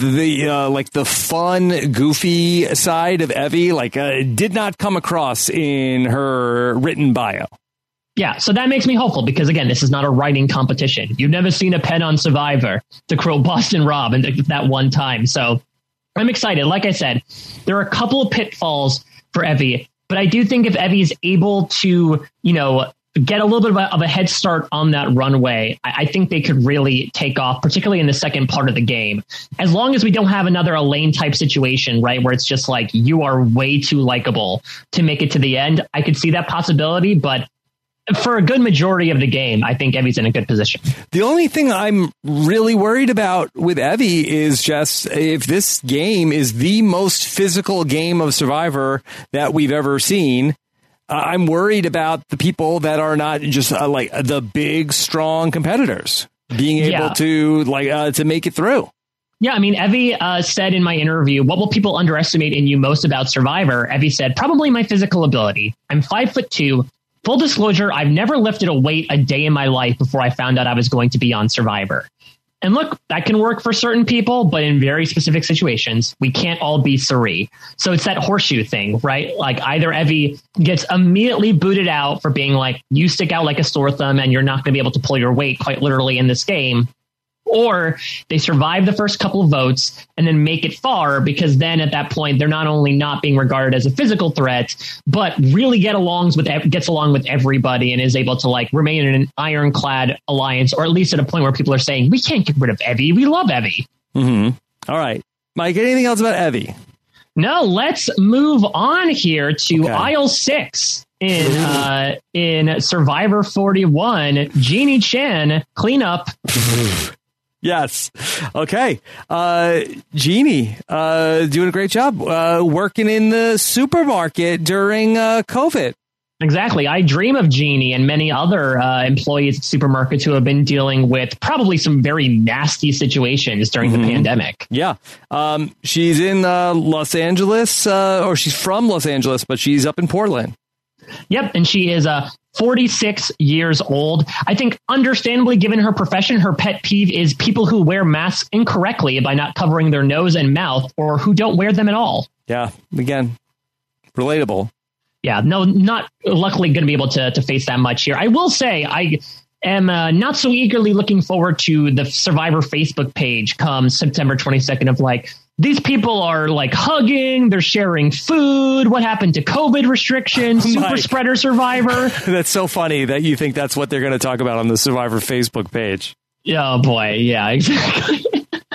the fun, goofy side of Evie, did not come across in her written bio. Yeah, so that makes me hopeful because, again, this is not a writing competition. You've never seen a pen on Survivor, to quote Boston Rob that one time. So I'm excited. Like I said, there are a couple of pitfalls for Evie, but I do think if Evie is able to, get a little bit of a head start on that runway, I think they could really take off, particularly in the second part of the game. As long as we don't have another Elaine type situation, right, where it's just like you are way too likable to make it to the end, I could see that possibility. But for a good majority of the game, I think Evie's in a good position. The only thing I'm really worried about with Evie is just if this game is the most physical game of Survivor that we've ever seen. I'm worried about the people that are not just like the big, strong competitors being able to make it through. Yeah, I mean, Evie said in my interview, what will people underestimate in you most about Survivor? Evie said, probably my physical ability. I'm 5'2". Full disclosure, I've never lifted a weight a day in my life before I found out I was going to be on Survivor. And look, that can work for certain people, but in very specific situations, we can't all be Cirie. So it's that horseshoe thing, right? Like either Evie gets immediately booted out for being like, you stick out like a sore thumb and you're not going to be able to pull your weight quite literally in this game. Or they survive the first couple of votes and then make it far, because then at that point, they're not only not being regarded as a physical threat, but really gets along with everybody and is able to remain in an ironclad alliance, or at least at a point where people are saying, we can't get rid of Evie. We love Evie. Mm-hmm. All right. Mike, anything else about Evie? No, let's move on here to aisle 6 in Survivor 41. Jeannie Chen, clean up. Yes. Okay. Jeannie, doing a great job working in the supermarket during COVID. Exactly. I dream of Jeannie and many other employees at supermarkets who have been dealing with probably some very nasty situations during the pandemic. Yeah. She's in Los Angeles, or she's from Los Angeles, but she's up in Portland. Yep. And she is 46 years old. I think understandably, given her profession, her pet peeve is people who wear masks incorrectly by not covering their nose and mouth, or who don't wear them at all. Yeah. Again, relatable. Yeah. No, not luckily going to be able to face that much here. I will say I am not so eagerly looking forward to the Survivor Facebook page come September 22nd of these people are hugging, they're sharing food. What happened to COVID restrictions? Super spreader Survivor. That's so funny that you think that's what they're going to talk about on the Survivor Facebook page. Oh, boy. Yeah, exactly.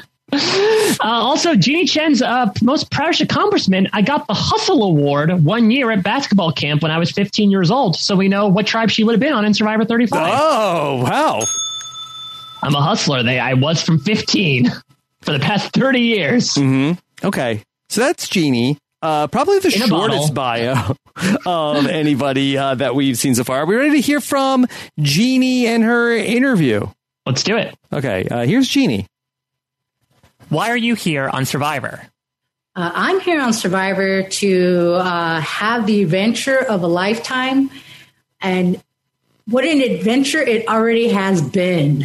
Also, Jeannie Chen's most proudest accomplishment, I got the Hustle Award 1 year at basketball camp when I was 15 years old. So we know what tribe she would have been on in Survivor 35. Oh, wow. I'm a hustler. I was from 15 for the past 30 years. Mm-hmm. Okay. So that's Jeannie. Probably the shortest bio of anybody that we've seen so far. Are we ready to hear from Jeannie and her interview? Let's do it. Okay. Here's Jeannie. Why are you here on Survivor? I'm here on Survivor to have the adventure of a lifetime. And what an adventure it already has been.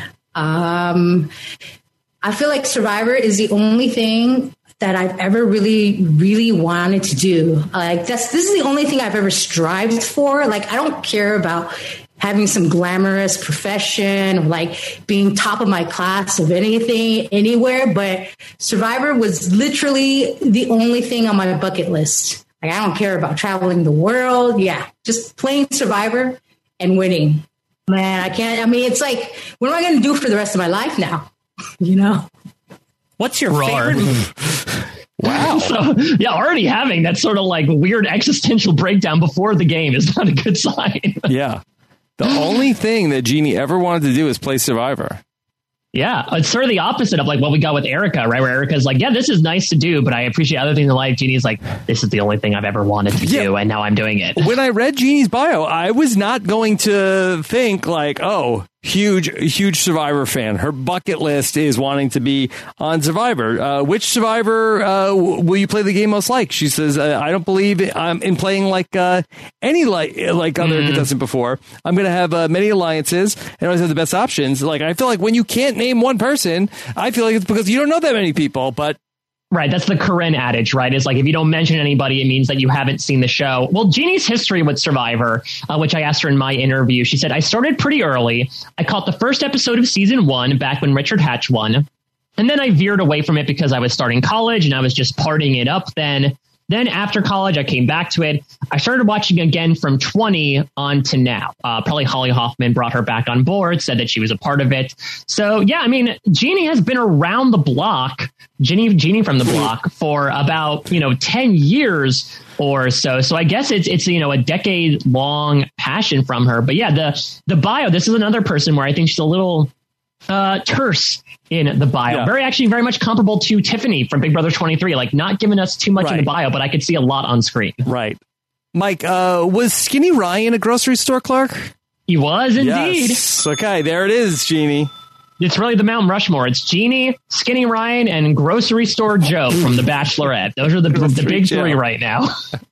I feel like Survivor is the only thing that I've ever really, really wanted to do. This is the only thing I've ever strived for. I don't care about having some glamorous profession, being top of my class of anything, anywhere. But Survivor was literally the only thing on my bucket list. I don't care about traveling the world. Yeah, just playing Survivor and winning. Man, I can't. I mean, it's like, what am I going to do for the rest of my life now? You know? What's your favorite? Wow. So, yeah, already having that sort of like weird existential breakdown before the game is not a good sign. Yeah. The only thing that Jeannie ever wanted to do is play Survivor. Yeah, it's sort of the opposite of like what we got with Erica, right? Where Erica's like, yeah, this is nice to do, but I appreciate other things in life. Jeannie's like, this is the only thing I've ever wanted to do, and now I'm doing it. When I read Jeannie's bio, I was not going to think like, oh, huge Survivor fan. Her bucket list is wanting to be on Survivor. Which Survivor will you play the game most like? She says, I don't believe in playing like any like other contestant before. I'm going to have many alliances and always have the best options. Like, I feel like when you can't name one person, I feel like it's because you don't know that many people, but right. That's the Corinne adage, right? It's like if you don't mention anybody, it means that you haven't seen the show. Well, Jeannie's history with Survivor, which I asked her in my interview, she said, I started pretty early. I caught the first episode of season 1 back when Richard Hatch won. And then I veered away from it because I was starting college and I was just partying it up then. Then after college, I came back to it. I started watching again from 20 on to now. Probably Holly Hoffman brought her back on board, said that she was a part of it. So, yeah, I mean, Jeannie has been around the block, Jeannie from the block, for about, 10 years or so. So I guess it's a decade long passion from her. But yeah, the bio, this is another person where I think she's a little terse in the bio. Yeah. Very much comparable to Tiffany from Big Brother 23, like not giving us too much in the bio, but I could see a lot on screen. Right. Mike, was Skinny Ryan a grocery store clerk? He was indeed. Yes. Okay, there it is, Jeannie. It's really the Mount Rushmore. It's Jeannie, Skinny Ryan, and Grocery Store Joe from The Bachelorette. Those are the big three right now.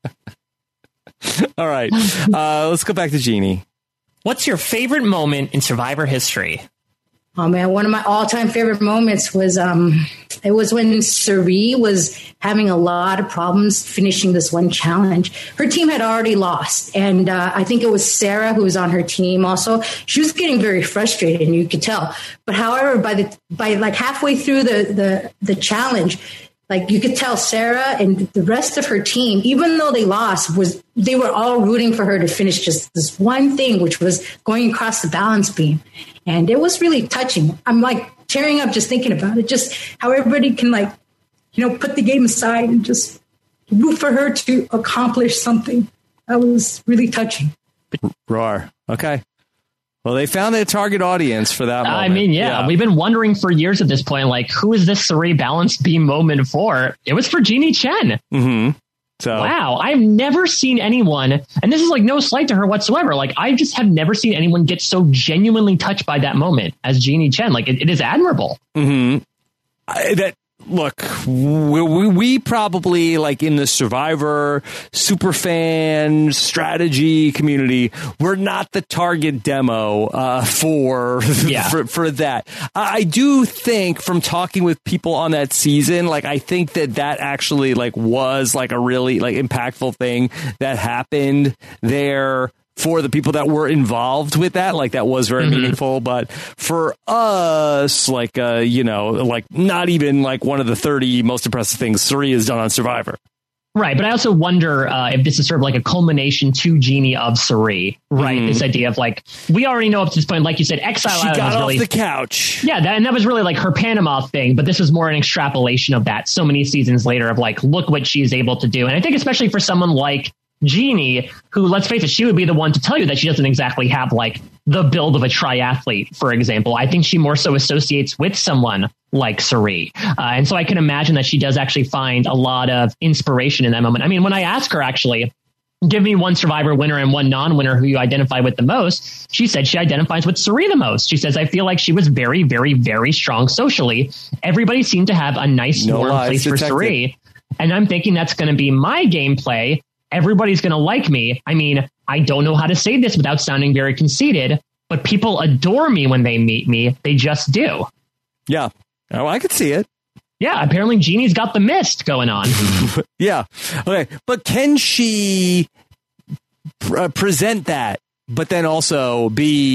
All right. Let's go back to Jeannie. What's your favorite moment in Survivor history? Oh man, one of my all-time favorite moments was it was when Cirie was having a lot of problems finishing this one challenge. Her team had already lost, and I think it was Sarah who was on her team also. She was getting very frustrated, and you could tell. But however, by like halfway through the challenge, like you could tell Sarah and the rest of her team, even though they lost, they were all rooting for her to finish just this one thing, which was going across the balance beam. And it was really touching. I'm like tearing up just thinking about it, just how everybody can put the game aside and just root for her to accomplish something. That was really touching. Roar. Okay. Well, they found their target audience for that moment. I mean, yeah, we've been wondering for years at this point, like, who is this Cirie balance beam moment for? It was for Jeannie Chen. Mm-hmm. So. Wow, I've never seen anyone, and this is like no slight to her whatsoever. Like, I just have never seen anyone get so genuinely touched by that moment as Jeannie Chen. Like, it is admirable. Mm-hmm. Look, we probably, like, in the Survivor superfan strategy community, we're not the target demo for that. I do think, from talking with people on that season, like, I think that actually, like, was like a really like impactful thing that happened there. For the people that were involved with that, like, that was very meaningful. But for us, like, like, not even like one of the 30 most impressive things Cirie has done on Survivor. Right. But I also wonder if this is sort of like a culmination to Jeannie of Cirie, right? This idea of like, we already know up to this point, like you said, Exile Island got was really off the couch. Yeah. That was really like her Panama thing. But this was more an extrapolation of that so many seasons later of like, look what she's able to do. And I think especially for someone like Jeannie, who, let's face it, she would be the one to tell you that she doesn't exactly have like the build of a triathlete, for example. I think she more so associates with someone like Cirie. And so I can imagine that she does actually find a lot of inspiration in that moment. I mean, when I ask her, actually, give me one Survivor winner and one non-winner who you identify with the most, she said she identifies with Cirie the most. She says, I feel like she was very, very, very strong socially. Everybody seemed to have a nice, warm place for Cirie. And I'm thinking that's going to be my gameplay. Everybody's going to like me. I mean, I don't know how to say this without sounding very conceited, but people adore me when they meet me. They just do. Yeah. Oh, I could see it. Yeah. Apparently Jeannie's got the mist going on. Yeah. Okay. But can she present that, but then also be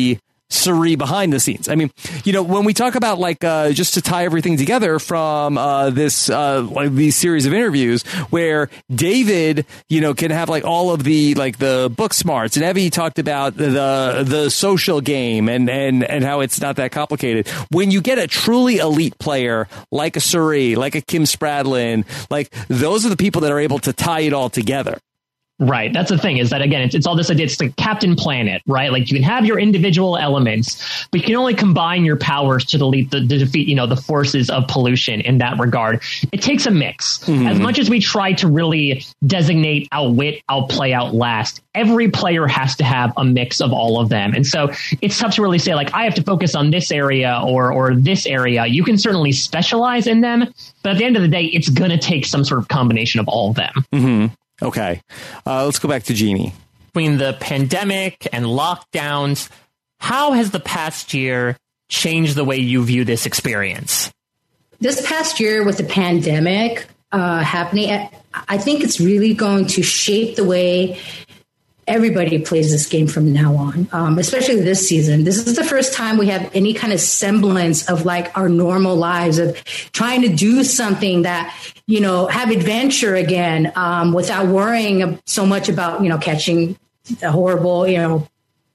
Suri behind the scenes. I mean, when we talk about like just to tie everything together from this like these series of interviews where David, can have like all of the like the book smarts, and Evie talked about the social game and how it's not that complicated. When you get a truly elite player like a Suri, like a Kim Spradlin, like those are the people that are able to tie it all together. Right. That's the thing is that, again, it's all this idea. It's like Captain Planet, right? Like you can have your individual elements, but you can only combine your powers to defeat, the forces of pollution in that regard. It takes a mix. Mm-hmm. As much as we try to really designate outwit, outplay, outlast, every player has to have a mix of all of them. And so it's tough to really say like, I have to focus on this area or this area. You can certainly specialize in them, but at the end of the day, it's going to take some sort of combination of all of them. Mm-hmm. Okay, let's go back to Jeannie. Between the pandemic and lockdowns, how has the past year changed the way you view this experience? This past year with the pandemic happening, I think it's really going to shape the way everybody plays this game from now on, especially this season. This is the first time we have any kind of semblance of like our normal lives of trying to do something that, have adventure again without worrying so much about, catching a horrible,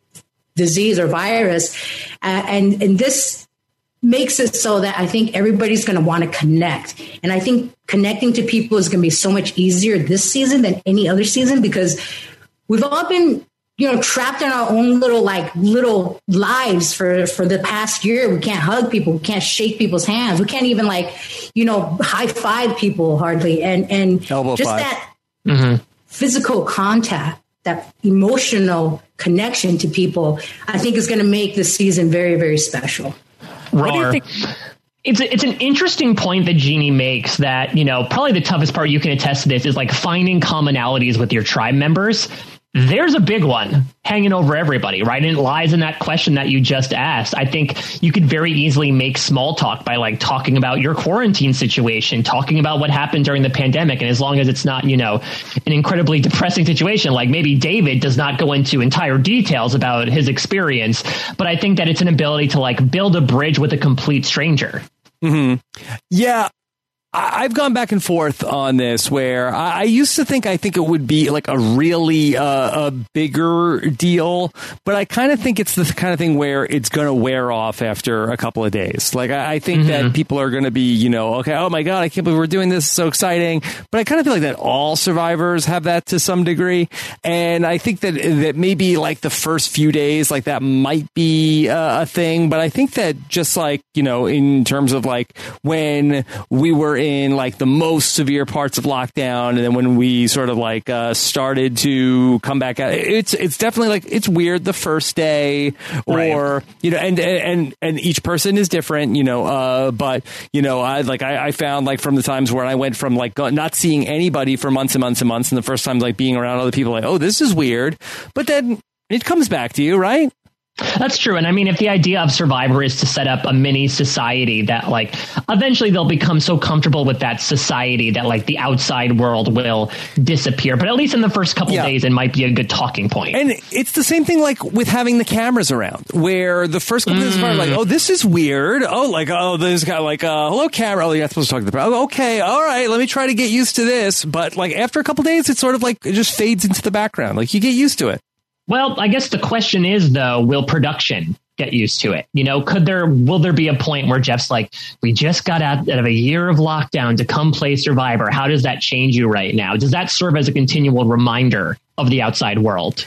disease or virus. And this makes it so that I think everybody's going to want to connect. And I think connecting to people is going to be so much easier this season than any other season because we've all been, trapped in our own little lives for the past year. We can't hug people. We can't shake people's hands. We can't even high five people hardly. And elbow just five. That physical contact, that emotional connection to people, I think is going to make this season very, very special. What do you think? It's an interesting point that Jeannie makes that, probably the toughest part you can attest to this is like finding commonalities with your tribe members. There's a big one hanging over everybody, right? And it lies in that question that you just asked. I think you could very easily make small talk by like talking about your quarantine situation, talking about what happened during the pandemic. And as long as it's not, an incredibly depressing situation, like maybe David does not go into entire details about his experience, but I think that it's an ability to like build a bridge with a complete stranger. Mm-hmm. Yeah. I've gone back and forth on this where I used to think it would be like a really a bigger deal, but I kind of think it's the kind of thing where it's going to wear off after a couple of days. Like I think that people are going to be, okay, oh my God, I can't believe we're doing this. It's so exciting. But I kind of feel like that all survivors have that to some degree. And I think that maybe like the first few days, like that might be a thing. But I think that just like, in terms of like when we were in like the most severe parts of lockdown, and then when we sort of like started to come back out, it's definitely like it's weird the first day, or and each person is different, but I found like from the times where I went from like not seeing anybody for months and months and months, and the first time like being around other people, like, oh, this is weird, but then it comes back to you, right? That's true. And I mean, if the idea of Survivor is to set up a mini society that like eventually they'll become so comfortable with that society that like the outside world will disappear. But at least in the first couple of days, it might be a good talking point. And it's the same thing like with having the cameras around, where the first couple of days are like, oh, this is weird. Oh, like, oh, this guy like, hello, camera. Oh, you're not supposed to talk to the crowd. Oh, okay. All right. Let me try to get used to this. But like after a couple of days, it's sort of like it just fades into the background. Like you get used to it. Well, I guess the question is, though, will production get used to it? Will there be a point where Jeff's like, we just got out of a year of lockdown to come play Survivor. How does that change you right now? Does that serve as a continual reminder of the outside world?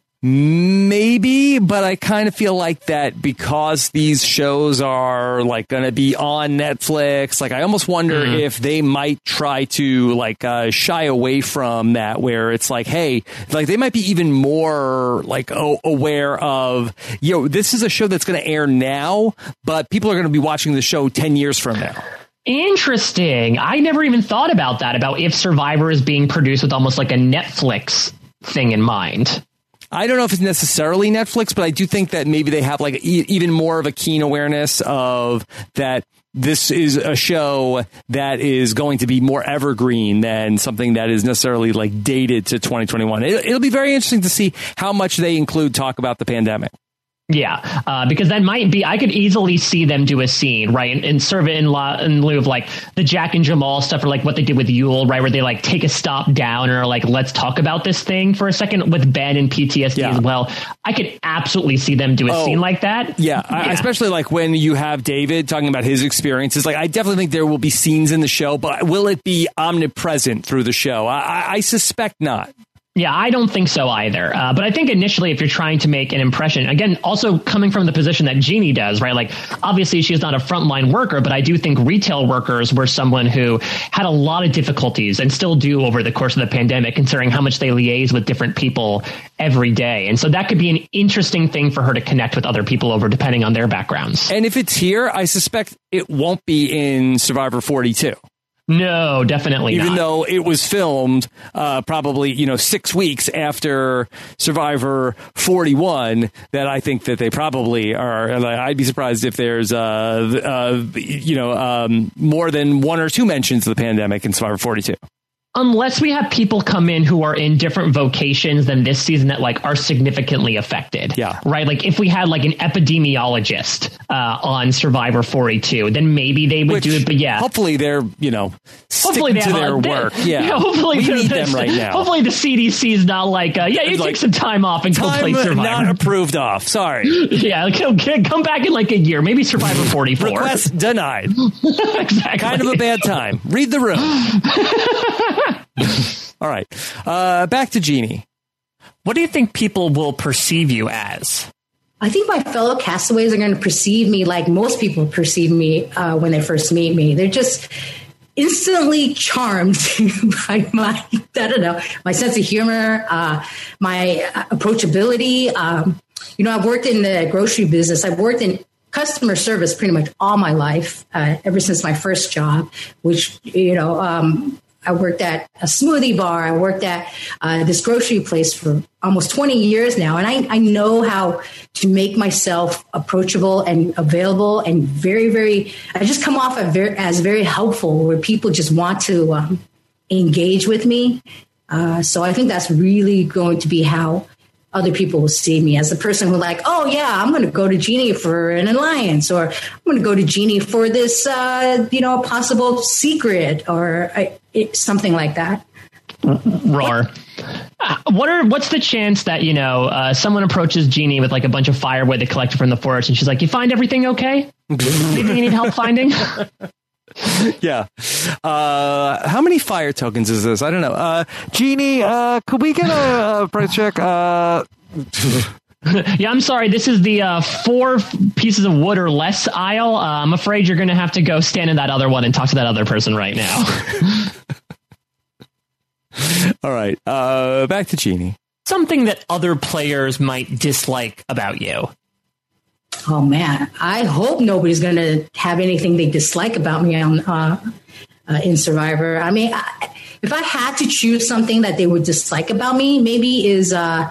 Maybe, but I kind of feel like that because these shows are like going to be on Netflix. Like I almost wonder if they might try to like shy away from that, where it's like, hey, like they might be even more like aware of, this is a show that's going to air now, but people are going to be watching the show 10 years from now. Interesting. I never even thought about that, about if Survivor is being produced with almost like a Netflix thing in mind. I don't know if it's necessarily Netflix, but I do think that maybe they have like even more of a keen awareness of that this is a show that is going to be more evergreen than something that is necessarily like dated to 2021. It'll be very interesting to see how much they include talk about the pandemic. Yeah, because that might be, I could easily see them do a scene, right? And sort of in lieu of like the Jack and Jamal stuff, or like what they did with Yul, right? Where they like take a stop down or like, let's talk about this thing for a second with Ben and PTSD as well. I could absolutely see them do a scene like that. Yeah, especially like when you have David talking about his experiences. Like, I definitely think there will be scenes in the show, but will it be omnipresent through the show? I suspect not. Yeah, I don't think so either. But I think initially, if you're trying to make an impression, again, also coming from the position that Jeannie does, right? Like, obviously, she's not a frontline worker, but I do think retail workers were someone who had a lot of difficulties and still do over the course of the pandemic, considering how much they liaise with different people every day. And so that could be an interesting thing for her to connect with other people over, depending on their backgrounds. And if it's here, I suspect it won't be in Survivor 42. No, definitely not. Even though it was filmed probably, 6 weeks after Survivor 41, that I think that they probably are. I'd be surprised if there's, more than one or two mentions of the pandemic in Survivor 42. Unless we have people come in who are in different vocations than this season that like are significantly affected. Yeah. Right. Like if we had like an epidemiologist on Survivor 42, then maybe they would do it. But yeah, hopefully they're, sticking to their work. Yeah. Hopefully we need them right now. Hopefully the CDC is not like, you take some time off and go play Survivor. Not approved off. Sorry. Yeah. Come back in like a year, maybe Survivor 44. Request denied. Exactly. Kind of a bad time. Read the room. All right. Back to Jeannie. What do you think people will perceive you as? I think my fellow castaways are going to perceive me like most people perceive me when they first meet me. They're just instantly charmed by my sense of humor, my approachability. I've worked in the grocery business. I've worked in customer service pretty much all my life, ever since my first job, which, I worked at a smoothie bar. I worked at this grocery place for almost 20 years now. And I know how to make myself approachable and available and very, very, I just come off as very helpful, where people just want to engage with me. So I think that's really going to be how other people will see me, as a person who like, oh yeah, I'm going to go to Jeannie for an alliance, or I'm going to go to Jeannie for this, possible secret, or something like that. Roar. What's the chance that, someone approaches Jeannie with like a bunch of firewood they collected from the forest, and she's like, you find everything okay? Anything you need help finding? Yeah. How many fire tokens is this? I don't know. Jeannie, could we get a price check? Yeah, I'm sorry. This is the 4 pieces of wood or less aisle. I'm afraid you're going to have to go stand in that other one and talk to that other person right now. All right. Back to Jeannie. Something that other players might dislike about you. Oh man, I hope nobody's going to have anything they dislike about me in Survivor. I mean, if I had to choose something that they would dislike about me, maybe is, I'm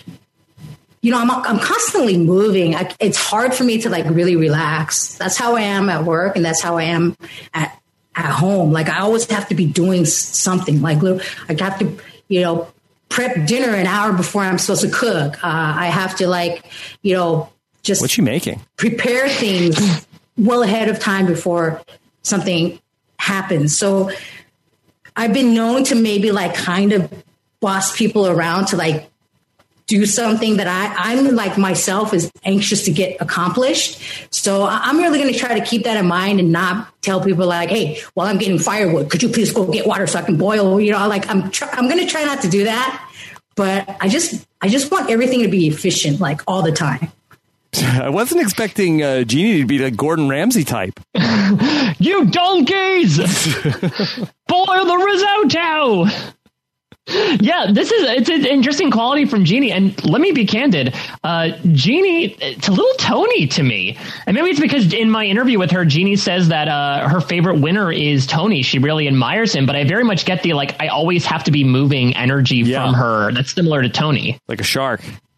constantly moving. It's hard for me to like really relax. That's how I am at work, and that's how I am at home. Like I always have to be doing something. Like I have to, prep dinner an hour before I'm supposed to cook. I have to just what's she making? Prepare things well ahead of time before something happens. So I've been known to maybe like kind of boss people around to like do something that I'm like myself is anxious to get accomplished. So I'm really going to try to keep that in mind and not tell people like, hey, while I'm getting firewood, could you please go get water so I can boil? I'm going to try not to do that. But I just want everything to be efficient, like all the time. I wasn't expecting Jeannie to be the Gordon Ramsay type. You donkeys! Boil the risotto! Yeah, it's an interesting quality from Jeannie. And let me be candid. Jeannie, it's a little Tony to me. And maybe it's because in my interview with her, Jeannie says that her favorite winner is Tony. She really admires him. But I very much get I always have to be moving energy from her. That's similar to Tony. Like a shark.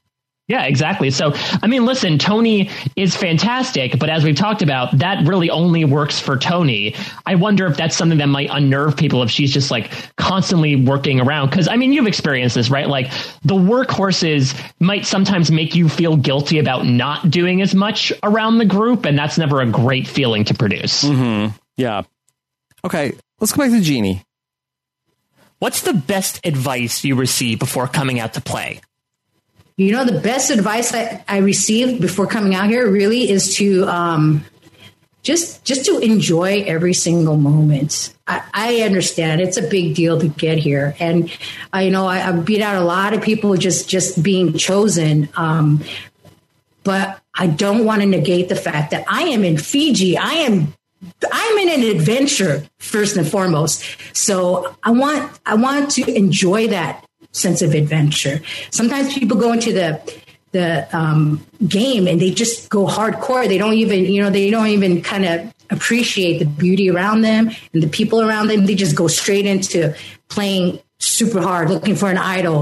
Yeah, exactly. So, I mean, listen, Tony is fantastic, but as we've talked about, that really only works for Tony. I wonder if that's something that might unnerve people if she's just like constantly working around. Because, I mean, you've experienced this, right? Like the workhorses might sometimes make you feel guilty about not doing as much around the group, and that's never a great feeling to produce. Mm-hmm. Yeah. Okay, let's go back to Jeannie. What's the best advice you received before coming out to play? You know, the best advice I received before coming out here really is to just to enjoy every single moment. I understand it's a big deal to get here, and I beat out a lot of people just being chosen. But I don't want to negate the fact that I am in Fiji. I'm in an adventure first and foremost. So I want to enjoy that sense of adventure. Sometimes people go into the game and they just go hardcore. They don't even kind of appreciate the beauty around them and the people around them. They just go straight into playing super hard, looking for an idol,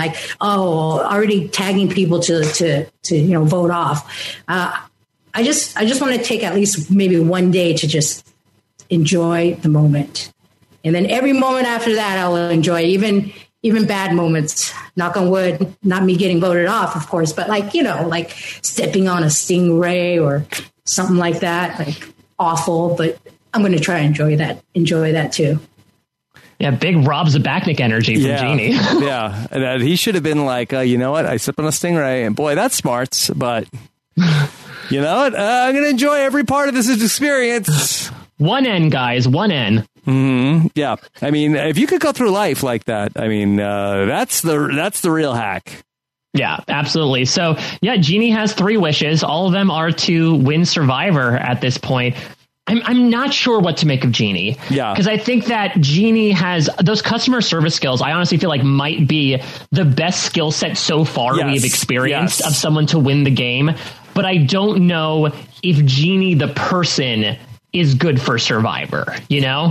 already tagging people to vote off. I just want to take at least maybe one day to just enjoy the moment. And then every moment after that, I will enjoy even bad moments, knock on wood, not me getting voted off, of course, but like stepping on a stingray or something like that, like awful, but I'm going to try and enjoy that too. Yeah, big Rob Zabachnik energy from Jeannie. Yeah, and he should have been like, you know what, I sip on a stingray, and boy, that's smart, but you know what, I'm going to enjoy every part of this experience. One N, guys, one N. Mm-hmm. Yeah, I mean, if you could go through life like that, I mean, that's the real hack. Yeah, absolutely. So, yeah, Jeannie has 3 wishes. All of them are to win Survivor at this point. I'm not sure what to make of Jeannie. Yeah. Because I think that Jeannie has those customer service skills. I honestly feel like might be the best skill set so far we've experienced of someone to win the game. But I don't know if Jeannie, the person, is good for Survivor, you know?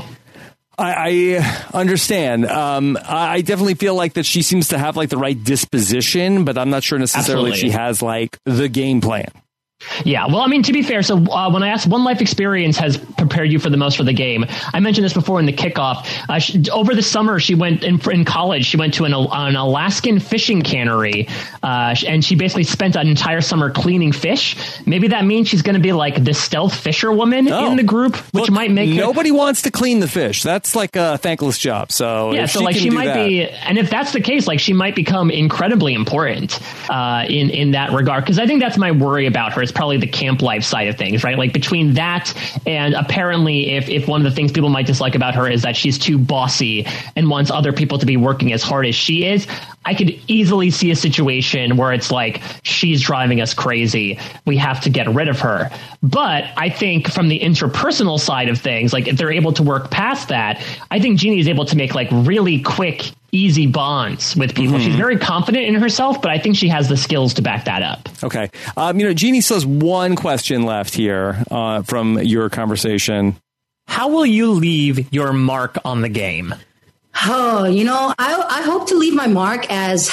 I understand. I definitely feel like that she seems to have like the right disposition, but I'm not sure necessarily if she has like the game plan. Yeah, well, I mean, to be fair, so when I asked One Life Experience has prepared you for the most for the game, I mentioned this before in the kickoff. Over the summer, she went in college. She went to an Alaskan fishing cannery, and she basically spent an entire summer cleaning fish. Maybe that means she's going to be like the stealth fisherwoman in the group, which might make nobody wants to clean the fish. That's like a thankless job. So yeah, so like she might be, and if that's the case, like she might become incredibly important in that regard. Because I think that's my worry about her. Is probably the camp life side of things, right? Like between that and apparently if one of the things people might dislike about her is that she's too bossy and wants other people to be working as hard as she is, I could easily see a situation where it's like, she's driving us crazy. We have to get rid of her. But I think from the interpersonal side of things, like if they're able to work past that, I think Jeannie is able to make like really quick, easy bonds with people. Mm-hmm. She's very confident in herself, but I think she has the skills to back that up. Okay. Jeannie still has one question left here from your conversation. How will you leave your mark on the game? Oh, I hope to leave my mark as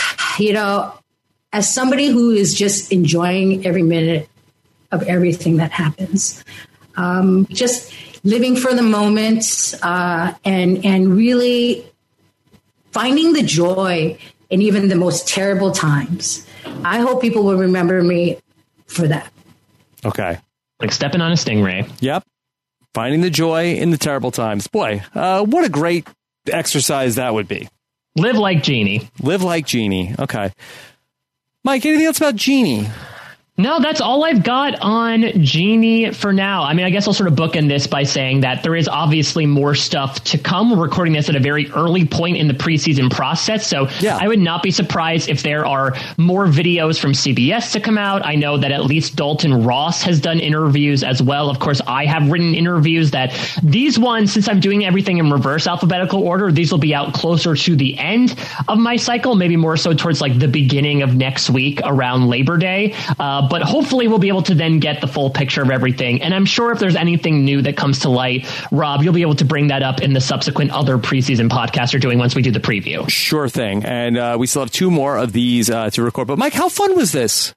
somebody who is just enjoying every minute of everything that happens. Just living for the moment and really finding the joy in even the most terrible times. I hope people will remember me for that. Okay. Like stepping on a stingray. Yep. Finding the joy in the terrible times. Boy, what a great exercise that would be. Live like Jeannie. Live like Jeannie. Okay. Mike, anything else about Jeannie? No, that's all I've got on Jeannie for now. I mean, I guess I'll sort of bookend this by saying that there is obviously more stuff to come. We're recording this at a very early point in the preseason process. So I would not be surprised if there are more videos from CBS to come out. I know that at least Dalton Ross has done interviews as well. Of course, I have written interviews that these ones, since I'm doing everything in reverse alphabetical order, these will be out closer to the end of my cycle, maybe more so towards like the beginning of next week around Labor Day. but hopefully we'll be able to then get the full picture of everything. And I'm sure if there's anything new that comes to light, Rob, you'll be able to bring that up in the subsequent other preseason podcasts we're doing once we do the preview. Sure thing. And we still have 2 more of these to record. But Mike, how fun was this?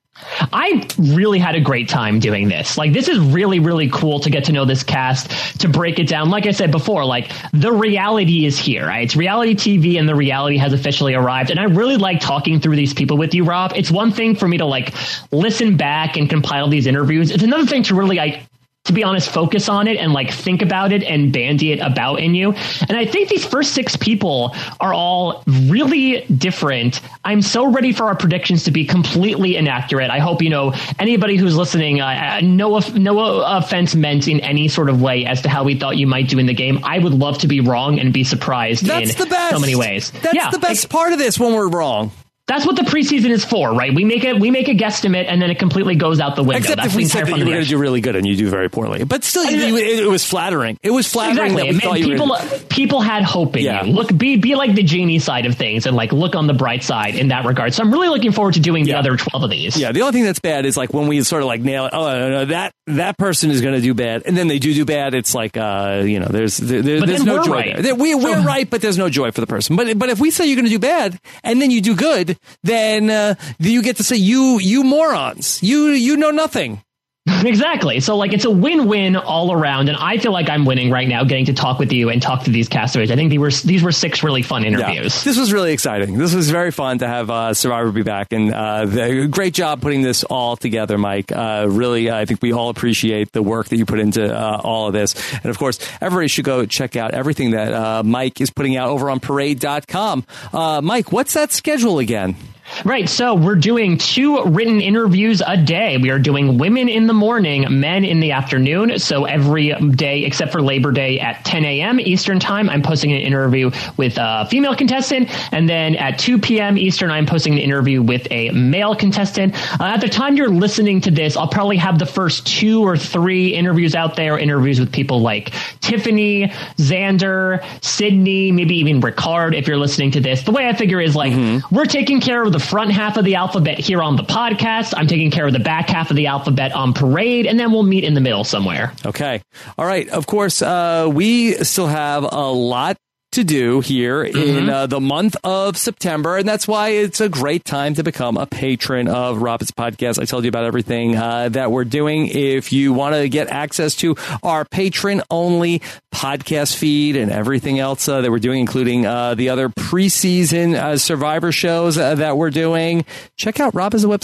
I really had a great time doing this. Like, this is really, really cool to get to know this cast, to break it down. Like I said before, like, the reality is here, right? It's reality TV and the reality has officially arrived. And I really like talking through these people with you, Rob. It's one thing for me to like listen back and compile these interviews. It's another thing to really like, to be honest, focus on it and like think about it and bandy it about in you. And I think these first 6 people are all really different. I'm so ready for our predictions to be completely inaccurate. I hope, anybody who's listening, no offense meant in any sort of way as to how we thought you might do in the game. I would love to be wrong and be surprised in so many ways. That's the best part of this when we're wrong. That's what the preseason is for, right? We make a guesstimate, and then it completely goes out the window. Except That's if we said that you were going to do really good and you do very poorly. But still, it was flattering. It was flattering that we thought you were... People had hope in you. Look, be like the genie side of things and like look on the bright side in that regard. So I'm really looking forward to doing the other 12 of these. Yeah, the only thing that's bad is like when we sort of like nail it. Oh, no, that person is going to do bad, and then they do bad. It's like there's no joy right. there. We're right, but there's no joy for the person. But if we say you're going to do bad and then you do good, then you get to say you morons, you know nothing. Exactly. So like it's a win-win all around, and I feel like I'm winning right now, getting to talk with you and talk to these castaways. I think these were 6 really fun interviews. Yeah, this was really exciting. This was very fun to have Survivor be back, and great job putting this all together, Mike. Really, I think we all appreciate the work that you put into all of this, and of course, everybody should go check out everything that Mike is putting out over on Parade.com. Mike, what's that schedule again? Right. So we're doing 2 written interviews a day. We are doing women in the morning, men in the afternoon. So every day except for Labor Day at 10 a.m. Eastern time, I'm posting an interview with a female contestant. And then at 2 p.m. Eastern, I'm posting an interview with a male contestant. At the time you're listening to this, I'll probably have the first 2 or 3 interviews out there, interviews with people like Tiffany, Xander, Sydney, maybe even Ricard. If you're listening to this, the way I figure is like, we're taking care of the front half of the alphabet here on the podcast. I'm taking care of the back half of the alphabet on Parade, and then we'll meet in the middle somewhere. Okay. All right. Of course, we still have a lot to do here in the month of September, and that's why it's a great time to become a patron of Rob's Podcast. I told you about everything that we're doing. If you want to get access to our patron-only podcast feed and everything else that we're doing, including the other preseason Survivor shows that we're doing, check out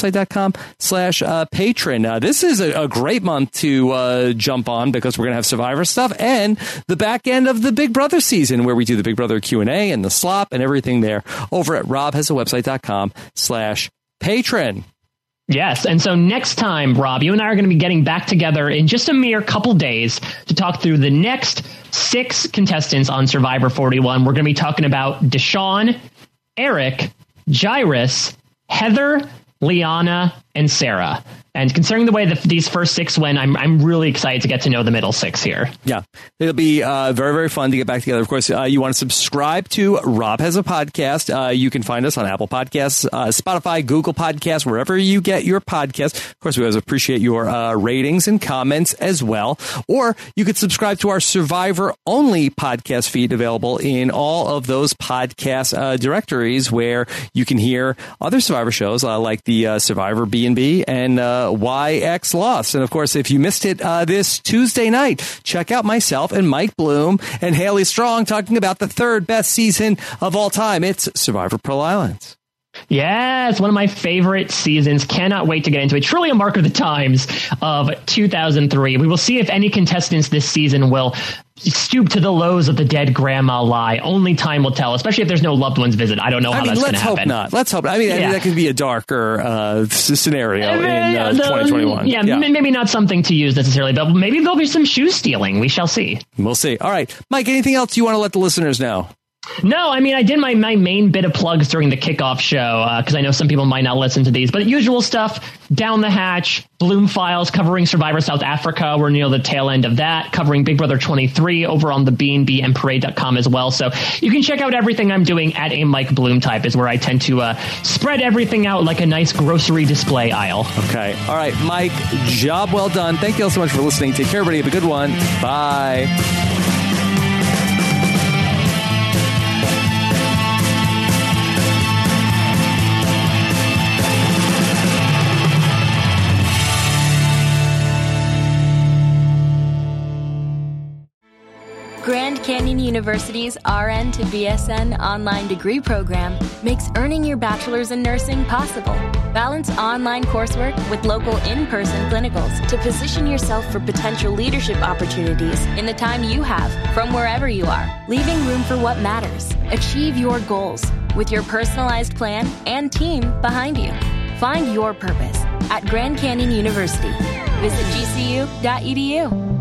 robhasawebsite.com/patron. This is a great month to jump on because we're going to have Survivor stuff and the back end of the Big Brother season where we do the Big Brother Q&A and the slop and everything there over at robhasawebsite.com/patron. Yes. And so next time, Rob, you and I are going to be getting back together in just a mere couple days to talk through the next 6 contestants on Survivor 41. We're going to be talking about Deshawn, Eric, Jairus, Heather, Liana, and Sarah. And considering the way that these first 6 went, I'm really excited to get to know the middle 6 here. Yeah, it'll be very, very fun to get back together. Of course, you want to subscribe to Rob Has a Podcast. You can find us on Apple Podcasts, Spotify, Google Podcasts, wherever you get your podcasts. Of course, we always appreciate your ratings and comments as well. Or you could subscribe to our Survivor-only podcast feed available in all of those podcast directories where you can hear other Survivor shows like the Survivor B&B and YX Lost. And of course, if you missed it this Tuesday night, check out myself and Mike Bloom and Haley Strong talking about the 3rd best season of all time. It's Survivor Pearl Islands. Yeah, it's one of my favorite seasons. Cannot wait to get into it. Truly a mark of the times of 2003. We will see if any contestants this season will stoop to the lows of the dead grandma lie. Only time will tell, especially if there's no loved ones visit. I don't know how that's going to happen. Let's hope not. I mean, that could be a darker scenario in 2021. Yeah, maybe not something to use necessarily, but maybe there'll be some shoe stealing. We shall see. We'll see. All right, Mike, anything else you want to let the listeners know? No, I mean, I did my main bit of plugs during the kickoff show because I know some people might not listen to these, but usual stuff, Down the Hatch, Bloom Files, covering Survivor South Africa. We're near the tail end of that, covering Big Brother 23 over on the B&B and Parade.com as well. So you can check out everything I'm doing at a Mike Bloom type is where I tend to spread everything out like a nice grocery display aisle. Okay. All right, Mike, job well done. Thank you all so much for listening. Take care, everybody. Have a good one. Bye. Grand Canyon University's RN to BSN online degree program makes earning your bachelor's in nursing possible. Balance online coursework with local in-person clinicals to position yourself for potential leadership opportunities in the time you have from wherever you are, leaving room for what matters. Achieve your goals with your personalized plan and team behind you. Find your purpose at Grand Canyon University. Visit gcu.edu.